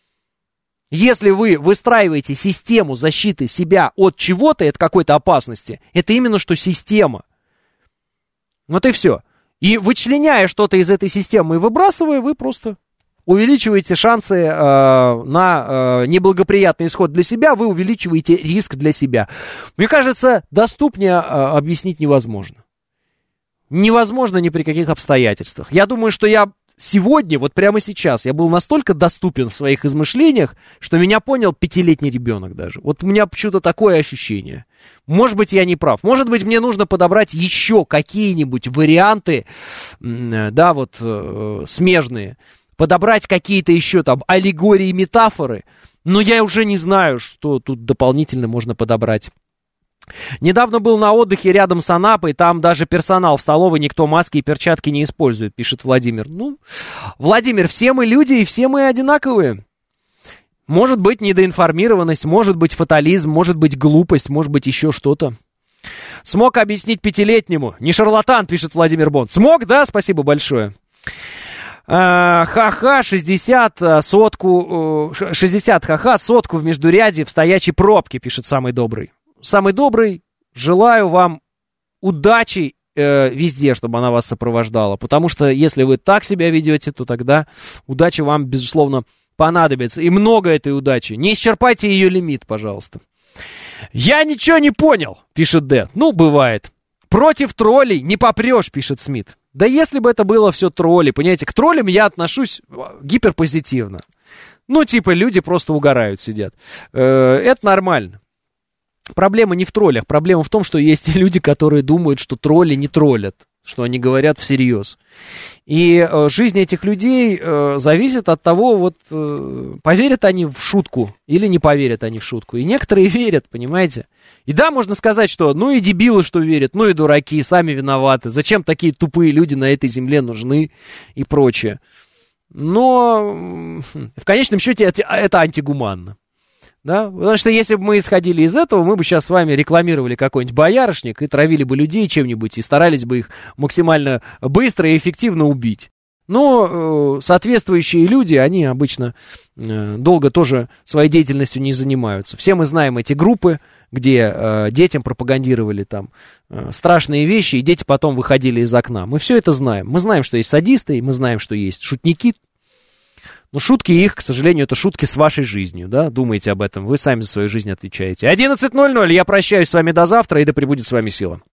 Если вы выстраиваете систему защиты себя от чего-то, от какой-то опасности, это именно что система. Вот и все. И вычленяя что-то из этой системы и выбрасывая, вы просто увеличиваете шансы на неблагоприятный исход для себя, вы увеличиваете риск для себя. Мне кажется, доступнее объяснить невозможно. Невозможно ни при каких обстоятельствах. Я думаю, что я сегодня, вот прямо сейчас, я был настолько доступен в своих измышлениях, что меня понял 5-летний ребенок даже. Вот у меня почему-то такое ощущение. Может быть, я не прав. Может быть, мне нужно подобрать еще какие-нибудь варианты, да, вот смежные. Подобрать какие-то еще там аллегории, метафоры. Но я уже не знаю, что тут дополнительно можно подобрать. Недавно был на отдыхе рядом с Анапой, там даже персонал в столовой никто маски и перчатки не использует, пишет Владимир. Ну, Владимир, все мы люди и все мы одинаковые. Может быть недоинформированность, может быть фатализм, может быть глупость, может быть еще что-то. Смог объяснить 5-летнему. Не шарлатан, пишет Владимир Бонд. Смог, да? Спасибо большое. Ха-ха, 60 ха-ха, сотку в междуряде в стоячей пробке, пишет самый добрый. Самый добрый, желаю вам удачи везде, чтобы она вас сопровождала. Потому что если вы так себя ведете, то тогда удача вам, безусловно, понадобится. И много этой удачи. Не исчерпайте ее лимит, пожалуйста. Я ничего не понял, пишет Дэ. Ну, бывает. Против троллей не попрешь, пишет Смит. Да если бы это было все тролли, понимаете, к троллям я отношусь гиперпозитивно. Ну, типа, люди просто угорают, сидят. Это нормально. проблема не в троллях, проблема в том, что есть люди, которые думают, что тролли не троллят, что они говорят всерьез. И жизнь этих людей зависит от того, вот поверят они в шутку или не поверят они в шутку. И некоторые верят, понимаете? И да, можно сказать, что ну и дебилы, что верят, ну и дураки, сами виноваты. Зачем такие тупые люди на этой земле нужны и прочее. Но в конечном счете это антигуманно. Да? Потому что если бы мы исходили из этого, мы бы сейчас с вами рекламировали какой-нибудь боярышник и травили бы людей чем-нибудь и старались бы их максимально быстро и эффективно убить. Но соответствующие люди, они обычно долго тоже своей деятельностью не занимаются. Все мы знаем эти группы, где детям пропагандировали там страшные вещи, и дети потом выходили из окна. Мы все это знаем. Мы знаем, что есть садисты, и мы знаем, что есть шутники. Но шутки их, к сожалению, это шутки с вашей жизнью, да? Думайте об этом, вы сами за свою жизнь отвечаете. 11:00, я прощаюсь с вами до завтра, и да пребудет с вами сила.